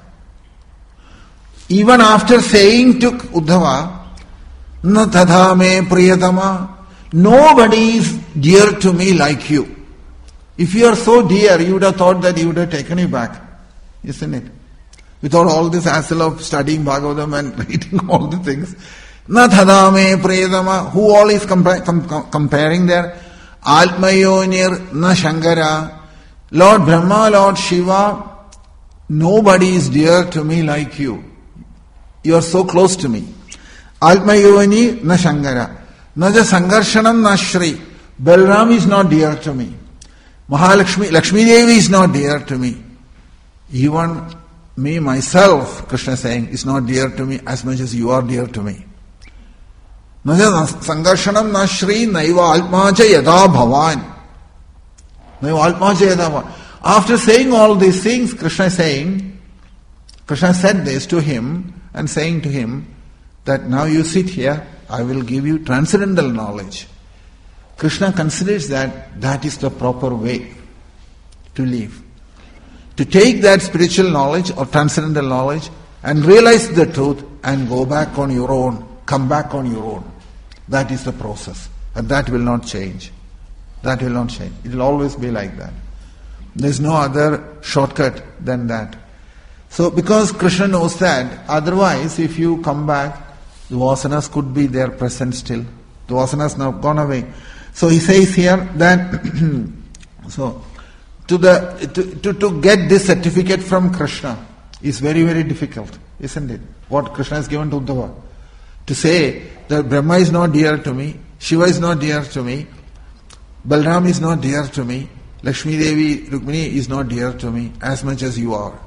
Even after saying to Uddhava, na tadha me priyatama, nobody is dear to me like you. If you are so dear, you would have thought that he would have taken you back, isn't it? Without all this hassle of studying Bhagavatam and reading all the things. Na tadha me priyatama, who all is compa- com- comparing there? Altmayonir na Shankara, Lord Brahma, Lord Shiva, nobody is dear to me like you. You are so close to me. Altmayoni na Shankara, Naja Sangarshanam na Shri, Balram is not dear to me. Mahalakshmi, Lakshmi Devi is not dear to me. Even me, myself, Krishna is saying, is not dear to me as much as you are dear to me. Naja Sangarshanam na Shri Naiva Altmacha Yada Bhavan. Naiva Altmacha Yada Bhavan. After saying all these things, Krishna is saying, Krishna said this to him and saying to him that now you sit here, I will give you transcendental knowledge. Krishna considers that that is the proper way to live. To take that spiritual knowledge or transcendental knowledge and realize the truth and go back on your own. Come back on your own. That is the process. And that will not change. That will not change. It will always be like that. There is no other shortcut than that. So because Krishna knows that, otherwise if you come back, the vasanas could be there present still. The vasanas now gone away. So he says here that so to the to, to, to get this certificate from Krishna is very, very difficult, isn't it? What Krishna has given to Uddhava. To say that Brahma is not dear to me, Shiva is not dear to me, Balram is not dear to me, Lakshmi Devi, Rukmini is not dear to me as much as you are.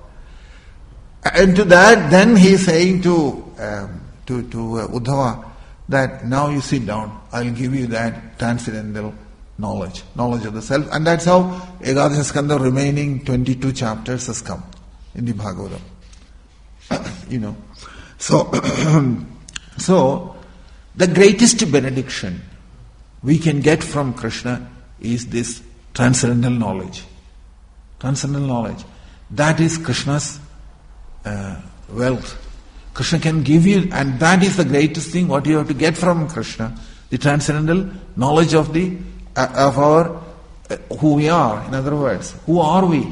And to that, then he is saying to um, to, to uh, Uddhava that now you sit down, I will give you that transcendental knowledge, knowledge of the self. And that's how Ekadasha Skanda remaining twenty-two chapters has come in the Bhagavatam. You know. So, so the greatest benediction we can get from Krishna is this transcendental knowledge. Transcendental knowledge. That is Krishna's uh, wealth. Krishna can give you, and that is the greatest thing what you have to get from Krishna, the transcendental knowledge of the uh, of our uh, who we are. In other words, who are we?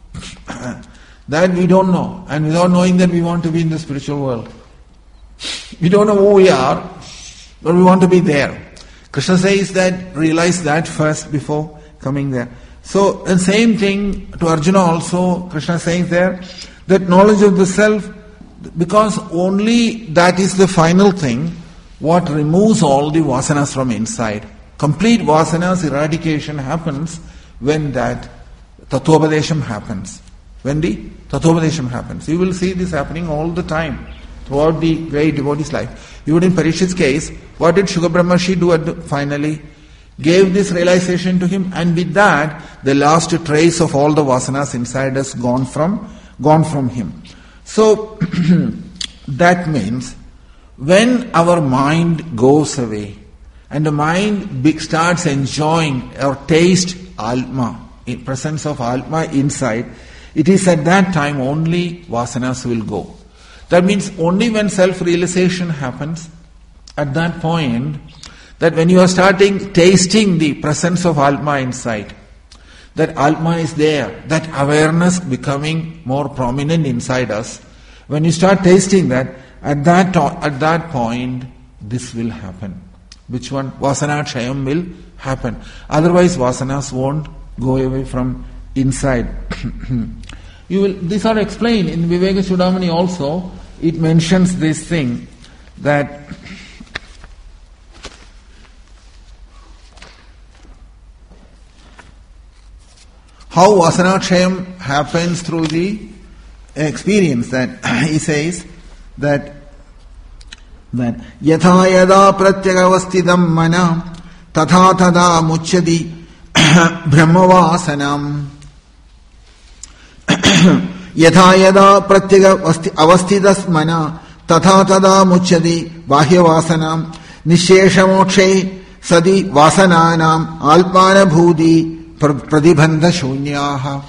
That we don't know, and without knowing that we want to be in the spiritual world. We don't know who we are, but we want to be there. Krishna says that realize that first before coming there. So the same thing to Arjuna also. Krishna says there that knowledge of the self, because only that is the final thing. what removes all the vasanas from inside. Complete vasanas eradication happens when that Tattvopadesham happens. When the Tattvopadesham happens. You will see this happening all the time throughout the great devotee's life. Even in Parikshit's case, what did Shuka Brahmarshi do at the, finally? Gave this realization to him, and with that, the last trace of all the vasanas inside us gone from, gone from him. So, that means, when our mind goes away, and the mind be, starts enjoying or taste Atma, in presence of Atma inside, it is at that time only vasanas will go. That means only when self-realization happens, at that point, that when you are starting tasting the presence of Atma inside, that Atma is there, that awareness becoming more prominent inside us, when you start tasting that, at that to- at that point, this will happen. Which one? Vasana Kshayam will happen. Otherwise, vasanas won't go away from inside. You will. These are explained in Viveka Chudamani also. It mentions this thing that how vasana kshayam happens through the experience. That he says that that yatha yada pratyagavastidam mana tatha tada muchyati brahmavasanam. Yatha yada pratyagavasti avastidas mana tatha tada muchyati bahyavasanam nisheshamokshe sadi vasananam alpana bhudi pradibandha shunyaha.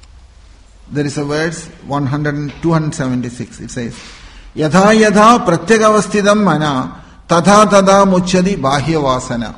There is a verse one hundred, two seventy-six. It says, Yatha yatha pratyagavastidam mana tatha tada muchyati bahyavasana.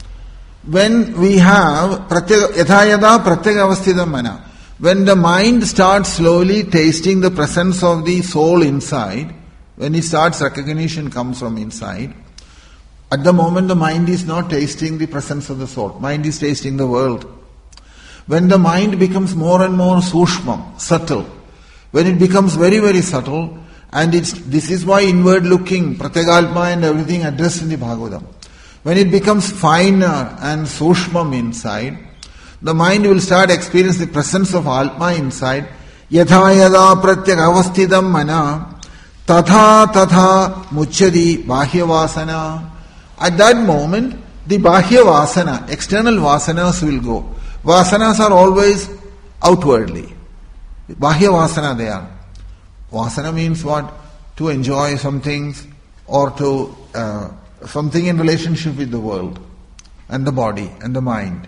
When we have pratyag, yatha yatha pratyagavastidam mana, when the mind starts slowly tasting the presence of the soul inside, when it starts, recognition comes from inside. At the moment the mind is not tasting the presence of the soul. Mind is tasting the world. When the mind becomes more and more sushmam, subtle, when it becomes very, very subtle, and it's, this is why inward looking, pratyagalpa and everything addressed in the Bhagavatam. When it becomes finer and sushmam inside, the mind will start experiencing the presence of Atma inside. Yatha yada pratyagavastidam mana tatha tatha muchyati bahyavasana. At that moment, the bahyavasana, external vasanas will go. Vasanas are always outwardly. Bahyavasana they are. Vasana means what? To enjoy some things or to uh, something in relationship with the world and the body and the mind.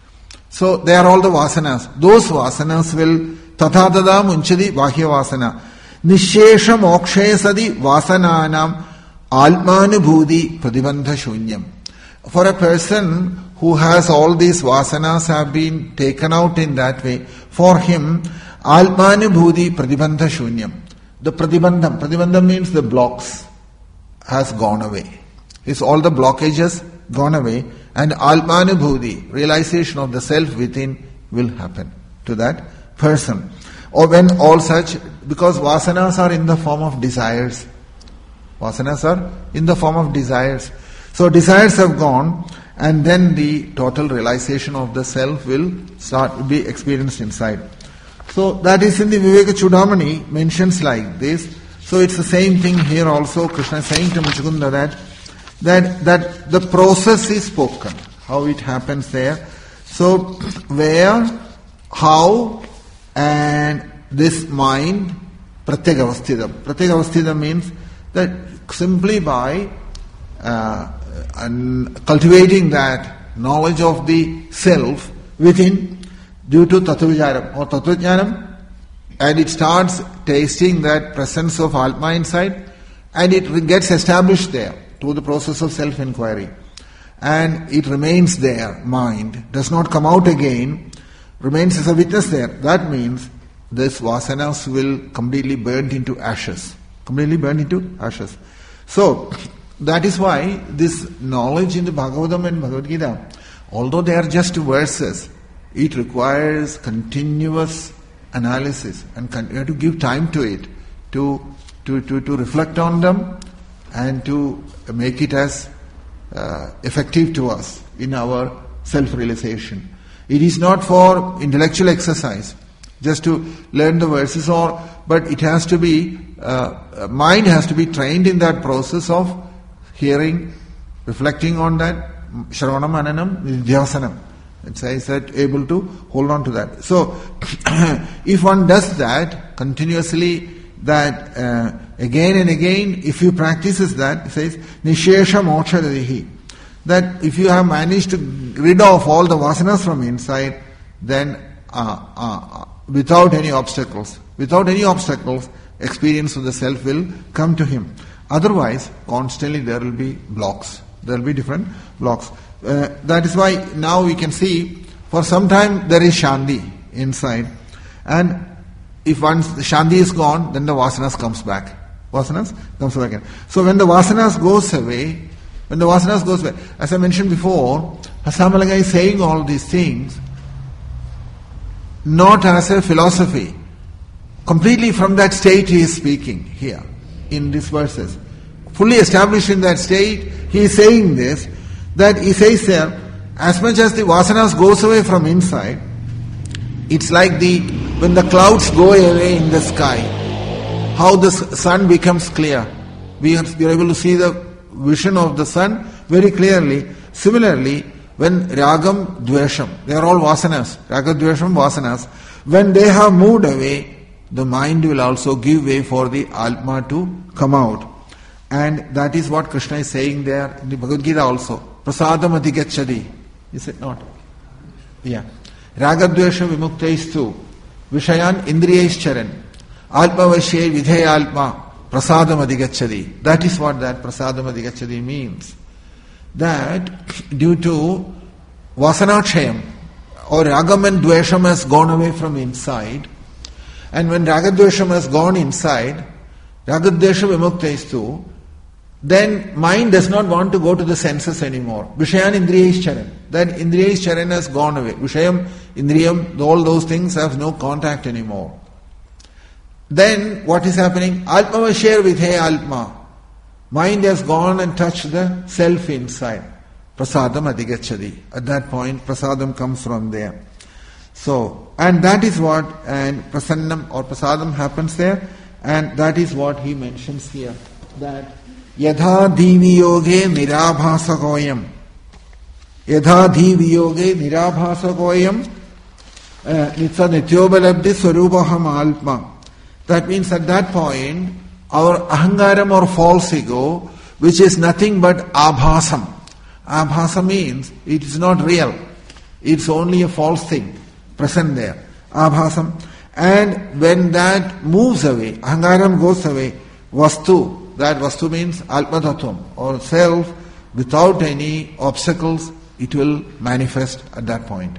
So they are all the vasanas. Those vasanas will tatha tada munchadi bahyavasana. Nishesha mokshe sadi vasananam almanubhudi pradibandha shunyam. For a person who has all these vasanas have been taken out in that way, for him almanubhudi pradibandha shunyam. The pradibandham, pradibandham means the blocks has gone away. It's all the blockages gone away, and almanubhudi, realization of the self within, will happen to that person. Or when all such, because vasanas are in the form of desires. Vasanas are in the form of desires. So desires have gone, and then the total realization of the self will start to be experienced inside. So that is in the Viveka Chudamani, mentions like this. So it's the same thing here also. Krishna is saying to Muchukunda that that that the process is spoken, how it happens there. So where, how, and this mind, pratyagavastidam. Pratyagavastidam means that simply by uh, and cultivating that knowledge of the self within, due to tattvavicharam or tattvajnanam, and it starts tasting that presence of Atma inside, and it gets established there through the process of self-inquiry, and it remains there. Mind does not come out again, remains as a witness there. That means this vasanas will completely burn into ashes. Completely burn into ashes. So that is why this knowledge in the Bhagavatam and Bhagavad Gita, although they are just verses, it requires continuous analysis, and you have to give time to it, to, to, to, to reflect on them, and to make it as uh, effective to us in our self-realization. It is not for intellectual exercise, just to learn the verses, or but it has to be, uh, mind has to be trained in that process of hearing, reflecting on that, Shravanam, Mananam, Nidhyasanam. It says that able to hold on to that. So, if one does that continuously, that uh, again and again, if you practices that, it says Nishesha Moksha Dadihi, that if you have managed to rid off all the vasanas from inside, then uh, uh, without any obstacles, without any obstacles, experience of the self will come to him. Otherwise, constantly there will be blocks. There will be different blocks. Uh, that is why now we can see, for some time there is Shanti inside, and if once the Shanti is gone, then the vasanas comes back. Vasanas comes back again. So when the vasanas goes away, when the vasanas goes away, as I mentioned before, Hasamalaga is saying all these things not as a philosophy. Completely from that state he is speaking here in these verses. Fully established in that state, he is saying this, that he says there, as much as the vasanas goes away from inside, it's like the when the clouds go away in the sky, how the sun becomes clear. We are, we are able to see the vision of the sun very clearly. Similarly, when ragam, dvesham, they are all vasanas, raga, dvesham, vasanas, when they have moved away, the mind will also give way for the Atma to come out. And that is what Krishna is saying there in the Bhagavad Gita also. Prasadam adhigacchadi. Is it not? Yeah. Ragadvesha vimuktaistu Vishayan indriyaischaren Alpa vashe vidheya alpa Prasadam adhigacchadi. That is what that Prasadam adhigacchadi means. That due to vasanachayam or ragam and dvesham has gone away from inside, and when ragadvesham has gone inside, ragadvesha vimuktaistu, then mind does not want to go to the senses anymore. Vishayan indriyaischaren. That indriyaischaren has gone away. Vishayam, indriyam, all those things have no contact anymore. Then what is happening? Alpa vasher vidhe alpma. Mind has gone and touched the self inside. Prasadam adhigacchadi. At that point, prasadam comes from there. So, and that is what, and prasannam or prasadam happens there, and that is what he mentions here. That Yadha dhiviyoge nirabhasakoyam. Yadha dhiviyoge nirabhasakoyam nitsa nityobalabdhi swarupaham alpma. That means at that point, our ahangaram or false ego, which is nothing but abhasam. Abhasa means it is not real. It's only a false thing present there. Abhasam. And when that moves away, ahangaram goes away, vastu, that vastu means alpadatum or self, without any obstacles, it will manifest at that point.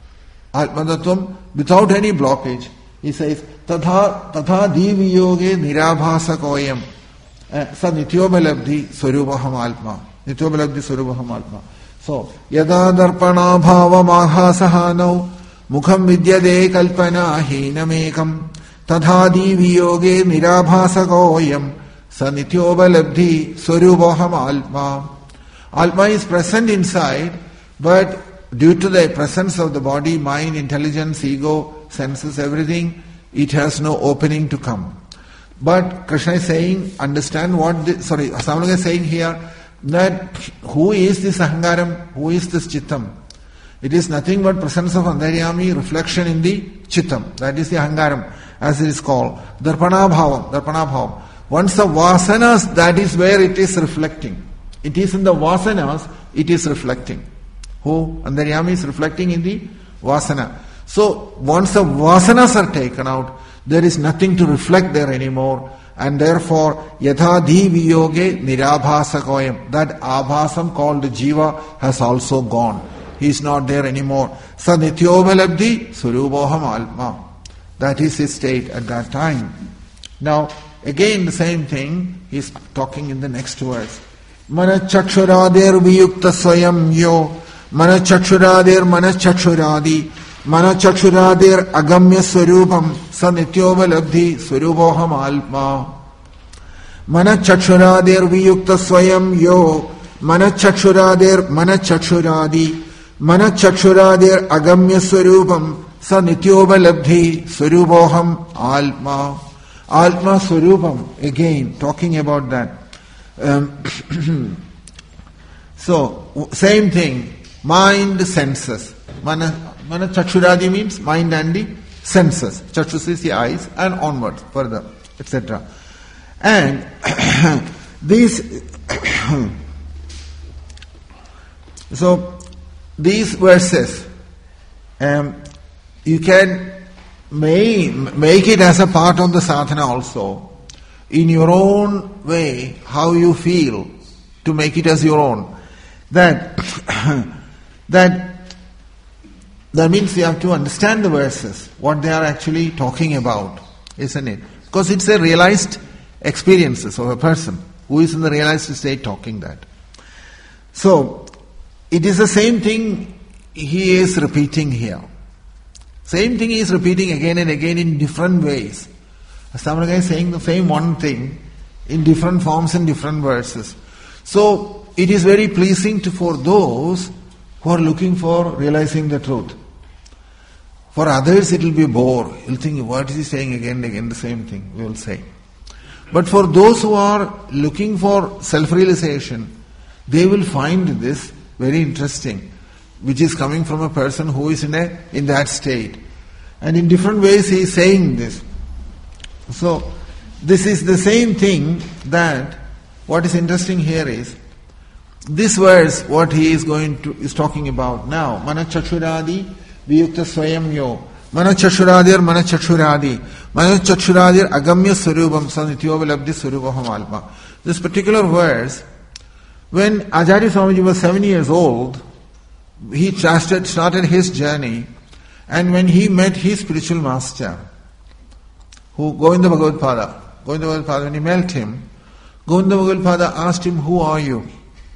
Alpadatum, without any blockage. He says, Tadha tadha diviyoge nirabhasa koyam sa nityobalabdhi swarupaham alpma. Nityobalabdhi swarupaham alpma. So, yada darpana bhava mahasahanau mukham vidyade kalpana hinamekam tadha diviyoge nirabhasa koyam sa nityobalabdhi swarupaham alpma. Alpma is present inside, but due to the presence of the body, mind, intelligence, ego, senses, everything, it has no opening to come. But Krishna is saying, understand what, the, sorry, Asamalaga is saying here, that who is this ahangaram, who is this chittam? It is nothing but presence of antaryami, reflection in the chittam. That is the ahangaram, as it is called. Darpana bhavam, darpana bhavam. Once the vasanas, that is where it is reflecting. It is in the vasanas, it is reflecting. Who? Antaryami is reflecting in the vasana. So, once the vasanas are taken out, there is nothing to reflect there anymore, and therefore, yatha dhi viyoge nirabhasakoyam, that abhasam called jiva has also gone. He is not there anymore. Sa nityobalabdhi suruboham alma. That is his state at that time. Now, again the same thing, he is talking in the next verse. Manachakshuradir viyukta swayam yo, manachakshuradir manachakshuradi, Manachakshuradir viyukta swayam yo. Manachakshuradir manachakshuradi. Manachakshuradir agamya swarupam. Sa nityobhalabdhi swarupoham alma. Alma swarupam. Again, talking about that. Um, so, same thing. Mind, senses. Mana, mana chakshuradi means mind and the senses. Chakshus is the eyes and onwards, further, et cetera. And these, so these verses, um, you can may, make it as a part of the sadhana also, in your own way, how you feel, to make it as your own. That, that, that means you have to understand the verses, what they are actually talking about, isn't it? Because it's a realized experiences of a person who is in the realized state talking that. So, it is the same thing he is repeating here. Same thing he is repeating again and again in different ways. Astamraka is saying the same one thing in different forms and different verses. So, it is very pleasing to, for those who are looking for realizing the truth. For others it will be a bore. You'll think, what is he saying again and again, the same thing, we will say. But for those who are looking for self-realization, they will find this very interesting, which is coming from a person who is in a in that state. And in different ways he is saying this. So, this is the same thing that, what is interesting here is, this verse, what he is going to, is talking about now, Manachakshuradi viyukta swayam yo. Manachakshuradir manachakshuradi. Manachakshuradir agamya swarupam sanityovalabdhi swarupaham alma. This particular verse, when Acharya Swamiji was seven years old, he started, started his journey, and when he met his spiritual master, who Govinda Bhagavad Pada, Govinda Bhagavad Pada, when he met him, Govinda Bhagavad Pada asked him, who are you?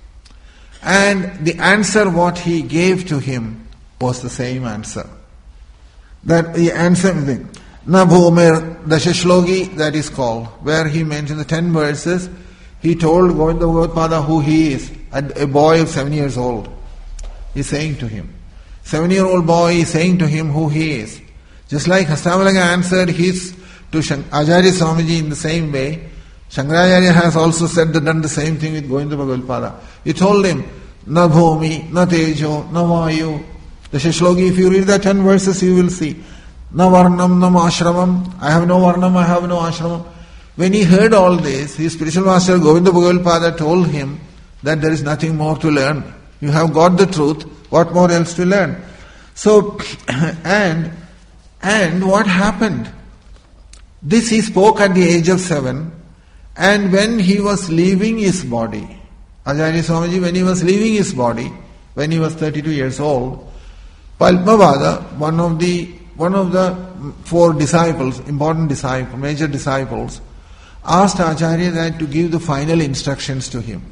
And the answer what he gave to him was the same answer. That the answer, Na Bhumir Dashashlogi, that is called, where he mentioned the ten verses, he told Govinda Bhagavad Pada who he is, a boy of seven years old. He's saying to him. Seven-year-old boy is saying to him who he is. Just like Hastamalaga answered his to Acharya Swamiji in the same way, Shankaracharya has also said that done the same thing with Govinda Bhagavad Pada. He told him, Na bhumi, na tejo, na vayu. The Shashlogi, if you read the ten verses, you will see. Na varnam, na ashramam. I have no varnam, I have no ashramam. When he heard all this, his spiritual master Govinda Bhagavad Pada told him that there is nothing more to learn. You have got the truth, what more else to learn? So, and, and what happened? This he spoke at the age of seven, and when he was leaving his body, Acharya Swamiji, when he was leaving his body, when he was thirty-two years old, Padmavada, one of the one of the four disciples, important disciples, major disciples, asked Acharya that to give the final instructions to him.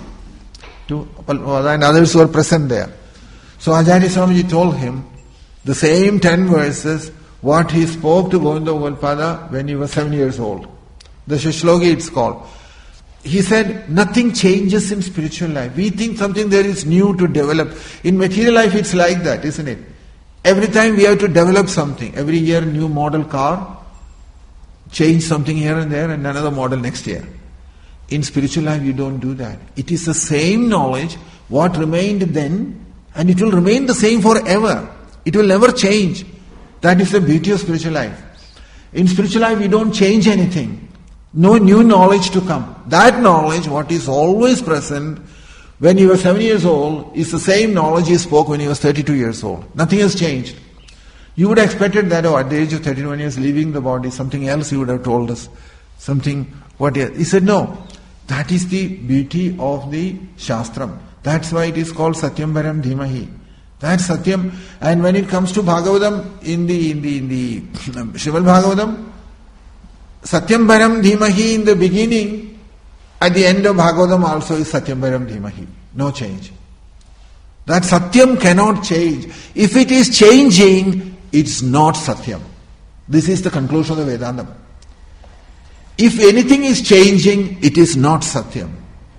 To Padmavada and others who were present there. So Acharya Swamiji told him the same ten verses what he spoke to Govinda Bhagavad Pada when he was seven years old. The Shashlogi it's called. He said, nothing changes in spiritual life. We think something there is new to develop. In material life it's like that, isn't it? Every time we have to develop something. Every year new model car, change something here and there, and another model next year. In spiritual life you don't do that. It is the same knowledge, what remained then, and it will remain the same forever. It will never change. That is the beauty of spiritual life. In spiritual life we don't change anything. No new knowledge to come. That knowledge, what is always present when he was seven years old, is the same knowledge he spoke when he was thirty-two years old. Nothing has changed. You would have expected that, oh, at the age of thirty-one years, leaving the body, something else he would have told us. Something, what he said, no. That is the beauty of the Shastram. That's why it is called Satyam Param Dhimahi. That's Satyam. And when it comes to Bhagavatam, in the, in the, in the Srimad Bhagavatam, Satyam Param Dhimahi in the beginning, at the end of Bhagavatam also is Satyam Param Dhimahi. No change. That Satyam cannot change. If it is changing, it's not Satyam. This is the conclusion of the Vedantam. If anything is changing, it is not Satyam.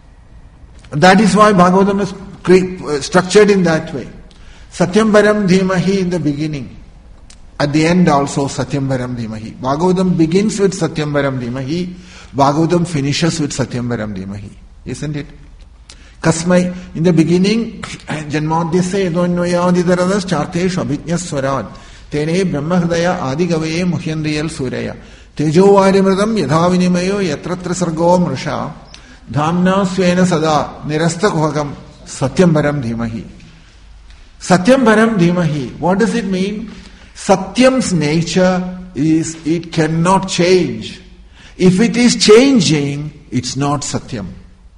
That is why Bhagavatam is structured in that way. Satyam Param Dhimahi in the beginning. At the end also Satyam Param Dhimahi. Bhagavatam begins with Satyam Param Dhimahi. Bhagavatam finishes with Satyam Param Dhimahi. Isn't it? Kasmai, in the beginning, Janmadhyasya Yadonvayadidaradas Chartesh Abhijñas Swarad Tene Brahmahridaya Adigavaye Muhyandriyal Suraya Tejo Varimradam Yadhavinimayo Yatratra Sargo Mrisha Dhamna Svena Sada Nirasta Kuhakam Satyam Param Dhimahi. Satyam Param Dhimahi. What does it mean? Satyam's nature is it cannot change. If it is changing, it's not Satyam.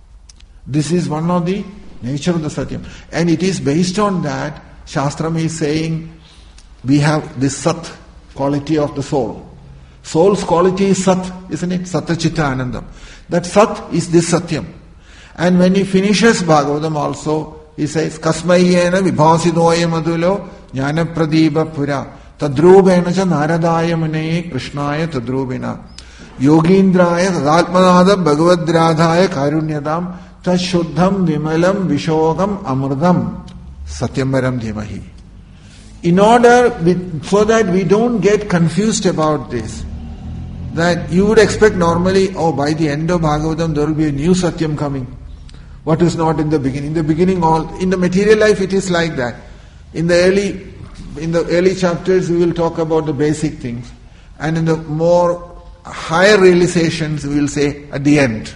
This is one of the nature of the Satyam. And it is based on that, Shastram is saying, we have this Sat, quality of the soul. Soul's quality is Sat, isn't it? Satta Chitta Anandam. That Sat is this Satyam. And when he finishes Bhagavatam also, he says, Kasmayena vibhasidoya madulo jnana pradipa pura tadrubena cha naradaya mune krishnaya tadrubena yogindraya tadatmanada bhagavadradhaya karunyadam tashuddham vimalam vishogam amrdam Satyam Param Dhimahi. In order, with, so that we don't get confused about this, that you would expect normally, oh, by the end of Bhagavatam there will be a new Satyam coming. What is not in the beginning. In the beginning, all in the material life it is like that. In the early in the early chapters we will talk about the basic things. And in the more higher realizations we will say at the end.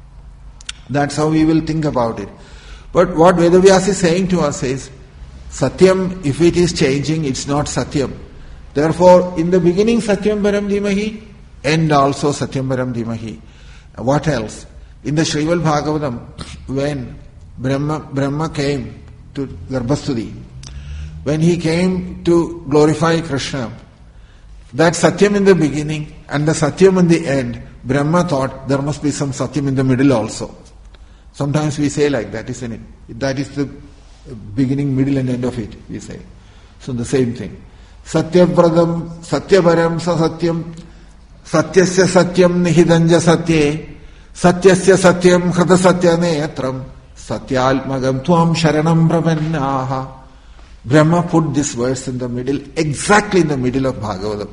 That's how we will think about it. But what Vedavyas is saying to us is, Satyam, if it is changing, it's not Satyam. Therefore, in the beginning Satyam Param Dhimahi, end also Satyam Param Dhimahi. What else? In the Srimad Bhagavatam, when Brahma, Brahma came to Garbhasthuti, when he came to glorify Krishna, that Satyam in the beginning and the Satyam in the end, Brahma thought there must be some Satyam in the middle also. Sometimes we say like that, isn't it? That is the beginning, middle and end of it, we say. So the same thing. Satyapradam, Satyaparam sa Satyam, Satyasya Satyam nihidanja Satye, Satyasya Satyam Khrata Satyane Yatram, Satyalmagam Tuam Sharanam Prapannaha. Brahma put this verse in the middle, exactly in the middle of Bhagavatam.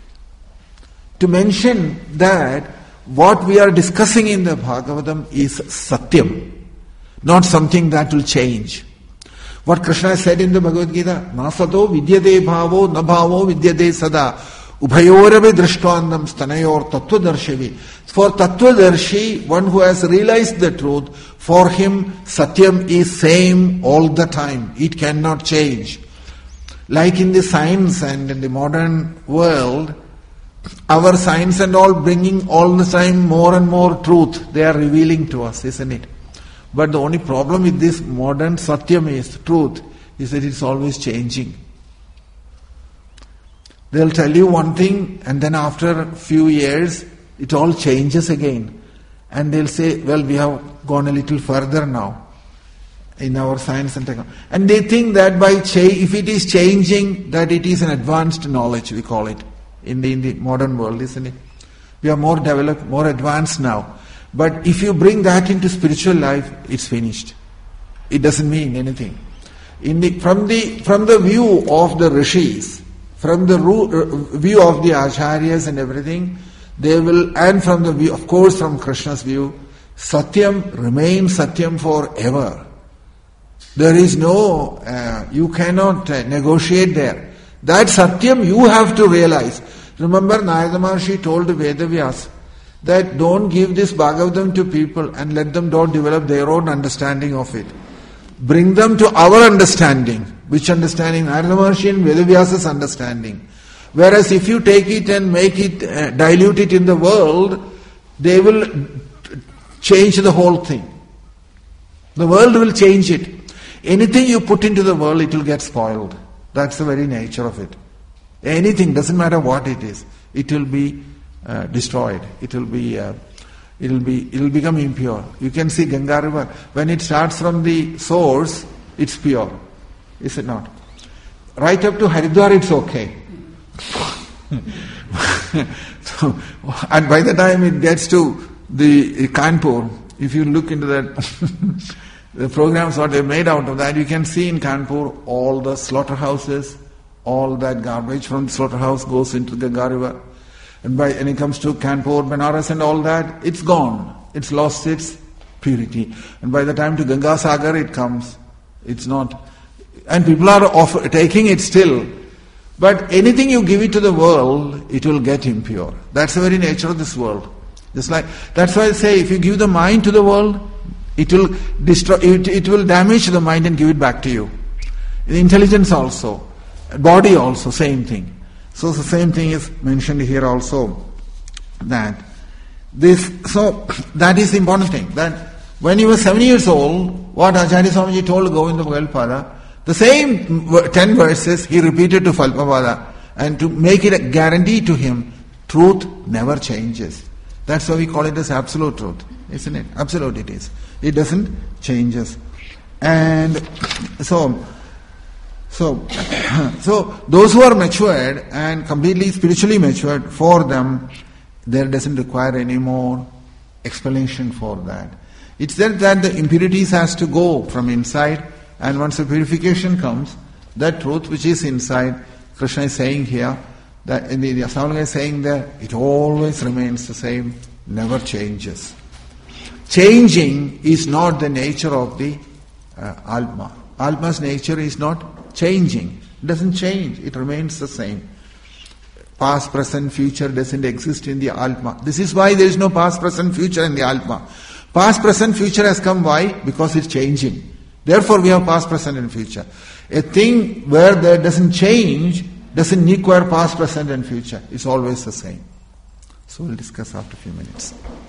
To mention that what we are discussing in the Bhagavatam is Satyam, not something that will change. What Krishna said in the Bhagavad Gita, Nasato vidyade bhavo na bhavo vidyade sada ubhayoravi drishtvanam stanayor tattvadarshi. For tattvadarshi, one who has realized the truth, for him Satyam is same all the time. It cannot change. Like in the science and in the modern world, our science and all bringing all the time more and more truth. They are revealing to us, isn't it? But the only problem with this modern Satyam is, truth, is that it's always changing. They'll tell you one thing and then after a few years, it all changes again. And they'll say, well, we have gone a little further now in our science and technology. And they think that by cha- if it is changing, that it is an advanced knowledge, we call it, in the, in the modern world, isn't it? We are more developed, more advanced now. But if you bring that into spiritual life, it's finished. It doesn't mean anything. In the, from the from the view of the rishis, from the ru- view of the acharyas and everything, they will, and from the view, of course, from Krishna's view, Satyam remains Satyam forever. There is no, uh, you cannot uh, negotiate there. That Satyam you have to realize. Remember, Narada Maharshi told Vedavyas that don't give this Bhagavatam to people and let them don't develop their own understanding of it. Bring them to our understanding. Which understanding? Narada Maharshi and Vedavyasa's understanding. Whereas if you take it and make it, uh, dilute it in the world, they will change the whole thing. The world will change it. Anything you put into the world, it will get spoiled. That's the very nature of it. Anything, doesn't matter what it is, it will be uh, destroyed. It will be, uh, it will be, it will become impure. You can see Ganga River, when it starts from the source, it's pure. Is it not? Right up to Haridwar, it's okay. so, and by the time it gets to the Kanpur, if you look into that, the programs what they made out of that, you can see in Kanpur all the slaughterhouses, all that garbage from the slaughterhouse goes into the Ganga River. And by, when it comes to Kanpur, Benares and all that, it's gone. It's lost its purity. And by the time to Ganga Sagar it comes, it's not. And people are offer, taking it still. But anything you give it to the world, it will get impure. That's the very nature of this world. Just like, that's why I say, if you give the mind to the world, it will destroy, it, it will damage the mind and give it back to you. The intelligence also, body also, same thing. So the same thing is mentioned here also, that this, so that is the important thing, that when he was seven years old, what Acharya Swamiji told Govinda Bhagalpada, the same ten verses he repeated to Phalpapada, and to make it a guarantee to him, truth never changes. That's why we call it as absolute truth, isn't it? Absolute it is. It doesn't changes. And so, so, so those who are matured and completely spiritually matured, for them, there doesn't require any more explanation for that. It's that, that the impurities has to go from inside, and once the purification comes, that truth which is inside, Krishna is saying here, that in the, the Asavanga is saying there, it always remains the same, never changes. Changing is not the nature of the uh, Atma. Atma's nature is not changing. It doesn't change, it remains the same. Past, present, future doesn't exist in the Atma. This is why there is no past, present, future in the Atma. Past, present, future has come, why? Because it's changing. Therefore we have past, present and future. A thing where there doesn't change doesn't require past, present and future. It's always the same. So we'll discuss after a few minutes.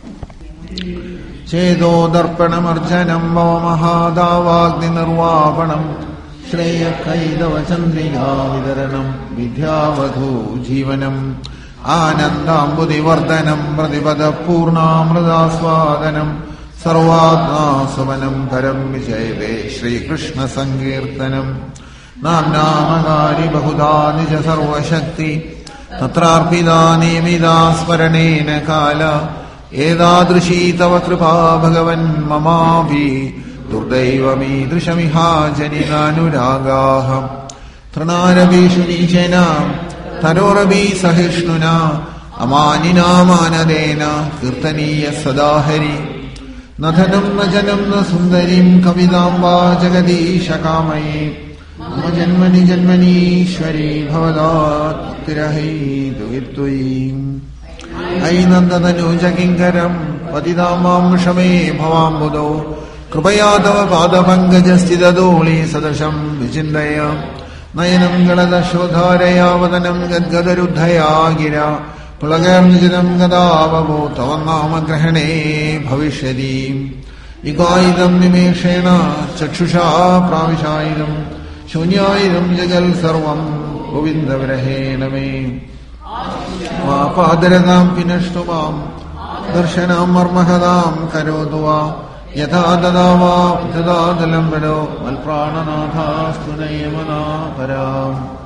Chedo darpanam arjanam bhavamahadavagni nirvapanam Shreya kaidava chandriga vidaranam vidyavadhu jivanam Anandambudhi vardhanam pradipada purnam radasvadanam Sarvatma savanam param vijayve Shri Krishna sankirtanam Namnamagari bahuda nija sarva shakti Tatrarpida nimida smaranena kala Edadrushi tava kripa bhagavan mamavi Durdevami drishamiha janina nuragaha Tranaravi shunichena Taroravi sahishnuna Amanina manadena Kirtaniya sadahari Nathanam najanam na sundarim Kavidamba jagadisha kamayi Janmani janmani ishwari bhavadat tirahi duvittui Ainandadanu jakinkaram Patidamam shame bhavambudo Krupayatava padapangajastidadoli sadasham vichindaya Nayanam galada shodharaya vadanam gadgadarudhaya gira Pulagarnijidam gadavavo tavannama grahane bhavishyadi Igaidam nimeshena chakshusha pravishaidam Shunyayidam jagal sarvam govinda virahena me Vapaadaradam pinashtumam darshanam marmahadam karodua Yatha dadava dadadalam vado malprananathastu nayamana param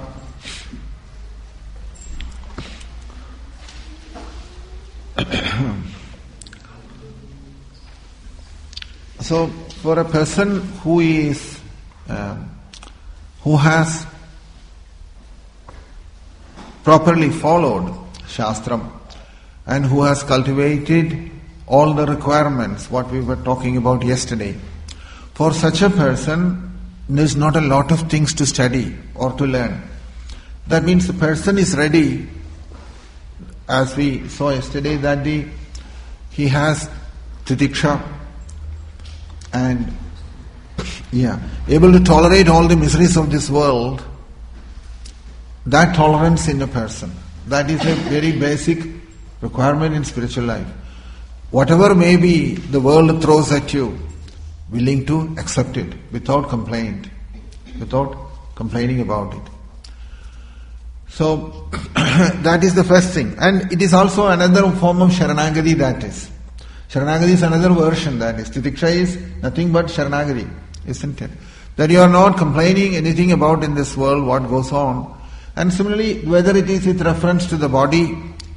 So, for a person who is, uh, who has properly followed Shastram and who has cultivated all the requirements, what we were talking about yesterday, for such a person, there's not a lot of things to study or to learn. That means the person is ready, as we saw yesterday, that the he has titiksha and yeah, able to tolerate all the miseries of this world. That tolerance in a person, that is a very basic requirement in spiritual life. Whatever may be the world throws at you, willing to accept it without complaint, without complaining about it. So, that is the first thing. And it is also another form of Sharanagati, that is. Sharanagati is another version, that is. Titiksha is nothing but Sharanagati, isn't it? That you are not complaining anything about in this world what goes on. And similarly, whether it is with reference to the body,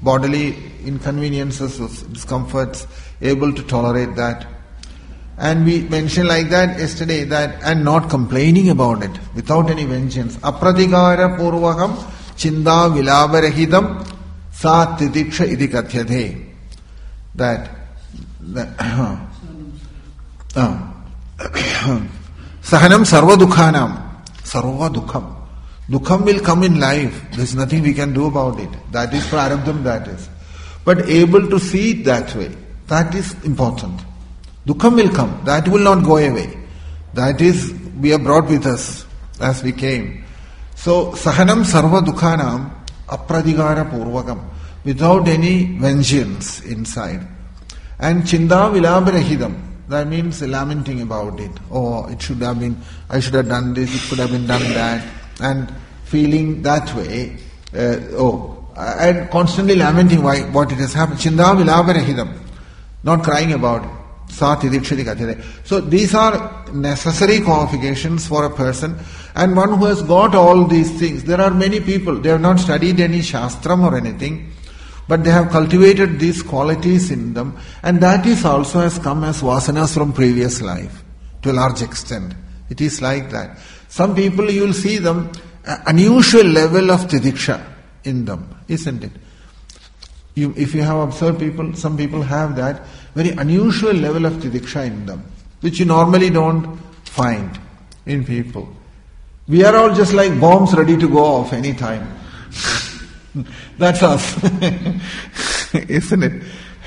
bodily inconveniences, discomforts, able to tolerate that. And we mentioned like that yesterday, that and not complaining about it, without any vengeance. Apratikara purvakam chinda vilabarahidam sa titiksha iti kathyate. That, that uh, uh, sahanam sarva dukhanam, sarva dukham. Dukham will come in life. There is nothing we can do about it. That is prarabdham, that is. But able to see it that way, that is important. Dukham will come. That will not go away. That is, we are brought with us as we came. So, sahanam sarva dukhanam apradigara purvakam, without any vengeance inside. And chinda vilabarahidam, that means lamenting about it. Oh, it should have been, I should have done this, it could have been done that. And feeling that way, uh, oh, and constantly lamenting why what it has happened. Chinda vilabarahidam, not crying about it. So these are necessary qualifications for a person, and one who has got all these things. There are many people, they have not studied any shastram or anything, but they have cultivated these qualities in them, and that is also has come as vasanas from previous life to a large extent. It is like that. Some people, you will see them, unusual level of tidiksha in them, isn't it? You, if you have observed people, some people have that very unusual level of tidiksha in them, which you normally don't find in people. We are all just like bombs ready to go off any time. That's us, isn't it?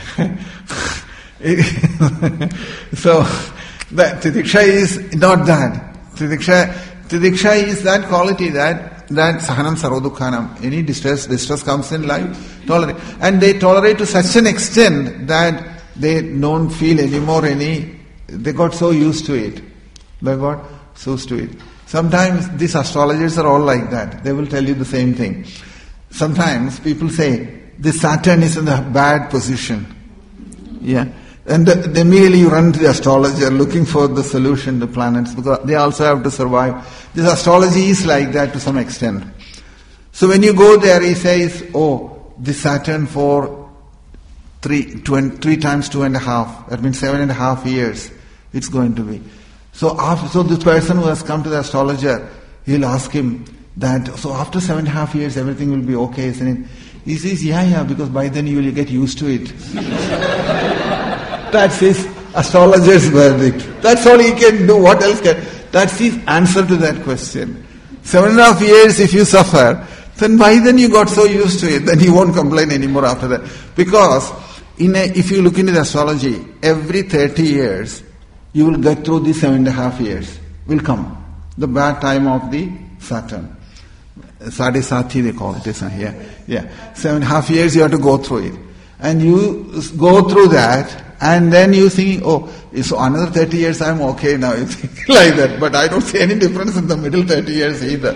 So, that tidiksha is not that. Tidiksha, tidiksha is that quality that that sahanam sarvadukhanam, any distress, distress comes in life, tolerate. And they tolerate to such an extent that they don't feel anymore any, they got so used to it. They got so used to it. Sometimes these astrologers are all like that. They will tell you the same thing. Sometimes people say, this Saturn is in a bad position. Yeah. And then immediately you run to the astrologer looking for the solution, the planets, because they also have to survive. This astrology is like that to some extent. So when you go there, he says, oh, this Saturn for three, two, three times two and a half, that means seven and a half years, it's going to be. So after, so this person who has come to the astrologer, he'll ask him that, so after seven and a half years, everything will be okay, isn't it? He says, yeah, yeah, because by then you will get used to it. That's his astrologer's verdict. That's all he can do. What else can? That's his answer to that question. Seven and a half years if you suffer, then by then you got so used to it, then you won't complain anymore after that. Because in a, if you look into the astrology, every thirty years, you will get through these seven and a half years. Will come. The bad time of the Saturn. Sade Sati they call it, isn't it? Yeah. Yeah. Seven and a half years you have to go through it. And you go through that, and then you think, oh, so another thirty years I'm okay now. You think like that. But I don't see any difference in the middle thirty years either.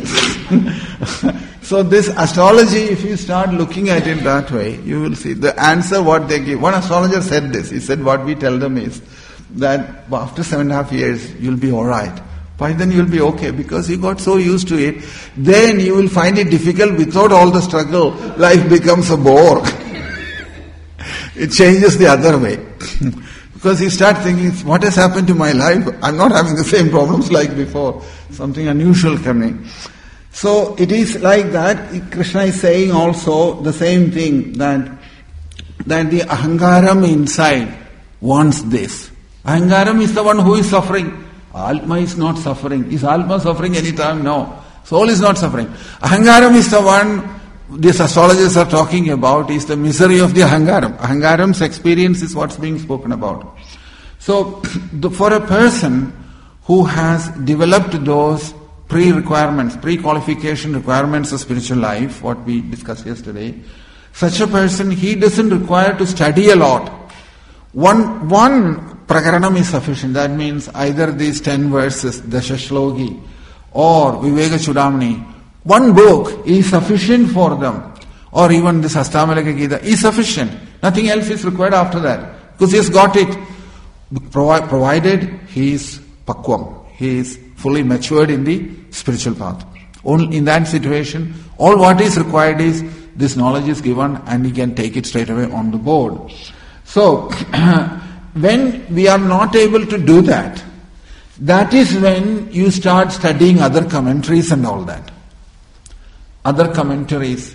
So this astrology, if you start looking at it that way, you will see the answer what they give. One astrologer said this. He said what we tell them is that after seven and a half years you'll be alright. By then you'll be okay because you got so used to it. Then you will find it difficult without all the struggle. Life becomes a bore. It changes the other way. Because you start thinking, what has happened to my life? I'm not having the same problems like before. Something unusual coming. So it is like that. Krishna is saying also the same thing, that that the ahangaram inside wants this. Ahangaram is the one who is suffering. Atma is not suffering. Is Atma suffering any time? No. Soul is not suffering. Ahangaram is the one these astrologers are talking about, is the misery of the ahangaram. Ahangaram's experience is what's being spoken about. So, the, for a person who has developed those pre-requirements, pre-qualification requirements of spiritual life, what we discussed yesterday, such a person, he doesn't require to study a lot. One, one prakaranam is sufficient. That means either these ten verses, Dashashloki, or Viveka Chudamani, one book is sufficient for them, or even this Astamalaka Gita is sufficient. Nothing else is required after that, because he has got it. Provi- provided he is pakwam, he is fully matured in the spiritual path. Only in that situation, all what is required is this knowledge is given and he can take it straight away on the board. So, when we are not able to do that, that is when you start studying other commentaries and all that. Other commentaries,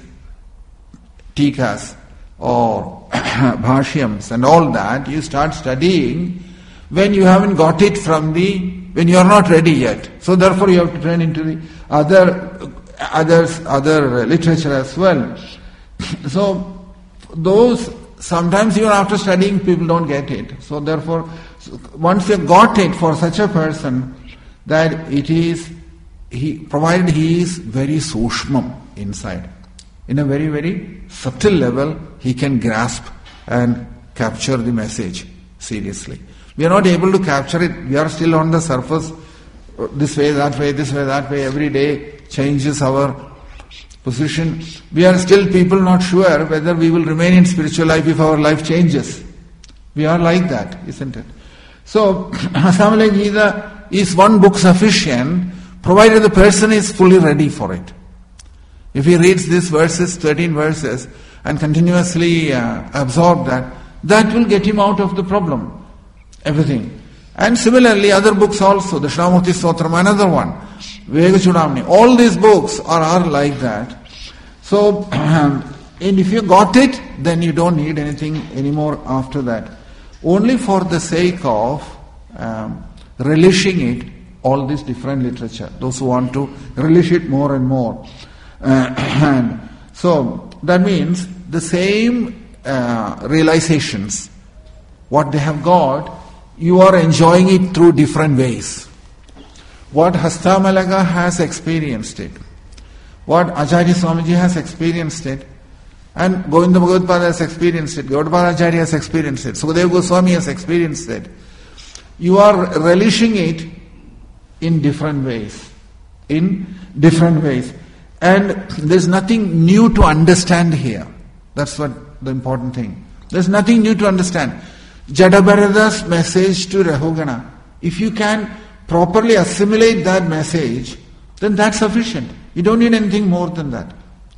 tikas or bhashyams and all that, you start studying when you haven't got it from the, when you are not ready yet. So therefore you have to turn into the other, others, other literature as well. So those, sometimes even after studying people don't get it. So therefore, once you got it for such a person, that it is, he, provided he is very sushmam inside, in a very, very subtle level, he can grasp and capture the message seriously. We are not able to capture it. We are still on the surface, this way, that way, this way, that way. Every day changes our position. We are still people not sure whether we will remain in spiritual life if our life changes. We are like that, isn't it? So, Samala Gita is one book sufficient, provided the person is fully ready for it. If he reads these verses, thirteen verses, and continuously uh, absorb that, that will get him out of the problem. Everything. And similarly, other books also, the Shramurti Stotram, another one, Viveka Chudamani, all these books are, are like that. So, and if you got it, then you don't need anything anymore after that. Only for the sake of um, relishing it, all this different literature, those who want to relish it more and more. Uh, and so, that means the same uh, realizations, what they have got, you are enjoying it through different ways. What Hastamalaga has experienced it, what Acharya Swamiji has experienced it, and Govinda Bhagavad has experienced it, Gaudapada Acharya has experienced it, Sukadeva Goswami has experienced it. You are relishing it in different ways. In different ways. And there's nothing new to understand here. That's what the important thing. There's nothing new to understand. Jadabharada's message to Rahugana, if you can properly assimilate that message, then that's sufficient. You don't need anything more than that.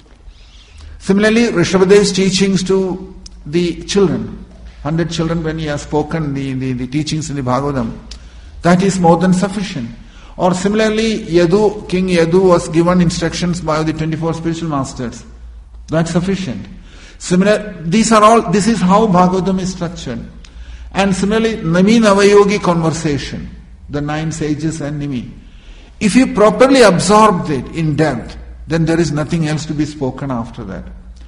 Similarly, Rishabhadev's teachings to the children, hundred children when he has spoken the, the, the teachings in the Bhagavatam, that is more than sufficient. Or similarly, Yadu, King Yadu was given instructions by the twenty-four spiritual masters. That's sufficient. Similar, these are all, this is how Bhagavatam is structured. And similarly, Nimi Navayogi conversation, the nine sages and Nimi. If you properly absorbed it in depth, then there is nothing else to be spoken after that.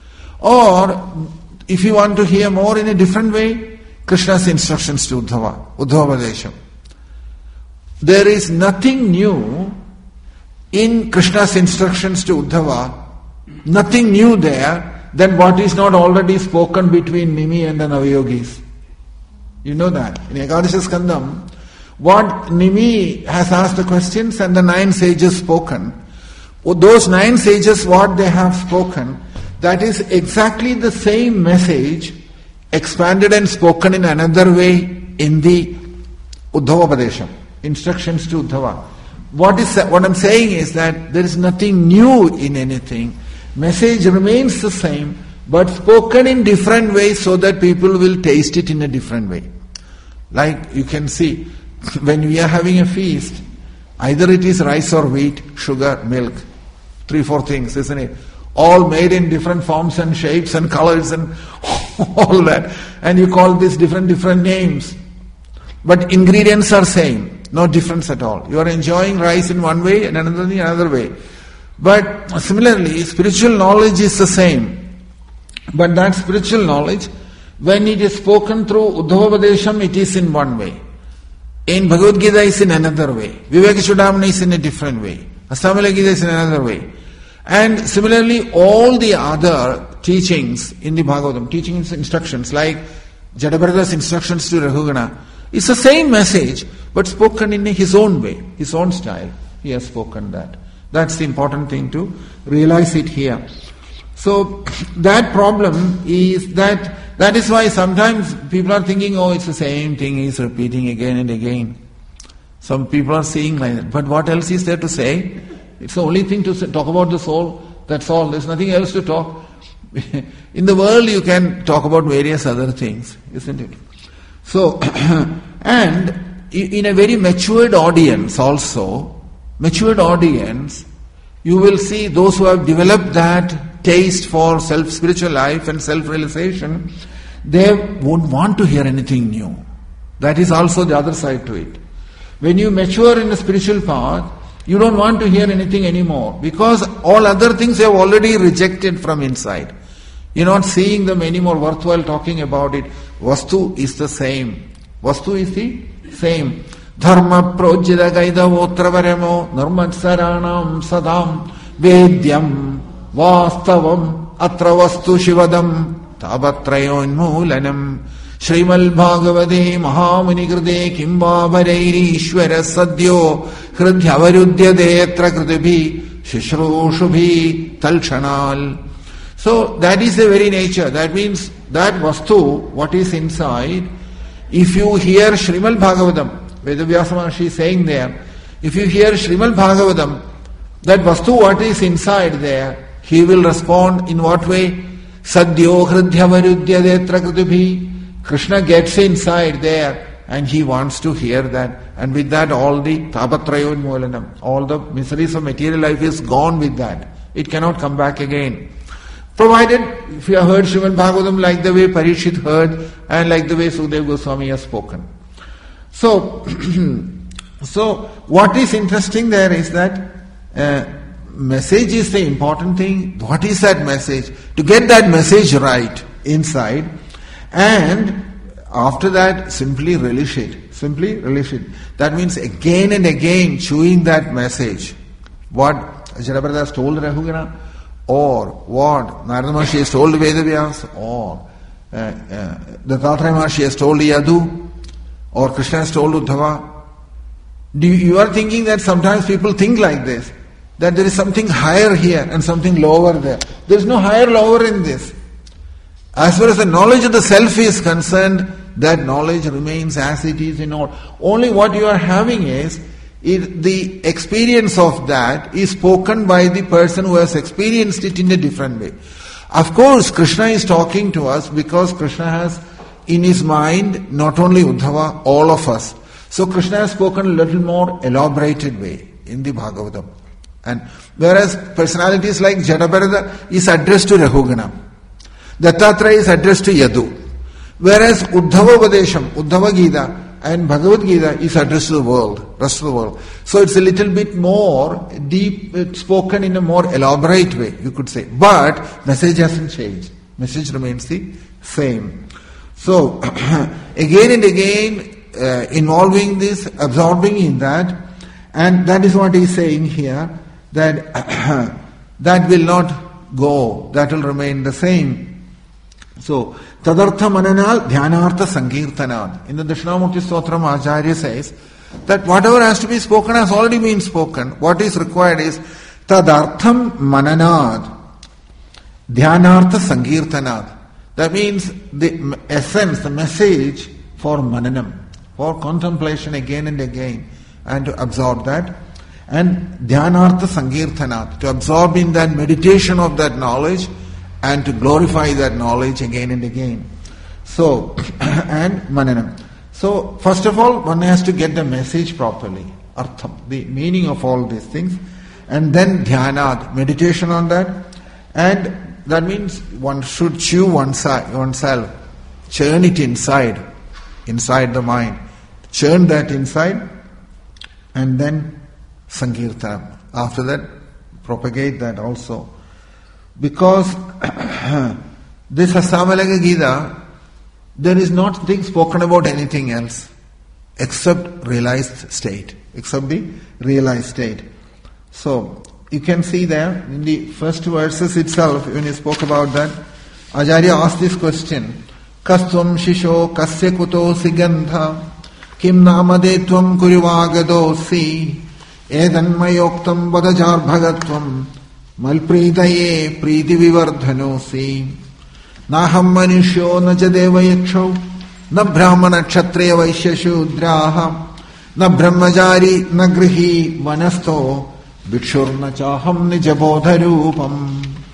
Or, if you want to hear more in a different way, Krishna's instructions to Uddhava, Uddhava-padesham. There is nothing new in Krishna's instructions to Uddhava, nothing new there than what is not already spoken between Nimi and the Navayogis. You know that. In Ekadasha Skandam, what Nimi has asked the questions and the nine sages spoken, those nine sages, what they have spoken, that is exactly the same message expanded and spoken in another way in the Uddhava-padesham, instructions to Uddhava. What is what I'm saying is that there is nothing new in anything. Message remains the same, but spoken in different ways so that people will taste it in a different way. Like you can see, when we are having a feast, either it is rice or wheat, sugar, milk, three, four things, isn't it? All made in different forms and shapes and colors and all that. And you call this different, different names. But ingredients are same, no difference at all. You are enjoying rice in one way and another in another way. But similarly, spiritual knowledge is the same. But that spiritual knowledge, when it is spoken through Uddhava-padesham, it is in one way. In Bhagavad Gita is in another way. Viveka Chudamani is in a different way. Astamala Gita is in another way. And similarly, all the other teachings in the Bhagavatam, teaching instructions like Jadabharada's instructions to Rahugana, it's the same message, but spoken in his own way, his own style. He has spoken that. That's the important thing to realize it here. So that problem is that, that is why sometimes people are thinking, oh, it's the same thing, he's repeating again and again. Some people are saying like that. But what else is there to say? It's the only thing to say, talk about the soul, that's all. There's nothing else to talk. In the world you can talk about various other things, isn't it? So, and in a very matured audience also, matured audience, you will see those who have developed that taste for self-spiritual life and self-realization, they won't want to hear anything new. That is also the other side to it. When you mature in the spiritual path, you don't want to hear anything anymore because all other things you have already rejected from inside. You're not seeing them anymore worthwhile talking about it. Vastu is the same. Vastu is the same. Dharma projita gaidavotravaramo nirmatsaranam sadam vedyam vastavam atra vastu shivadam tabatrayon Shrimal Bhagavade Mahamuni Kride Kimbabarairi Ishvara Sadyo Hridhyavarudhyade Etra Kritibi Shishrushubi Talshanal. So that is the very nature. That means that Vastu, what is inside, if you hear Shrimal Bhagavatam, Vedavyasa Maharshi is saying there, if you hear Shrimal Bhagavatam, that Vastu, what is inside there, he will respond in what way? Sadyo Hridhyavarudhyade Etra Kritibi. Krishna gets inside there and he wants to hear that. And with that all the tapatrayon molanam, all the miseries of material life is gone with that. It cannot come back again. Provided if you have heard Srimad Bhagavatam like the way Parikshit heard and like the way Sukadeva Goswami has spoken. So, so what is interesting there is that uh, message is the important thing. What is that message? To get that message right inside, and after that, simply relish it. Simply relish it. That means again and again chewing that message. What Jadabrata has told Rahugana, or what Narada Maharshi has told Vedavyas, or uh, uh, the Dattatreya Maharshi has told Yadu, or Krishna has told Uddhava. Do you, you are thinking that sometimes people think like this, that there is something higher here and something lower there. There is no higher lower in this. As far as the knowledge of the self is concerned, that knowledge remains as it is in all. Only what you are having is, it, the experience of that is spoken by the person who has experienced it in a different way. Of course, Krishna is talking to us because Krishna has in his mind not only Uddhava, all of us. So Krishna has spoken a little more elaborated way in the Bhagavatam. And whereas personalities like Jadabharata is addressed to Rahugana, Dattatreya is addressed to Yadu. Whereas Uddhava Vadesham, Uddhava Gita and Bhagavad Gita is addressed to the world, rest of the world. So it's a little bit more deep, it's spoken in a more elaborate way, you could say. But message hasn't changed. Message remains the same. So again and again uh, involving this, absorbing in that, and that is what he is saying here, that that will not go, that will remain the same. So, tadartha mananal dhyanartha sankirtanal. In the Dakshinamurti Stotram, Acharya says that whatever has to be spoken has already been spoken. What is required is tadartham mananad dhyanartha sankirtanal. That means the essence, the message for mananam, for contemplation again and again, and to absorb that. And dhyanartha sankirtanat, to absorb in that meditation of that knowledge, and to glorify that knowledge again and again. So, and mananam. So, first of all, one has to get the message properly, artham, the meaning of all these things, and then dhyanad, meditation on that, and that means one should chew oneself, oneself, churn it inside, inside the mind, churn that inside, and then sankirtanam. After that, propagate that also. Because this Hasamalaga Gita, there is not thing spoken about anything else except realized state, except the realized state. So, you can see there in the first verses itself, when he spoke about that, Acharya asked this question, Kastvam Shisho Kasya Kuto Sigandha Kim Namadetvam Kurivagadosi Edanmayoktam Vadajar Bhagatvam Malpritaye Priti Vivardhanosi Naham Manusho Naja Devayaksho Na Brahmana Kshatriya Vaishya Shudraha Na Brahmajari Na Grihi Vanasto Vikshurna Chaham Nijabodharupam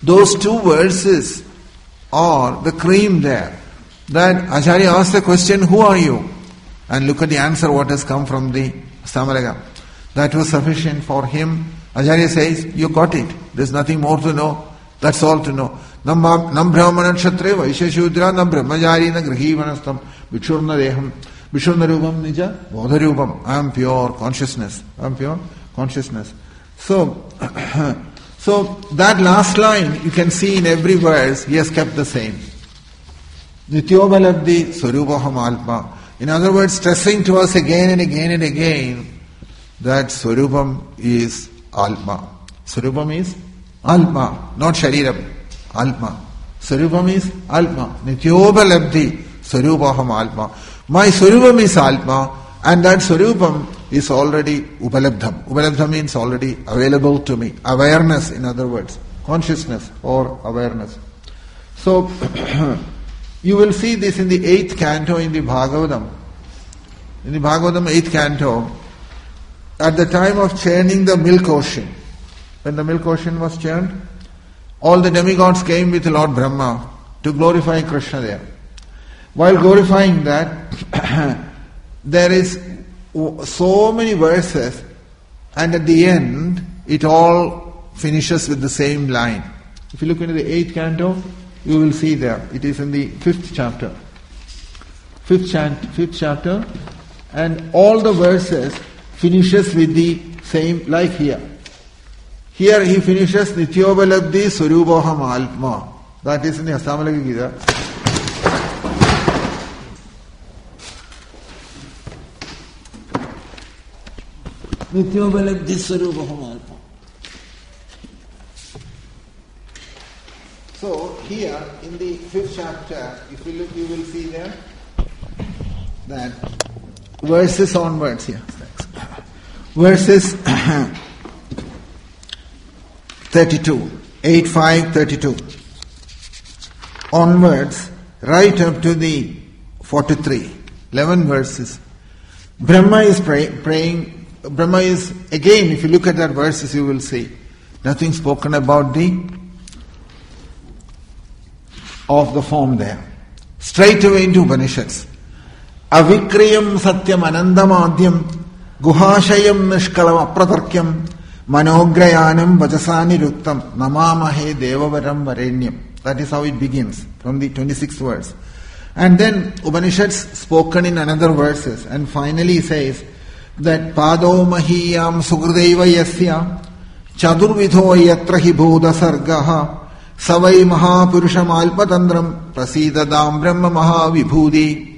those two verses are the cream there. That Acharya asked the question, who are you? And look at the answer what has come from the Astamalaka. That was sufficient for him. Acharya says, you got it. There's nothing more to know. That's all to know. Nam brahmana kshatriya vaishya shudra nam brahmajari na grihi vanastam vichurna deham vichurna rupam nija bodha rupam. I am pure consciousness. I am pure consciousness. So, so that last line you can see in every verse he has kept the same. Nityobalabdhi Swarupaham Alpa. In other words, stressing to us again and again and again that Swarupam is Alpa. Swarupam is Alpa, not Shariram. Alpa. Swarupam is Alpa. Nityobalabdhi Swarupaham Alpa. My Swarupam is Alpa, and that Swarupam is already Upalabdham. Upalabdham means already available to me. Awareness, in other words. Consciousness or awareness. So, you will see this in the eighth canto in the Bhagavatam. In the Bhagavatam eighth canto, at the time of churning the milk ocean, when the milk ocean was churned, all the demigods came with Lord Brahma to glorify Krishna there. While glorifying that, there is so many verses, and at the end, it all finishes with the same line. If you look into the eighth canto, you will see there. It is in the fifth chapter. Fifth, chant, fifth chapter, and all the verses finishes with the same, like here. Here he finishes Nityobalabdhi Swarupaham Alma. That is in the Astamalaka Gita. Nityobalabdhi Swarupaham Alma. So here in the fifth chapter, if you look, you will see there that verses onwards here. Verses thirty-two, eight, five, thirty-two onwards, right up to the forty-three, eleven verses. Brahma is pray, praying. Brahma is, again, if you look at that verses, you will see nothing spoken about the of the form there. Straight away into Upanishads. Avikriyam satyam anandamadhyam guhashayam nishkalam apratarkyam manograyanam vajasani ruttam namamahe devavaram varenyam. That is how it begins from the twenty-sixth verse. And then Upanishads spoken in another verses, and finally says that pado mahiyam sugrideva yasya chadurvidho yatra hi bhuda sargaha Savai Mahapurusham Alpatandram Prasidadam Brahma Mahavibhudi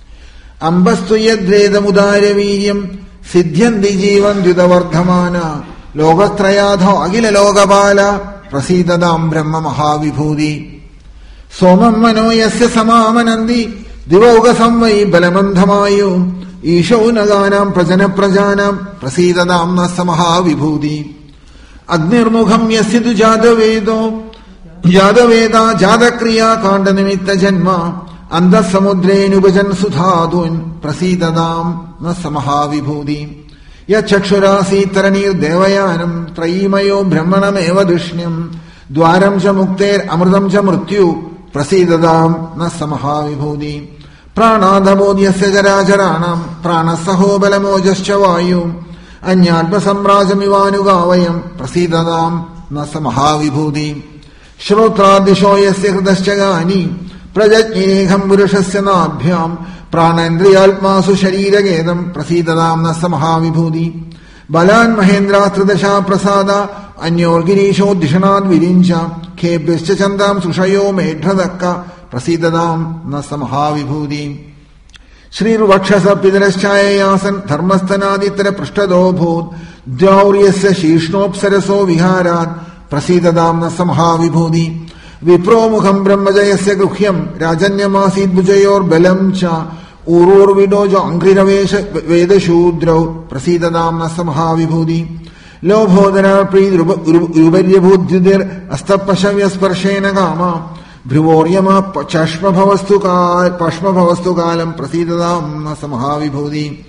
Ambastu Yadvedam Udareviryam Siddhyandi Jivan Dvidavardhamana Logatrayadho Agila Logabala Prasidadam Brahma Mahavibhudi Somam Mano Yasya Samamanandi Divoga Samvai Balamandhamayu Isho Naganam Prajana Prajanam Prasidadam Nasa Mahavibhudi Agnirmukham Yasidu Jadavedo Yadaveda Jadakriya Kanda Nimitta Janma Anda Samudre Nubajan Sudhadun Prasidadam Nasamaha Vibhudi Yachakshurasi Taranir Devayanam Trayimayo Brahmanam Eva Dushnyam Dwaram cha Mukter Amrdam cha Mrityu Prasidadam Nasamaha Vibhudi Pranadhamodyasya Jarajaranam Pranasaho Balamojascha Vayu Anyatma Samrajamivanu Gavayam Prasidadam Nasamaha Vibhudi Shrotra yasya hridaschagani prajajneham purushasya nabhyam pranendriyalpmasu shariragedam prasidadam nasa mahavibhudi balan mahendra tridasha prasada anyorgirisho dishanad virincha khebhyascha chandam sushayo medhradakka prasidadam nasa mahavibhudi Shriruvakshasa pidaraschayayasan dharmastanaditra prashtado bhut dvauryasya shishnopsaraso viharat Prasidadam nasa mahavibhudi Vipromukham brahmajayasya gruhyam Rajanyamasid bujayor belam cha Urur vidoja angriravesha veda shudrau Prasidadam nasa mahavibhudi Lobhodana prid rubaryabhudyudir Astapashavya sparshena gama Bhrivoryama chashma bhavastu kalam Prasidadam nasa mahavibhudi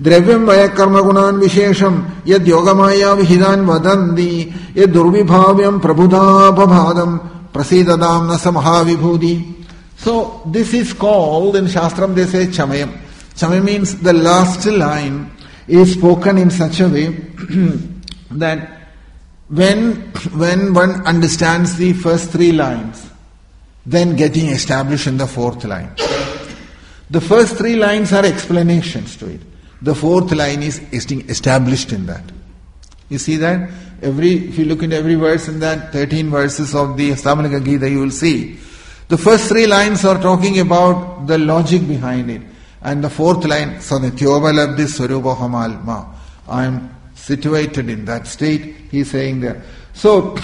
Dravyam vaya karma gunan vishesham yad yogamaya vihidan vadanti yad durvibhavyam prabhudapabhadam prasidadam nasa mahavibhudi. So this is called, in Shastram they say chamayam. Chamayam means the last line is spoken in such a way that when, when one understands the first three lines, then getting established in the fourth line. The first three lines are explanations to it. The fourth line is established in that. You see that? Every, if you look into every verse in that thirteen verses of the Samvalika Gita, you will see the first three lines are talking about the logic behind it. And the fourth line, so Nityobalabdhi Swarupoham Alma. I am situated in that state, he is saying there. So,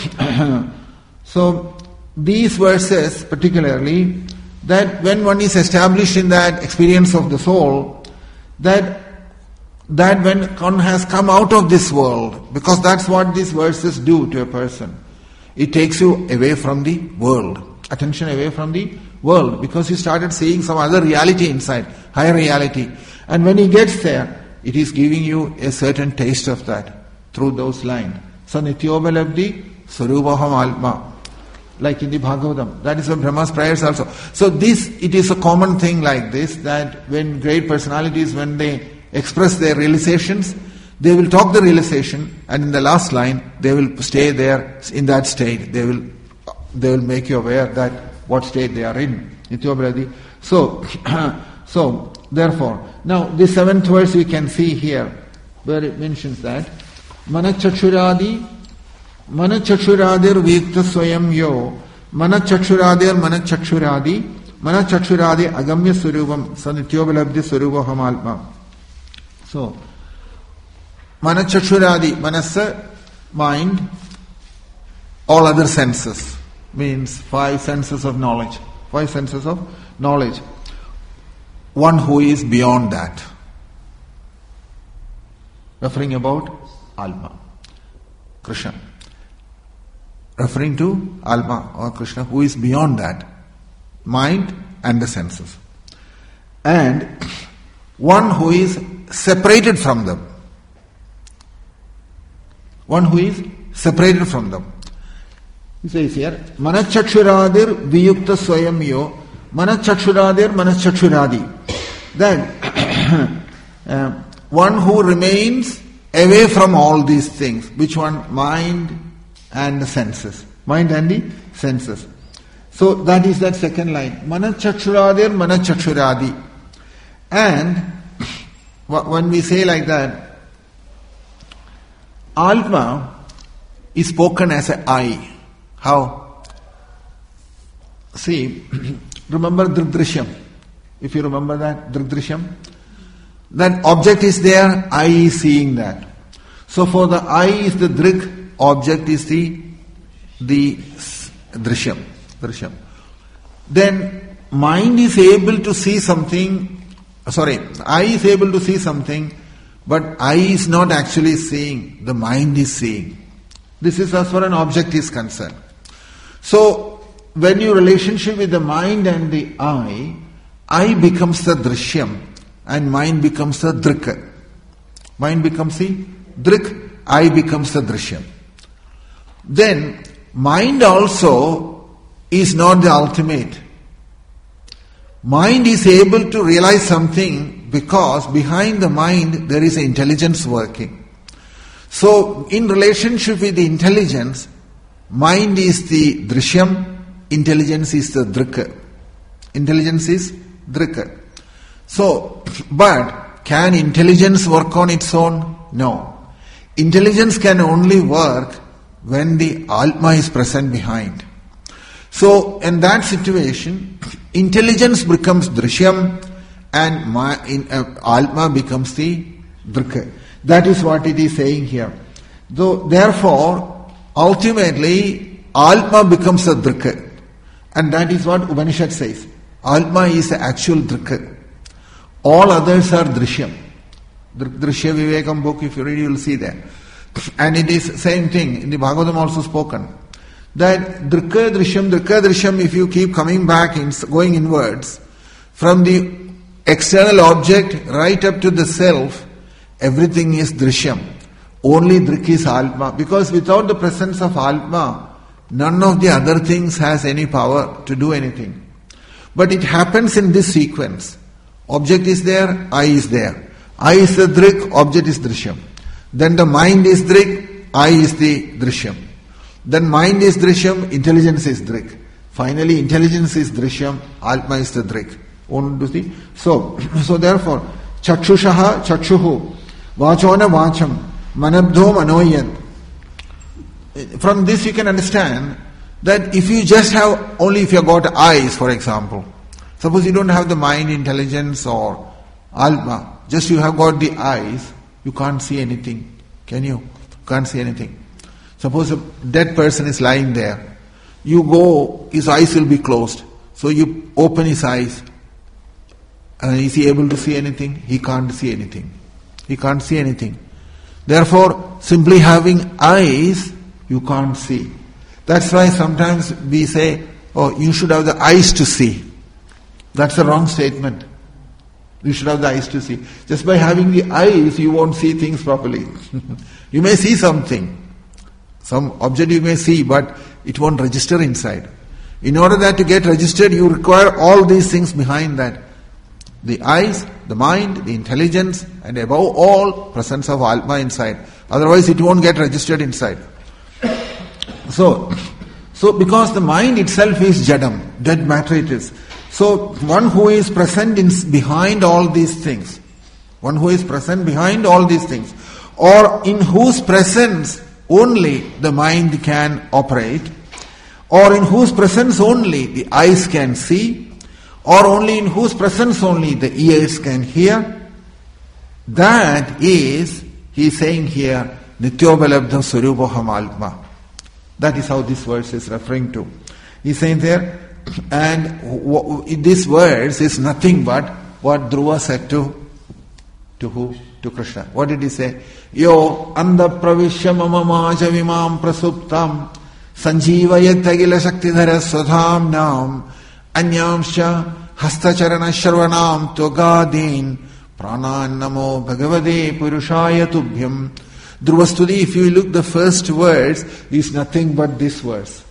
so these verses particularly, that when one is established in that experience of the soul, that that when one has come out of this world, because that's what these verses do to a person. It takes you away from the world, attention away from the world, because you started seeing some other reality inside, higher reality. And when he gets there, it is giving you a certain taste of that through those lines. So Nityobalabdhi Swarupaham Alma, like in the Bhagavatam. That is what Brahma's prayers also. So this, it is a common thing like this, that when great personalities, when they express their realizations, they will talk the realization, and in the last line, they will stay there in that state. They will, they will make you aware that what state they are in. Nityobalabdhi. So, so therefore, now the seventh verse we can see here, where it mentions that Manachachuradi Manachachuradir Vikta Swayam Yo Manachachuradir Manachachuradi Manachachuradi Agamya Surubam Sanityobalabdhi Surubaham Alma. So Manachachuradi, Manasa, mind, all other senses, means five senses of knowledge. Five senses of knowledge. One who is beyond that. Referring about Alma, Krishna. Referring to Alma or Krishna, who is beyond that. Mind and the senses. And one who is separated from them. One who is separated from them. He says here, Manachachuradir Viyukta Swayam Yo Manachachuradir Manachachuradi. Then, uh, one who remains away from all these things. Which one? Mind and the senses. Mind and the senses. So that is that second line. Manachachuradir Manachachuradi. And when we say like that, Alma is spoken as an I. How? See, remember Dridrishyam. If you remember that, Dridrishyam. That object is there, I is seeing that. So for the I is the Drik, object is the the Drishyam. Drishyam. Then mind is able to see something, sorry, I is able to see something, but I is not actually seeing, the mind is seeing. This is as far as an object is concerned. So when your relationship with the mind and the I, I becomes the Drishyam and mind becomes the Drik. Mind becomes the Drik, I becomes the Drishyam. Then mind also is not the ultimate. Mind is able to realize something because behind the mind there is an intelligence working. So in relationship with the intelligence, mind is the Drishyam, intelligence is the Drika. Intelligence is Drika. So, but can intelligence work on its own? No. Intelligence can only work when the Alma is present behind. So, in that situation, intelligence becomes Drishyam and my, in, uh, Alma becomes the Drika. That is what it is saying here. Though, therefore, ultimately, Alma becomes a Drika. And that is what Upanishad says. Alma is the actual Drika. All others are Drishyam. Drishya Vivekam book, if you read, you will see that. And it is same thing, in the Bhagavatam also spoken. That Drika Drishyam, Drika Drishyam, if you keep coming back, in, going inwards, from the external object right up to the self, everything is Drishyam. Only Drik is Atma. Because without the presence of Atma, none of the other things has any power to do anything. But it happens in this sequence. Object is there, I is there. I is the Drik, object is Drishyam. Then the mind is Drik, I is the Drishyam. Then mind is Drishyam, intelligence is Drik. Finally, intelligence is Drishyam, Atma is the Drik. So, so therefore, Chakshushaha Chakshuhu, Vachona Vacham, Manabdho Manoyan. From this you can understand that if you just have, only if you have got eyes, for example, suppose you don't have the mind, intelligence or Atma, just you have got the eyes, you can't see anything. Can you? You can't see anything. Suppose a dead person is lying there. You go, his eyes will be closed. So you open his eyes. And is he able to see anything? He can't see anything. He can't see anything. Therefore, simply having eyes, you can't see. That's why sometimes we say, oh, you should have the eyes to see. That's a wrong statement. You should have the eyes to see. Just by having the eyes, you won't see things properly. You may see something. Some object you may see, but it won't register inside. In order that to get registered, you require all these things behind that. The eyes, the mind, the intelligence, and above all, presence of Atma inside. Otherwise, it won't get registered inside. So, so because the mind itself is Jadam, dead matter it is. So, one who is present in, behind all these things, one who is present behind all these things, or in whose presence only the mind can operate, or in whose presence only the eyes can see, or only in whose presence only the ears can hear, that is, he is saying here, Nityobalabdha Swarupoham Atma. That is how this verse is referring to. He is saying there, and w- w- this verse is nothing but what Dhruva said to, to who? To Krishna. What did he say? Yo anda pravishya mama maja vimam prasuptam sanjeevayat agila shaktidhara swadham nam anyamsha hastacharana sharvanam togadin pranan namo bhagavade purushaya tubhyam. Dhruvastudi, if you look the first words, is nothing but this verse.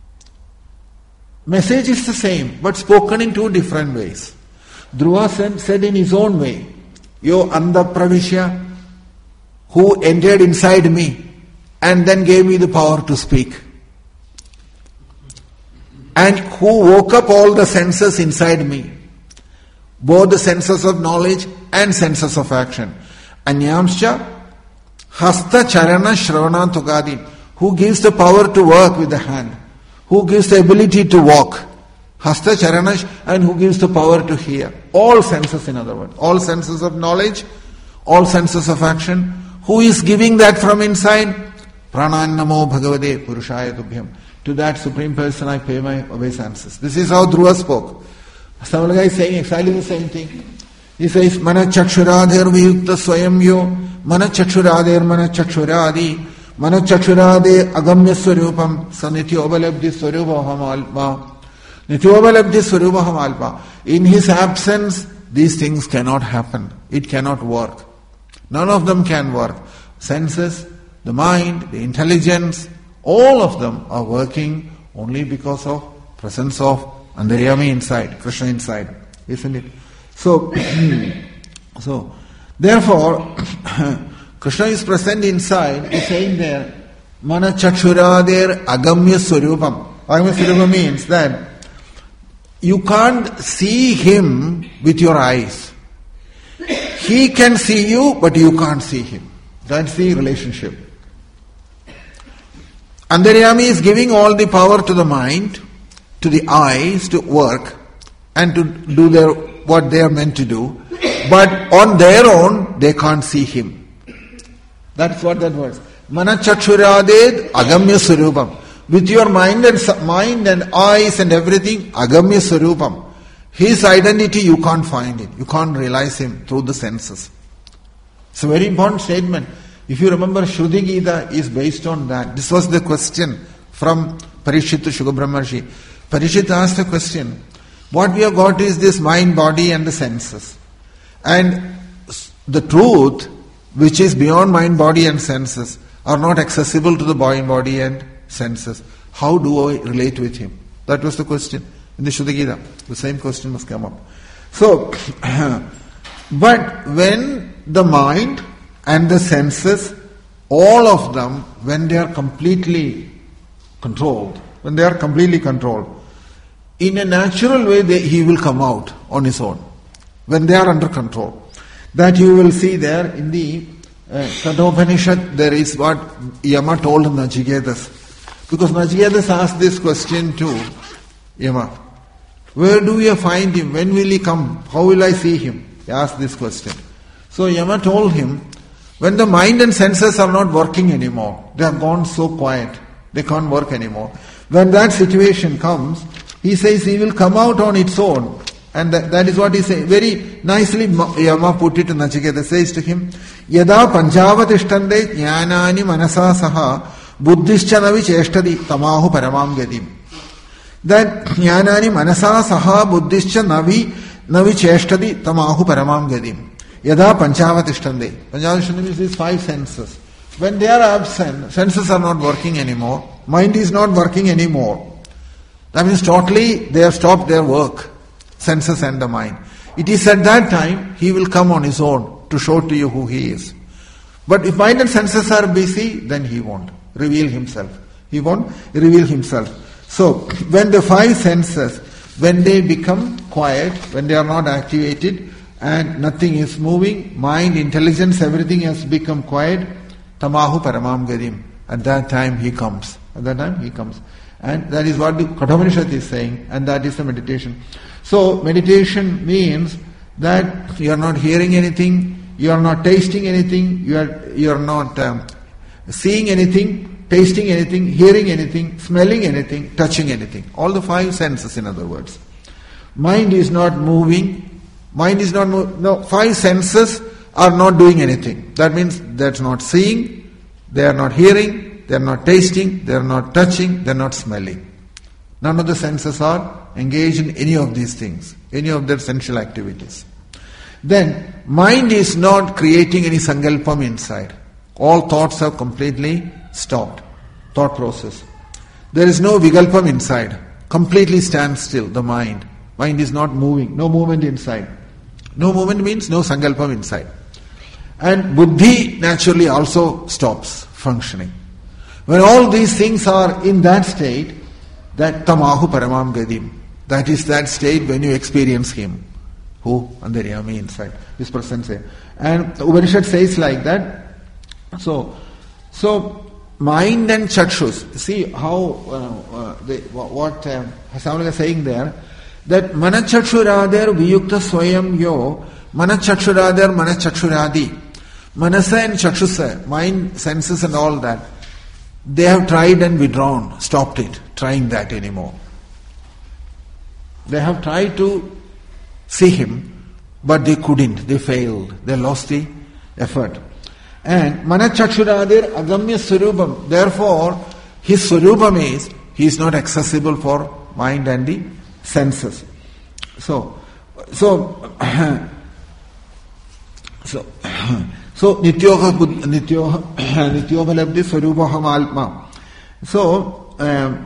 Message is the same, but spoken in two different ways. Dhruva said, said in his own way, Yo Andha Pravishya, who entered inside me and then gave me the power to speak. And who woke up all the senses inside me, both the senses of knowledge and senses of action. Anyamscha Hasta Charana Shravana Tugadi, who gives the power to work with the hand, who gives the ability to walk. Hasta Charana, and who gives the power to hear. All senses, in other words. All senses of knowledge, all senses of action. Who is giving that from inside? Pranan Namo Bhagavade Purushaya Tubhyam. To that Supreme Person I pay my obeisances. This is how Dhruva spoke. Samalaga is saying exactly the same thing. He says, Mana Chakshuradhir Viyukta Swayam Yo, Mana Chakshuradhir Mana Chakshuradi, Mana Chakshurade Agamya Swarupam, Sanityobalabdi Swarupaham Alpa. Nityobalabdi Swarupaham Alpa. In his absence, these things cannot happen. It cannot work. None of them can work. Senses, the mind, the intelligence, all of them are working only because of presence of Antaryami inside, Krishna inside, isn't it? So, so therefore, Krishna is present inside. He's saying there, Mana Chakshurader Agamya Swarupam. Agamya Swarupam means that you can't see him with your eyes. He can see you, but you can't see him. That's the relationship. Antaryami is giving all the power to the mind, to the eyes to work and to do their what they are meant to do, but on their own they can't see him. That's what that was. Mana Chakshurade Agamya Swarupam. With your mind and mind and eyes and everything, Agamya Swarupam. His identity you can't find it. You can't realize him through the senses. It's a very important statement. If you remember, Shruti Gita is based on that. This was the question from Parishit to Shukra Brahmarshi. Parishit asked the question, what we have got is this mind, body and the senses. And the truth which is beyond mind, body and senses, are not accessible to the mind, body and senses. How do I relate with him? That was the question in the Shuddha Gita. The same question must come up. So, but when the mind and the senses, all of them, when they are completely controlled, when they are completely controlled, in a natural way they, he will come out on his own. When they are under control. That you will see there in the uh, Kathopanishad, there is what Yama told Nachiketas. Because Nachiketas asked this question to Yama. Where do we find him? When will he come? How will I see him? He asked this question. So Yama told him, when the mind and senses are not working anymore, they have gone so quiet, they can't work anymore. When that situation comes, he says he will come out on its own. And that, that is what he says. Very nicely Yama put it in Nachiketa. Says to him, Yada panchavatishtande jnanani manasa saha buddhischa navi cheshtadi tamahu paramam gadim. That jnanani manasa saha buddhischa navi navi cheshtadi tamahu paramam gadim. Yada panchavatishtande. Panchavatishtande means these five senses. When they are absent, senses are not working anymore. Mind is not working anymore. That means totally they have stopped their work. Senses and the mind. It is at that time he will come on his own to show to you who he is. But if mind and senses are busy, then he won't reveal himself. He won't reveal himself. So, when the five senses, when they become quiet, when they are not activated and nothing is moving, mind, intelligence, everything has become quiet, tamahu paramam gadim. At that time he comes. At that time he comes. And that is what the Kathopanishad is saying, and that is the meditation. So, meditation means that you are not hearing anything, you are not tasting anything, you are you are not um, seeing anything, tasting anything, hearing anything, smelling anything, touching anything. All the five senses, in other words. Mind is not moving, mind is not moving, no, five senses are not doing anything. That means that's not seeing, they are not hearing, they are not tasting, they are not touching, they are not smelling. None of the senses are engaged in any of these things, any of their sensual activities. Then, mind is not creating any sankalpam inside. All thoughts have completely stopped. Thought process. There is no vikalpam inside. Completely stands still, the mind. Mind is not moving, no movement inside. No movement means no sankalpam inside. And buddhi naturally also stops functioning. When all these things are in that state, that tamahu paramam gadim, that is that state when you experience him. Who? Antaryami inside. His presence here. And the Upanishad says like that. So, so mind and chakshus. See how, uh, uh, they, what uh, Hasamullah is saying there, that manachakshuradir viyukta swayam yo, manachakshuradir manachakshuradi. Manasa and chakshusa, mind, senses and all that, they have tried and withdrawn, stopped it, trying that anymore. They have tried to see him, but they couldn't, they failed, they lost the effort. And manachakshuradir agamya swarupam, therefore his swarupam is, he is not accessible for mind and the senses. So, so, so, so nityoha nityoha nityoha labdhi swarupaham alma. So, um,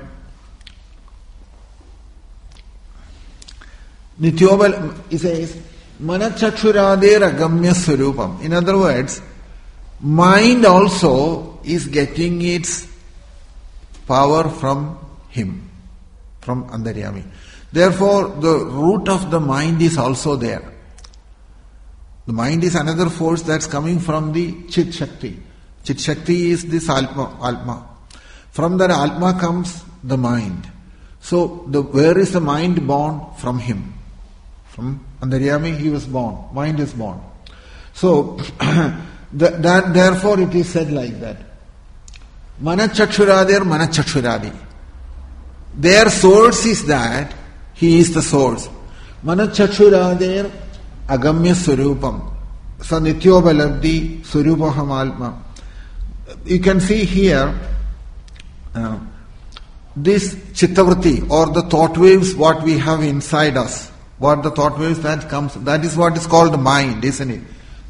Nityoba, he says, manachakshuradir agamya swarupam. In other words, mind also is getting its power from him, from Antaryami. Therefore, the root of the mind is also there. The mind is another force that's coming from the Chit Shakti. Chit Shakti is this Atma. Atma. From that Atma comes the mind. So, the, where is the mind born? From him. From Antaryami he was born. Mind is born. So, that, that therefore it is said like that. Manachakshuradir manachakshuradi. Their source is that he is the source. Manachakshuradir agamya swarupam. So nityobalabdi swarupaham alma. You can see here uh, this chittavritti or the thought waves what we have inside us. What the thought waves that comes, that is what is called mind, isn't it?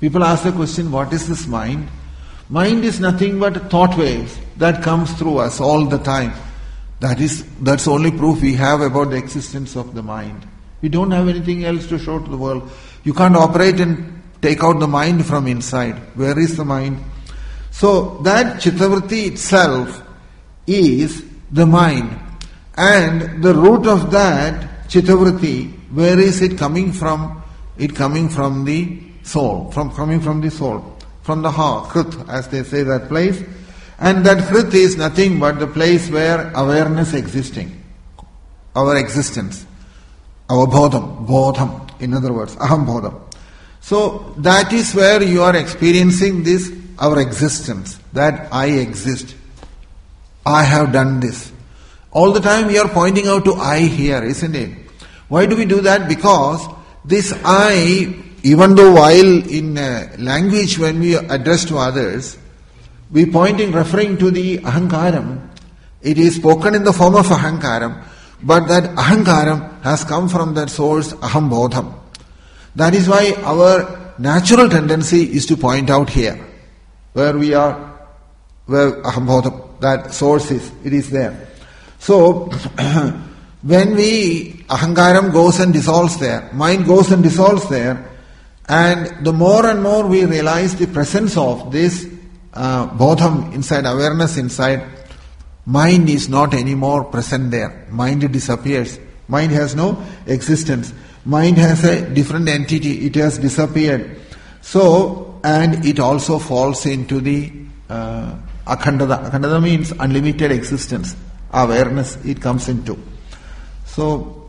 People ask the question, what is this mind? Mind is nothing but thought waves that comes through us all the time. That is, that's only proof we have about the existence of the mind. We don't have anything else to show to the world. You can't operate and take out the mind from inside. Where is the mind? So that chittavritti itself is the mind. And the root of that chittavritti, where is it coming from? It coming from the soul, from coming from the soul, from the heart, krit, as they say, that place. And that krit is nothing but the place where awareness existing, our existence, our bodham, bodham, in other words, aham bodham. So that is where you are experiencing this, our existence, that I exist, I have done this. All the time we are pointing out to I here, isn't it? Why do we do that? Because this I, even though while in uh, language when we address to others, we pointing, referring to the ahankaram, it is spoken in the form of ahankaram, but that ahankaram has come from that source aham bodham. That is why our natural tendency is to point out here, where we are, where aham bodham, that source is, it is there. So, when we, ahankaram goes and dissolves there, mind goes and dissolves there, and the more and more we realize the presence of this uh, bodham inside, awareness inside, mind is not anymore present there. Mind disappears. Mind has no existence. Mind has a different entity. It has disappeared. So, and it also falls into the uh, akhandada. Akhandada means unlimited existence. Awareness it comes into. So,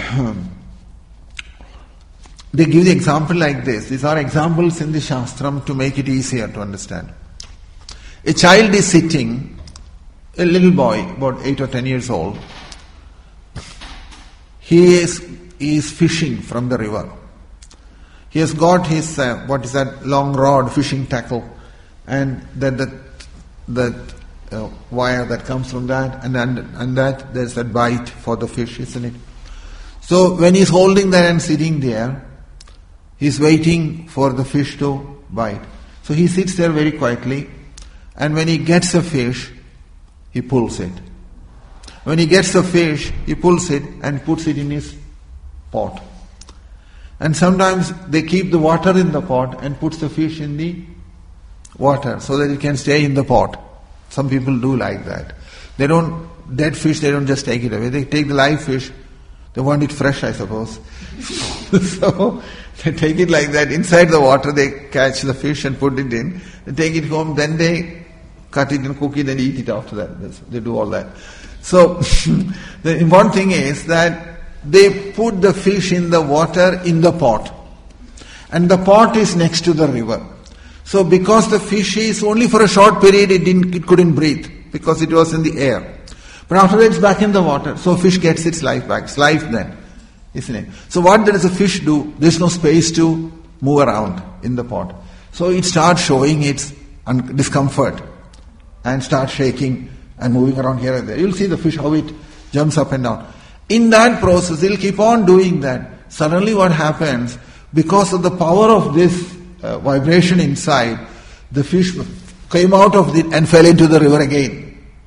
they give the example like this. These are examples in the Shastram to make it easier to understand. A child is sitting, a little boy, about eight or ten years old. He is, he is fishing from the river. He has got his, uh, what is that, long rod, fishing tackle, and that that that uh, wire that comes from that, and, and and that there's that bite for the fish, isn't it? So when he's holding that and sitting there, he's waiting for the fish to bite. So he sits there very quietly, and when he gets a fish, he pulls it. When he gets a fish, he pulls it and puts it in his pot. And sometimes they keep the water in the pot and puts the fish in the water so that it can stay in the pot. Some people do like that. They don't, dead fish, they don't just take it away. They take the live fish. They want it fresh, I suppose. So they take it like that. Inside the water, they catch the fish and put it in. They take it home, then they cut it and cook it and eat it after that. They do all that. So the important thing is that they put the fish in the water in the pot. And the pot is next to the river. So because the fish is only for a short period, it didn't, it couldn't breathe because it was in the air. But after that it's back in the water. So fish gets its life back. It's life then, isn't it? So what does a fish do? There's no space to move around in the pot. So it starts showing its un- discomfort and starts shaking and moving around here and there. You'll see the fish how it jumps up and down. In that process, it'll keep on doing that. Suddenly what happens, because of the power of this uh, vibration inside, the fish came out of it and fell into the river again.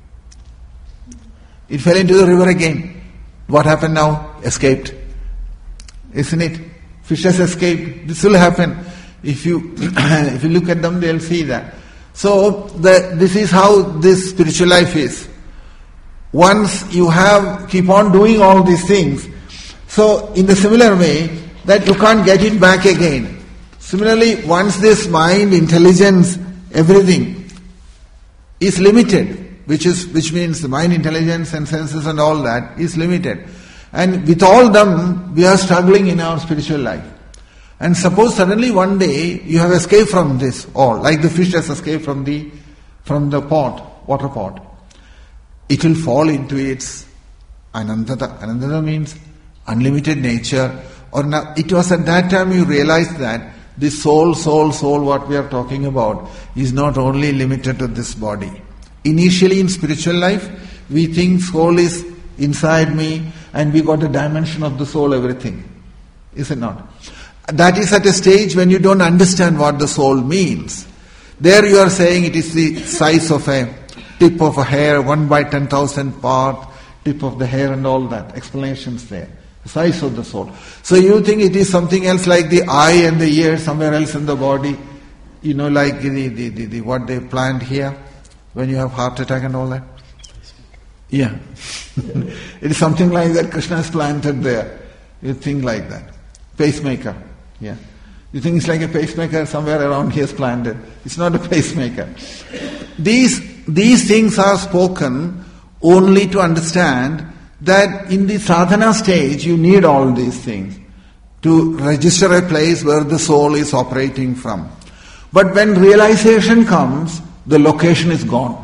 It fell into the river again. What happened now? Escaped. Isn't it? Fish has escaped. This will happen. If you if you look at them, they'll see that. So the, this is how this spiritual life is. Once you have, keep on doing all these things, so in the similar way that you can't get it back again. Similarly, once this mind, intelligence, everything is limited, which is which means the mind, intelligence and senses and all that is limited. And with all them, we are struggling in our spiritual life. And suppose suddenly one day you have escaped from this all, like the fish has escaped from the from the pot, water pot. It will fall into its anandata. Anandata means unlimited nature. Or now, it was at that time you realized that this soul, soul, soul, what we are talking about, is not only limited to this body. Initially in spiritual life, we think soul is inside me and we got a dimension of the soul, everything. Is it not? that is at a stage when you don't understand what the soul means. There you are saying it is the size of a tip of a hair, one by ten thousand part, tip of the hair and all that. Explanations there. The size of the soul. So you think it is something else like the eye and the ear somewhere else in the body. You know, like the, the, the, the what they planned here when you have heart attack and all that. Yeah. It is something like that Krishna has planted there. You think like that. Pacemaker. Yeah. You think it's like a pacemaker somewhere around here is planted. It's not a pacemaker. These, these things are spoken only to understand that in the sadhana stage you need all these things to register a place where the soul is operating from. But when realization comes, the location is gone.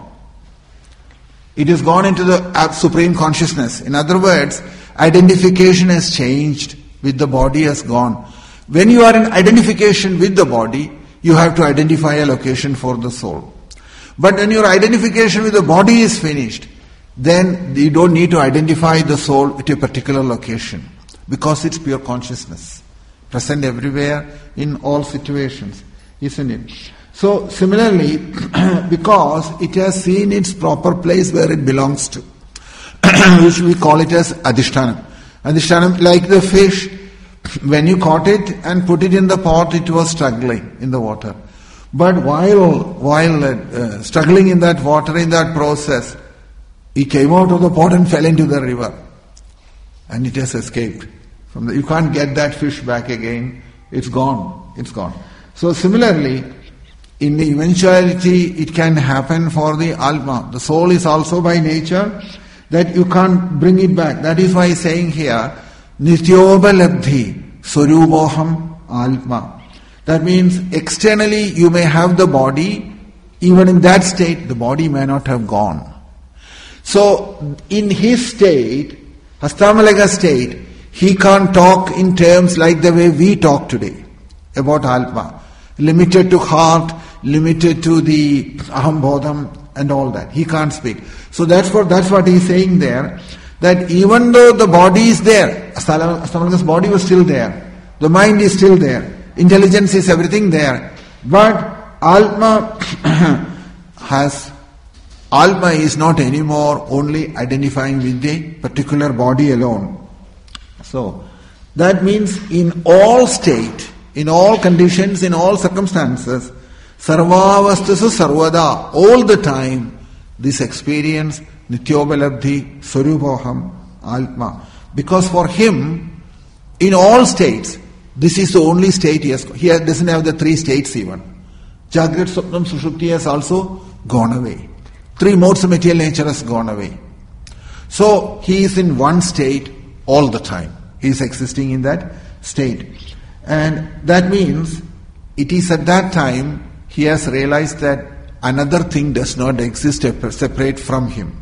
It is gone into the supreme consciousness. In other words, identification has changed with the body has gone. When you are in identification with the body, you have to identify a location for the soul. But when your identification with the body is finished, then you don't need to identify the soul at a particular location because it's pure consciousness, present everywhere in all situations, isn't it? So similarly, because it has seen its proper place where it belongs to, which we call it as adhishtanam. Adhishtanam, like the fish, when you caught it and put it in the pot, it was struggling in the water. But while while uh, struggling in that water, in that process, it came out of the pot and fell into the river. And it has escaped. From the, you can't get that fish back again. It's gone. It's gone. So similarly, in the eventuality, it can happen for the Atma. The soul is also by nature that you can't bring it back. That is why he's saying here, Nityobalabdhi Swarupoham Atma. That means externally you may have the body, even in that state the body may not have gone. So in his state, Hastamalaga state, he can't talk in terms like the way we talk today about Atma. Limited to heart, limited to the Aham Bodham and all that. He can't speak. So that's what that's what he's saying there. That even though the body is there, Astamalaga's body was still there. The mind is still there. Intelligence is everything there. But Atma has, Atma is not anymore only identifying with the particular body alone. So, that means in all state, in all conditions, in all circumstances, sarvavastasu sarvada, all the time, this experience, nityobalabdhi, swarupoham, Atma. Because for him, in all states, this is the only state he has. He doesn't have the three states even. Jagrat, Swapnam, Sushupti has also gone away. Three modes of material nature has gone away. So he is in one state all the time. He is existing in that state. And that means it is at that time he has realized that another thing does not exist separate from him.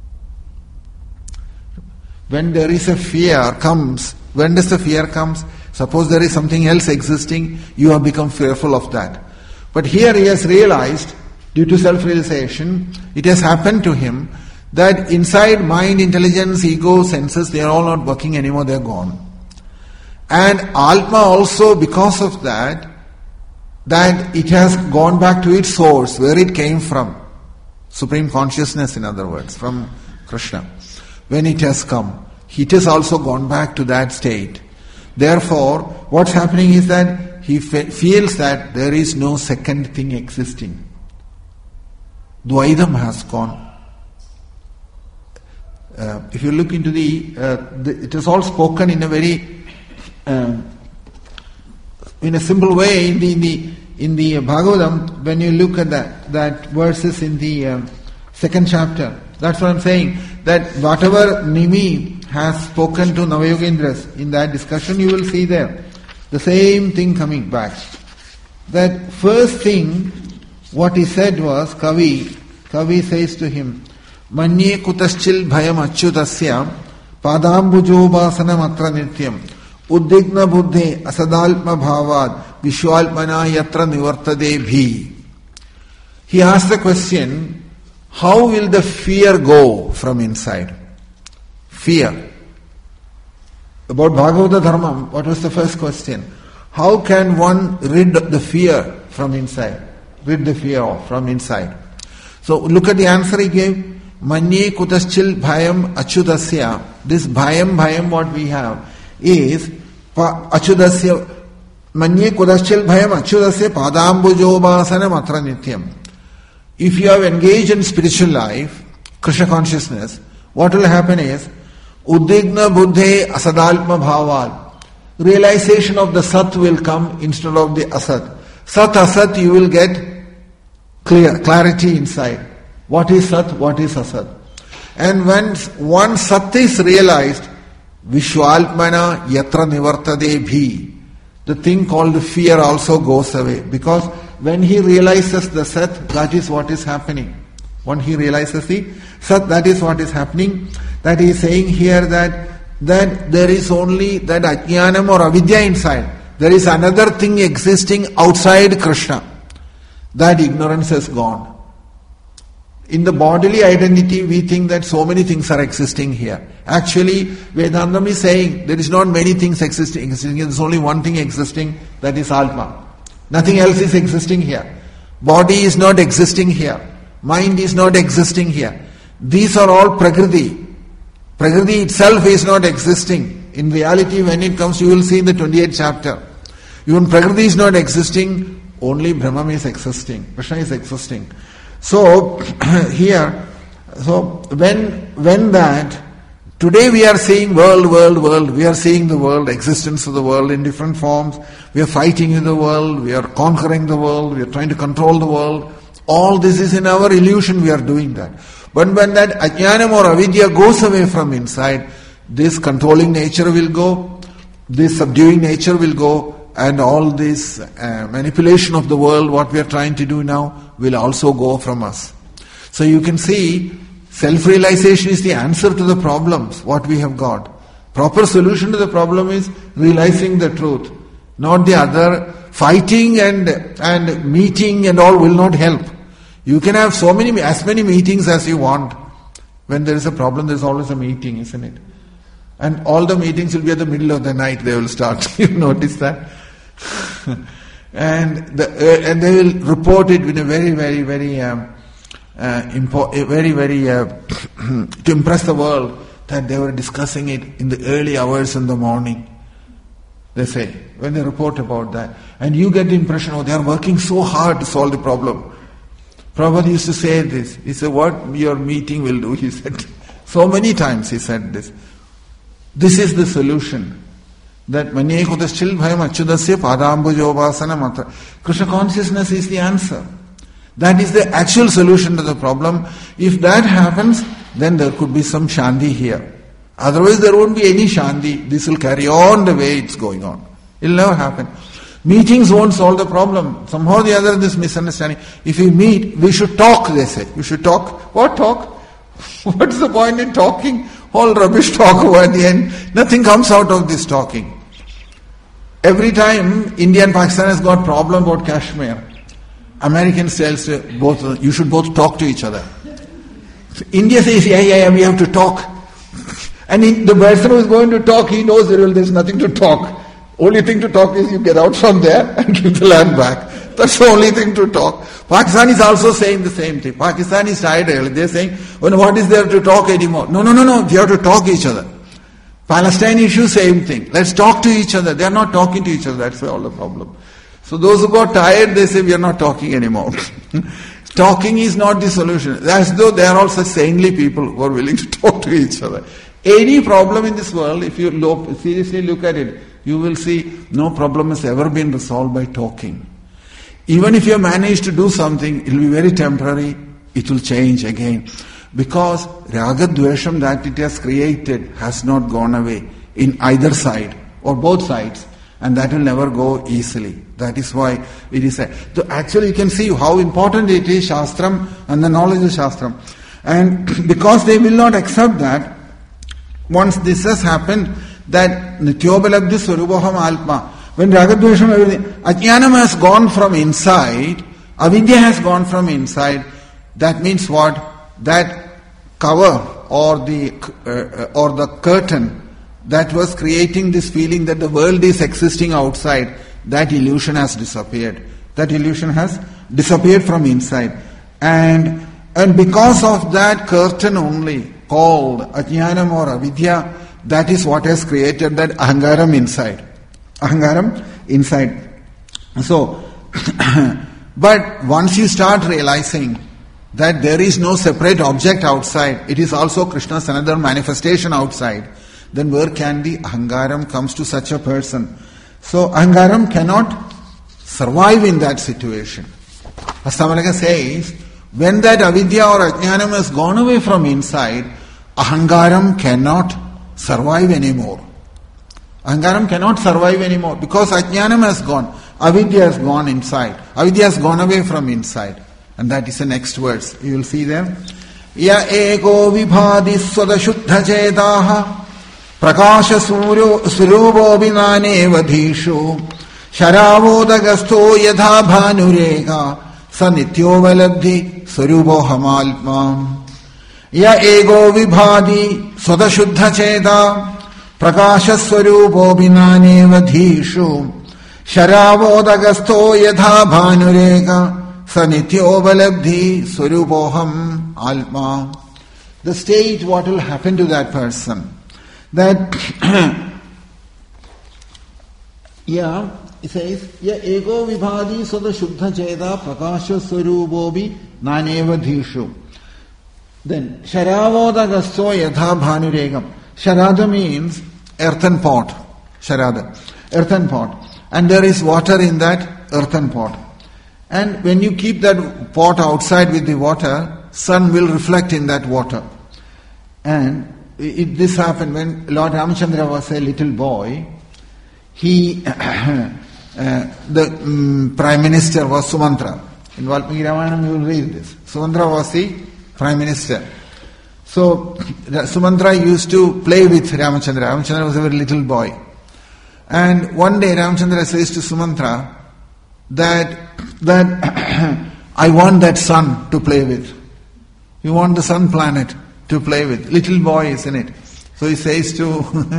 When there is a fear comes, when does the fear comes? Suppose there is something else existing, you have become fearful of that. But here he has realized, due to self-realization, it has happened to him that inside mind, intelligence, ego, senses, they are all not working anymore, they are gone. And Atma also, because of that, that it has gone back to its source, where it came from. Supreme consciousness, in other words, from Krishna. When it has come, it has also gone back to that state. Therefore, what's happening is that he fe- feels that there is no second thing existing. Dvaidam has gone. Uh, if you look into the, uh, the, it is all spoken in a very, uh, in a simple way in the in the in the Bhagavatam. When you look at that that verses in the um, second chapter, that's what I'm saying. That whatever Nimi has spoken to Navayogendras in that discussion, you will see there the same thing coming back. That first thing, what he said was, Kavi, Kavi says to him, Manye kutaschil bhayam achyutasya padambujo basanam atra nityam uddhigna buddhe asadalpma bhavad vishwalpana yatra nivartade bhi. He asked the question, how will the fear go from inside? Fear. About Bhagavata Dharmam, what was the first question? how can one rid the fear from inside? Rid the fear off from inside. So look at the answer he gave. Manye kutaschil bhayam achudasya. This bhayam, bhayam what we have is achudasya. Manye kutaschil bhayam achudasya padambujobasana matra nityam. If you have engaged in spiritual life, Krishna consciousness, what will happen is udigna buddhe asadalma bhaval. Realization of the Sat will come instead of the Asat. Sat Asat, you will get clear clarity inside. What is Sat, what is Asat? And when one Sat is realized, Vishwalpmana yatra nivartade bhi, the thing called fear also goes away. Because when he realizes the Sat, that is what is happening. When he realizes the Sat, that is what is happening. That he is saying here that that there is only that ajnanam or avidya inside. There is another thing existing outside Krishna. That ignorance has gone. In the bodily identity, we think that so many things are existing here. Actually, Vedantam is saying there is not many things existing. existing. There is only one thing existing, that is Atma. Nothing else is existing here. Body is not existing here. Mind is not existing here. These are all Prakriti. Prakriti itself is not existing. In reality, when it comes, you will see in the twenty-eighth chapter. Even Prakriti is not existing, only Brahman is existing. Krishna is existing. So, here, so when, when that, today we are seeing world, world, world, we are seeing the world, existence of the world in different forms. We are fighting in the world, we are conquering the world, we are trying to control the world. All this is in our illusion, we are doing that. But when that ajnanam or avidya goes away from inside, this controlling nature will go, this subduing nature will go, and all this uh, manipulation of the world, what we are trying to do now, will also go from us. So you can see, self-realization is the answer to the problems, what we have got. Proper solution to the problem is realizing the truth, not the other. Fighting and, and meeting and all will not help. You can have so many, as many meetings as you want. When there is a problem, there is always a meeting, isn't it? And all the meetings will be at the middle of the night, they will start. You notice that? and the, uh, and they will report it in a very, very, very, um, uh, impo- very, very, uh, to impress the world that they were discussing it in the early hours in the morning. They say, when they report about that. And you get the impression, oh, they are working so hard to solve the problem. Prabhupada used to say this. He said, what your meeting will do, he said. So many times he said this. This is the solution. That manye kutaschil bhayam achudasya padambujobasana matra. Krishna consciousness is the answer. That is the actual solution to the problem. If that happens, then there could be some shanti here. Otherwise there won't be any shanti. This will carry on the way it's going on. It will never happen. Meetings won't solve the problem. Somehow or the other, this misunderstanding. If we meet, we should talk, they say. We should talk. What talk? What's the point in talking? All rubbish talk over the end. Nothing comes out of this talking. Every time India and Pakistan has got problem about Kashmir, Americans tells both, you should both talk to each other. India says, yeah, yeah, yeah, we have to talk. And in, the person who is going to talk, he knows there will, there's nothing to talk. Only thing to talk is you get out from there and give the land back. That's the only thing to talk. Pakistan is also saying the same thing. Pakistan is tired. They're saying, well, what is there to talk anymore? No, no, no, no. We have to talk to each other. Palestine issue, same thing. Let's talk to each other. They are not talking to each other. That's all the problem. So those who got tired, they say, we are not talking anymore. Talking is not the solution. As though they are all such saintly people who are willing to talk to each other. Any problem in this world, if you look, seriously look at it, you will see no problem has ever been resolved by talking. Even if you manage to do something, it will be very temporary, it will change again. Because raga dvesham that it has created has not gone away in either side or both sides. And that will never go easily. That is why it is said. So actually you can see how important it is, Shastram and the knowledge of Shastram. And because they will not accept that, once this has happened, that Nityobalabdhi Swarupoham Alpma, when Ragadvesham, everything, Ajnanam has gone from inside, Avidya has gone from inside, that means what? That cover or the uh, or the curtain that was creating this feeling that the world is existing outside, that illusion has disappeared. That illusion has disappeared from inside. And, and because of that curtain only, called ajnanam or avidya, that is what has created that ahangaram inside. Ahangaram inside. So, but once you start realizing that there is no separate object outside, it is also Krishna's another manifestation outside, then where can the ahangaram comes to such a person? So ahangaram cannot survive in that situation. Astamalaka says, when that avidya or ajnanam has gone away from inside, ahangaram cannot survive anymore. Ahangaram cannot survive anymore because ajnanam has gone, avidya has gone inside, avidya has gone away from inside. And that is the next verse. You will see there. Ya ego vibhadi swada shuddha chedaha prakasha surubo vinaneva dhishu sharavodagasto yadha bhanurega sa nityovalabdhi surubo hamalpam. Ya ego vibhadi swada shuddha cheda prakasha surubo vinaneva dhishu sharavodagasto yadha bhanurega Sanityovalabdhi Swarupoham Alma. The stage, what will happen to that person? That, yeah, it says, Ya ego vibhadi sada shuddha cheda prakasha swarupobi naneva dhishu. Then, Sharavodagasto yadha bhanuregam. Sharada means earthen pot. Sharada. Earthen pot. And there is water in that earthen pot. And when you keep that pot outside with the water, sun will reflect in that water. And it, this happened when Lord Ramachandra was a little boy. He, uh, the um, Prime Minister was Sumantra. In Valmiki Ramayana you will read this. Sumantra was the Prime Minister. So Sumantra used to play with Ramachandra. Ramachandra was a very little boy. And one day Ramachandra says to Sumantra that that I want that sun to play with. You want the sun planet to play with. Little boy, isn't it? So he says to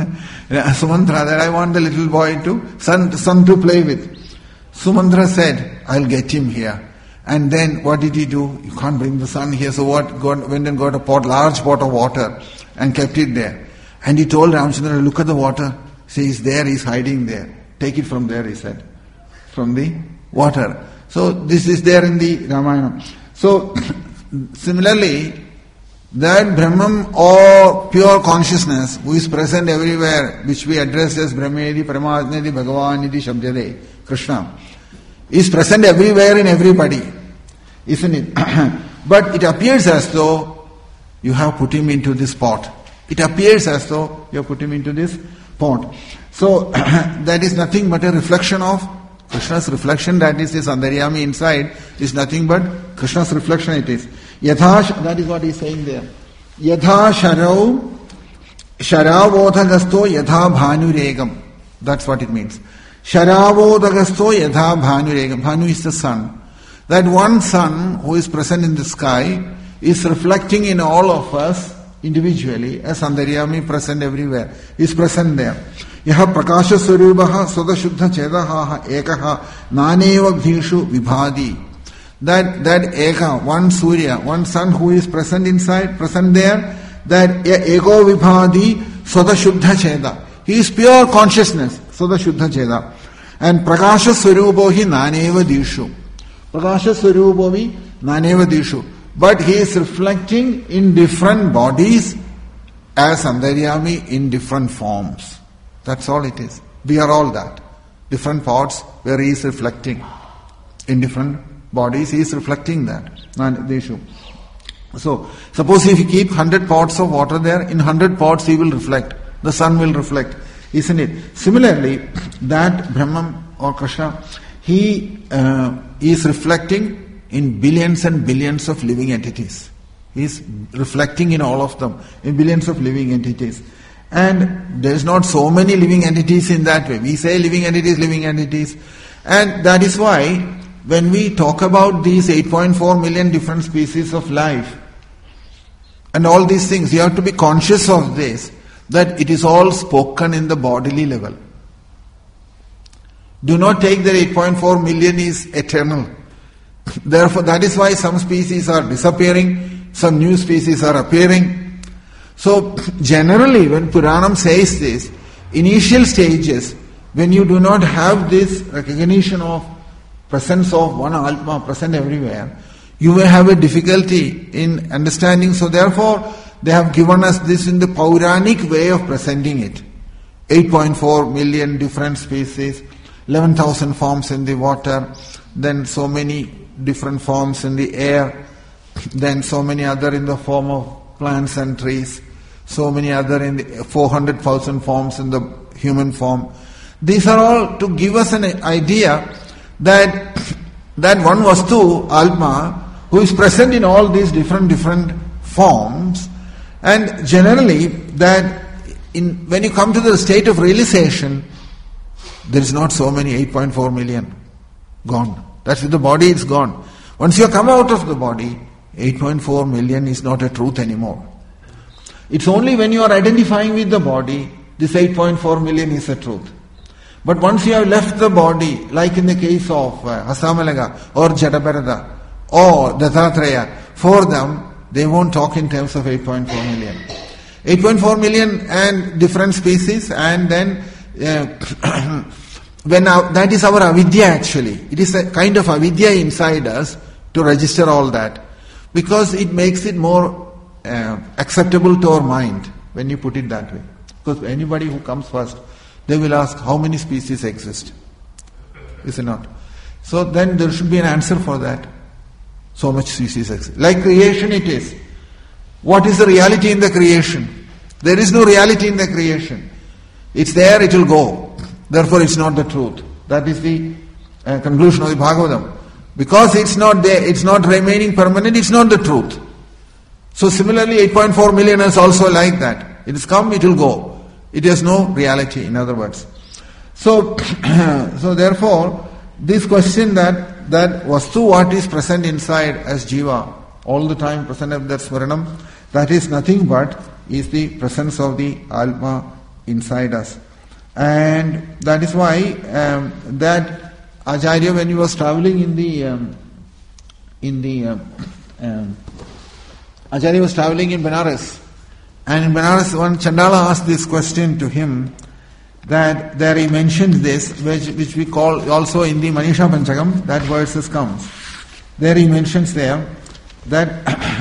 Sumantra that I want the little boy to sun, sun to play with. Sumantra said, I'll get him here. And then what did he do? You can't bring the sun here. So what? Got, went and got a pot, large pot of water and kept it there. And he told Ramachandra, look at the water. See, he's there, he's hiding there. Take it from there, he said. From the water. So this is there in the Ramayana. So similarly, that Brahman or pure consciousness who is present everywhere, which we address as Brahmedi, Paramatmedi, Bhagavanidi, Shabdade, Krishna, is present everywhere in everybody, isn't it? But it appears as though you have put him into this pot. It appears as though you have put him into this pot. So that is nothing but a reflection of Krishna's reflection, that is his Antaryami inside, is nothing but Krishna's reflection it is. Yatha, that is what he is saying there. Yatha sharau, sharavodagasto yatha bhanuregam. That's what it means. Sharavodagasto yatha bhanuregam. Bhanu is the sun. That one sun who is present in the sky is reflecting in all of us individually as Antaryami present everywhere. He is present there. Yaha prakasha swarupaha sada shuddha chedaha ekaha naneva bhishu vibhadi. That that eka, one Surya, one sun who is present inside, present there, that ego vibhadi sada shuddha cheda. He is pure consciousness, sada shuddha cheda. And prakasha swarupohi naneva dishu. Prakasha swarupohi naneva dishu. But he is reflecting in different bodies as Antaryami in different forms. That's all it is. We are all that. Different parts where he is reflecting. In different bodies he is reflecting that. So, suppose if you keep one hundred pots of water there, in one hundred pots he will reflect. The sun will reflect. Isn't it? Similarly, that Brahman or Krishna, he uh, is reflecting in billions and billions of living entities. He is reflecting in all of them, in billions of living entities. And there is not so many living entities in that way. We say living entities, living entities. And that is why when we talk about these eight point four million different species of life and all these things, you have to be conscious of this, that it is all spoken in the bodily level. Do not take that eight point four million is eternal. Therefore, that is why some species are disappearing, some new species are appearing. So, generally, when Puranam says this, initial stages, when you do not have this recognition of presence of one Atma present everywhere, you may have a difficulty in understanding. So therefore, they have given us this in the Puranic way of presenting it. eight point four million different species, eleven thousand forms in the water, then so many different forms in the air, then so many other in the form of plants and trees, so many other in the four hundred thousand forms in the human form. These are all to give us an idea that that one Vastu, Atma, who is present in all these different different forms, and generally that in when you come to the state of realization, there is not so many eight point four million gone. That's it, the body is gone. Once you come out of the body, eight point four million is not a truth anymore. It's only when you are identifying with the body, this eight point four million is a truth. But once you have left the body, like in the case of uh, Hasamalaga or Jadabharata or Dattatreya, for them, they won't talk in terms of eight point four million. eight point four million and different species, and then uh, when our, that is our avidya actually. It is a kind of avidya inside us to register all that, because it makes it more uh, acceptable to our mind when you put it that way. Because anybody who comes first, they will ask how many species exist. Is it not? So then there should be an answer for that. So much species exist. Like creation it is. What is the reality in the creation? There is no reality in the creation. It's there, it will go. Therefore it's not the truth. That is the uh, conclusion of the Bhagavatam. Because it's not there, it's not remaining permanent, it's not the truth. So similarly eight point four million is also like that. It has come, it will go. It has no reality, in other words. So, so therefore, this question that that Vastu, what is present inside as Jiva, all the time present as that Smaranam, that is nothing but is the presence of the Atma inside us. And that is why um, that Acharya, when he was traveling in the um, in the um, um, Acharya was traveling in Benares, and in Benares one Chandala asked this question to him, that there he mentioned this, which, which we call also in the Manisha Panchakam, that verses comes. There he mentions there that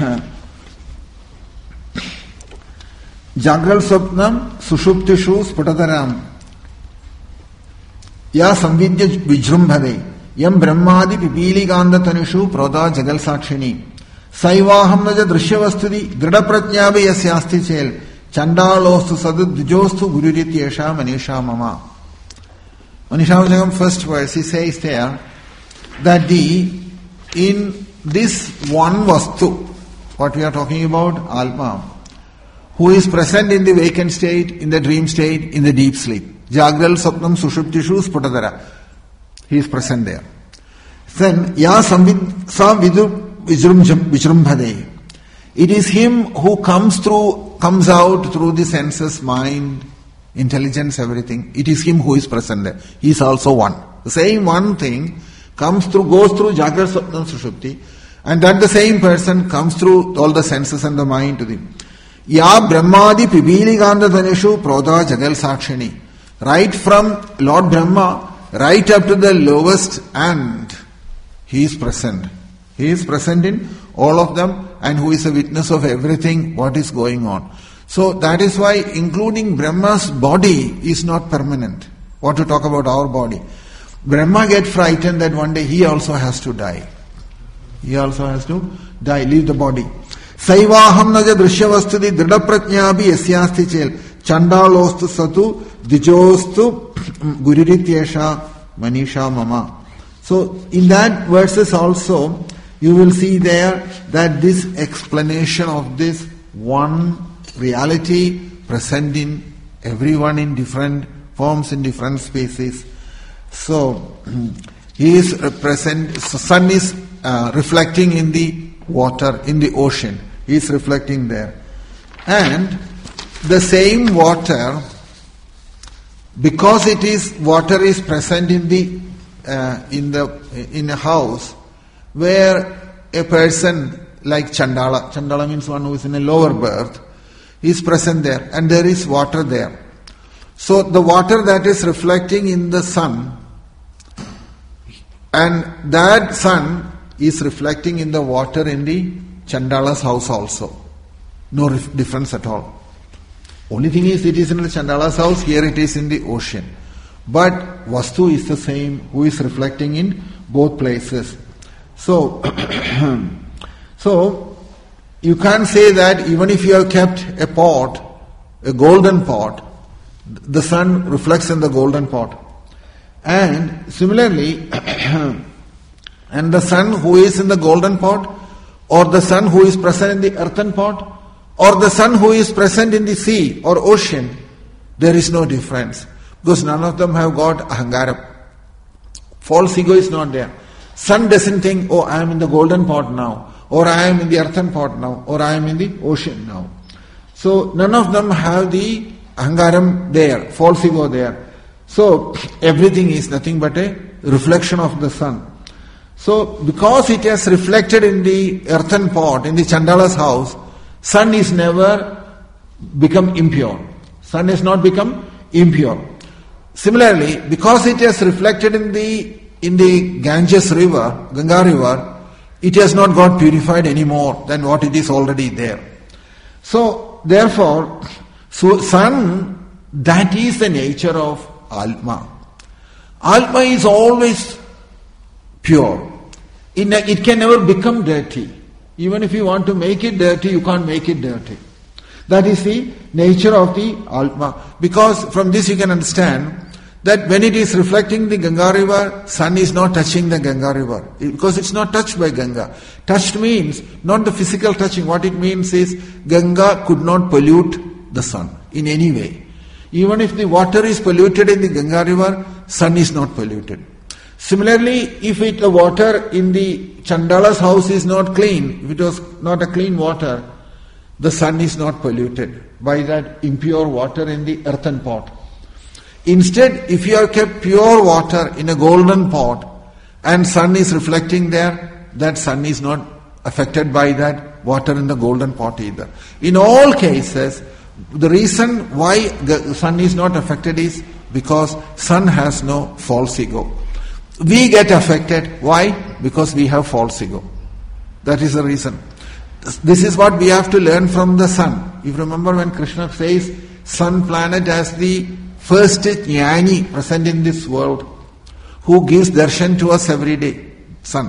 Jagral Swapnam Sushuptishu Sputataram Ya Samvidya Vijrumbhade Yam Brahmadi Pipili Gandha Tanishu Proda Jagal Sakshini Saivaham Naja Drishyavastudi Dridapratnyavi Yasyasti Chel Chandalostu Sadhu Dvijostu Gururityesha Manisha Mama. Manisha Panchakam first verse, he says there that the in this one Vastu, what we are talking about, Atma, who is present in the vacant state, in the dream state, in the deep sleep. Jagral Sapnam Sushuptishu Sputadara. He is present there. Then, Ya Samvid Sa Vidu Vijrumbhade. It is him who comes through, comes out through the senses, mind, intelligence, everything. It is him who is present there. He is also one. The same one thing comes through, goes through Jagral Sapnam Sushupti, and that the same person comes through all the senses and the mind to them. Ya Brahmadi Pibili Gandha Dhanishu Proda Jagal Sakshini. Right from Lord Brahma, right up to the lowest end, he is present. He is present in all of them, and who is a witness of everything what is going on. So that is why including Brahma's body is not permanent. What to talk about our body. Brahma gets frightened that one day he also has to die. He also has to die, leave the body. Saivaham naja drishyavastudi dridapratnyabi yasyasti chel chandalostu satu dijostu gurirityesha manisha mama. So in that verses also you will see there that this explanation of this one reality present in everyone in different forms, in different spaces. So he is present, so sun is uh, reflecting in the water, in the ocean. He is reflecting there. And the same water because it is water is present in the uh, in the in a house where a person like Chandala, Chandala means one who is in a lower berth, is present there and there is water there. So the water that is reflecting in the sun, and that sun is reflecting in the water in the Chandala's house also. No ref- difference at all. Only thing is, it is in the Chandala's house, here it is in the ocean. But Vastu is the same, who is reflecting in both places. So, so you can't say that even if you have kept a pot, a golden pot, the sun reflects in the golden pot. And similarly, and the sun who is in the golden pot, or the sun who is present in the earthen pot, or the sun who is present in the sea or ocean, there is no difference. Because none of them have got ahangaram. False ego is not there. Sun doesn't think, oh, I am in the golden pot now, or I am in the earthen pot now, or I am in the ocean now. So none of them have the ahangaram there, false ego there. So everything is nothing but a reflection of the sun. So because it has reflected in the earthen pot, in the Chandala's house, sun is never become impure. Sun has not become impure. Similarly, because it has reflected in the in the Ganges river, Ganga river, it has not got purified any more than what it is already there. So therefore, so sun, that is the nature of Atma. Atma is always pure. It, it can never become dirty. Even if you want to make it dirty, you can't make it dirty. That is the nature of the Atma. Because from this you can understand that when it is reflecting the Ganga river, sun is not touching the Ganga river. Because it's not touched by Ganga. Touched means not the physical touching. What it means is Ganga could not pollute the sun in any way. Even if the water is polluted in the Ganga river, sun is not polluted. Similarly, if it, the water in the Chandala's house is not clean, if it was not a clean water, the sun is not polluted by that impure water in the earthen pot. Instead, if you have kept pure water in a golden pot and sun is reflecting there, that sun is not affected by that water in the golden pot either. In all cases, the reason why the sun is not affected is because sun has no false ego. We get affected. Why? Because we have false ego. That is the reason. This is what we have to learn from the sun. You remember when Krishna says sun planet as the first jnani present in this world, who gives darshan to us every day. Sun.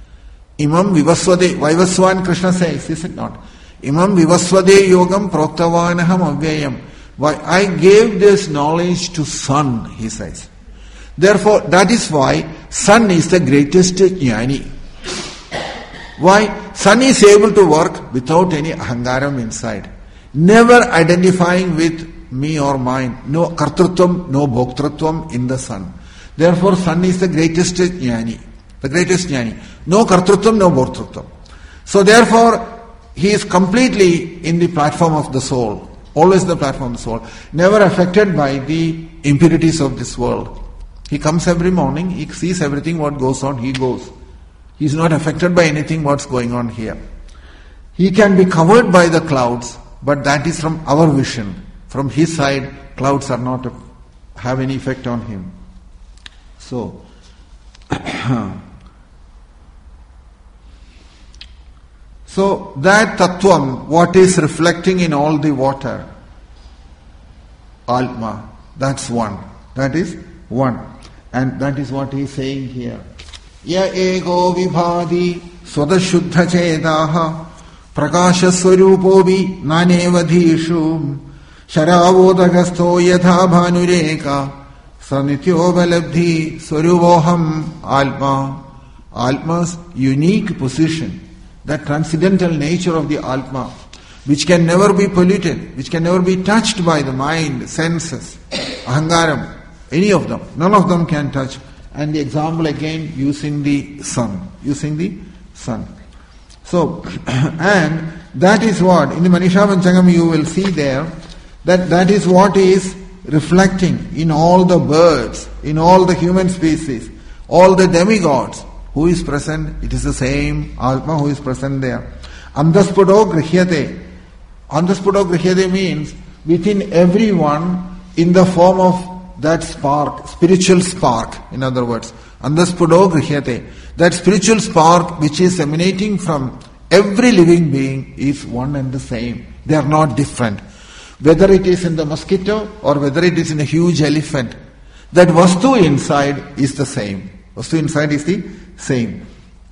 Imam vivasvade, Vaivaswan Krishna says, is it not? Imam vivasvade yogam proktavanaham avyayam. Why I gave this knowledge to sun, he says. Therefore, that is why sun is the greatest jnani. Why? Sun is able to work without any ahangaram inside. Never identifying with me or mine. No kartrutvam, no bhoktrutvam in the sun. Therefore, sun is the greatest jnani. The greatest jnani. No kartrutvam, no bhoktrutvam. So therefore, he is completely in the platform of the soul. Always the platform of the soul. Never affected by the impurities of this world. He comes every morning, he sees everything what goes on, he goes. He is not affected by anything what's going on here. He can be covered by the clouds, but that is from our vision. From his side, clouds are not a, have any effect on him. So, so that tattvam, what is reflecting in all the water, Atma, that's one. That is one. And that is what he is saying here. Ya ego vibhadi swadashuddha chedaha prakasha swarupovi nanevadhishu sharavodagasto yatha bhanureka sanityobalabdhi swaruvoham Atma. Atma's unique position, that transcendental nature of the Atma, which can never be polluted, which can never be touched by the mind, senses, ahangaram, any of them. None of them can touch. And the example again using the sun. Using the sun. So, and that is what, in the Manisha Panchangam you will see there, that that is what is reflecting in all the birds, in all the human species, all the demigods. Who is present? It is the same Atma who is present there. Andaspudo grihyate. Andaspudo grihyate means within everyone in the form of that spark, spiritual spark, in other words. Andaspudo grihyate. That spiritual spark which is emanating from every living being is one and the same. They are not different. Whether it is in the mosquito or whether it is in a huge elephant, that vastu inside is the same. Vastu inside is the same.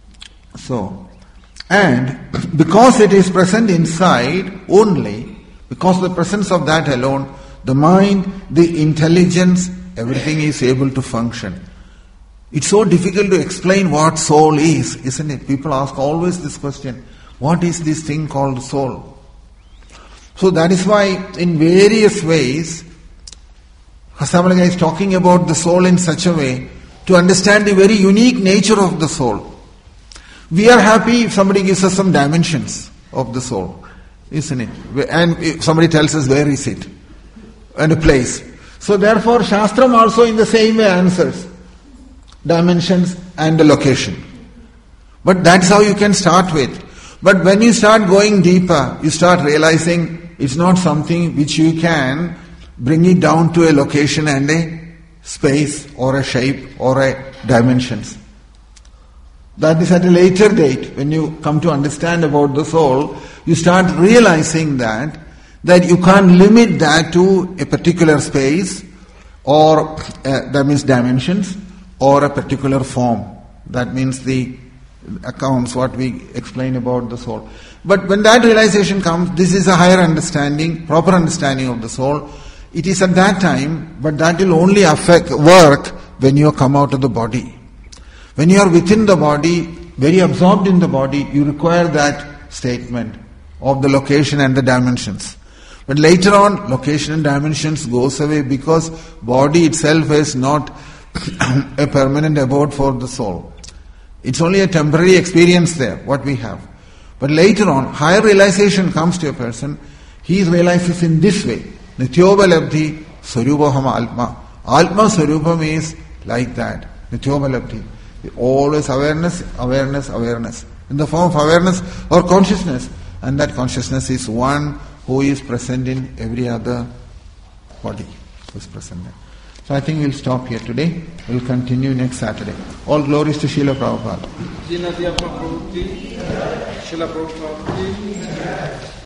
So, and because it is present inside only, because of the presence of that alone, the mind, the intelligence, everything is able to function. It's so difficult to explain what soul is, isn't it? People ask always this question, what is this thing called soul? So that is why in various ways, Hasamalaga is talking about the soul in such a way to understand the very unique nature of the soul. We are happy if somebody gives us some dimensions of the soul, isn't it? And if somebody tells us where is it, and a place. So therefore Shastram also in the same way answers dimensions and the location. But that's how you can start with. But when you start going deeper, you start realizing it's not something which you can bring it down to a location and a space or a shape or a dimensions. That is at a later date. When you come to understand about the soul, you start realizing that that you can't limit that to a particular space or uh, that means dimensions or a particular form. That means the accounts, what we explain about the soul. But when that realization comes, this is a higher understanding, proper understanding of the soul. It is at that time, but that will only affect work when you come out of the body. When you are within the body, very absorbed in the body, you require that statement of the location and the dimensions. But later on, location and dimensions goes away because body itself is not a permanent abode for the soul. It's only a temporary experience there, what we have. But later on, higher realization comes to a person, he realizes in this way. Nityobalabdhi Sarupaham Alma. Alma Sarupam is like that. Nityobalabdhi. Always awareness, awareness, awareness. In the form of awareness or consciousness. And that consciousness is one who is present in every other body. Who is present there. So I think we'll stop here today. We'll continue next Saturday. All glories to Srila Prabhupada.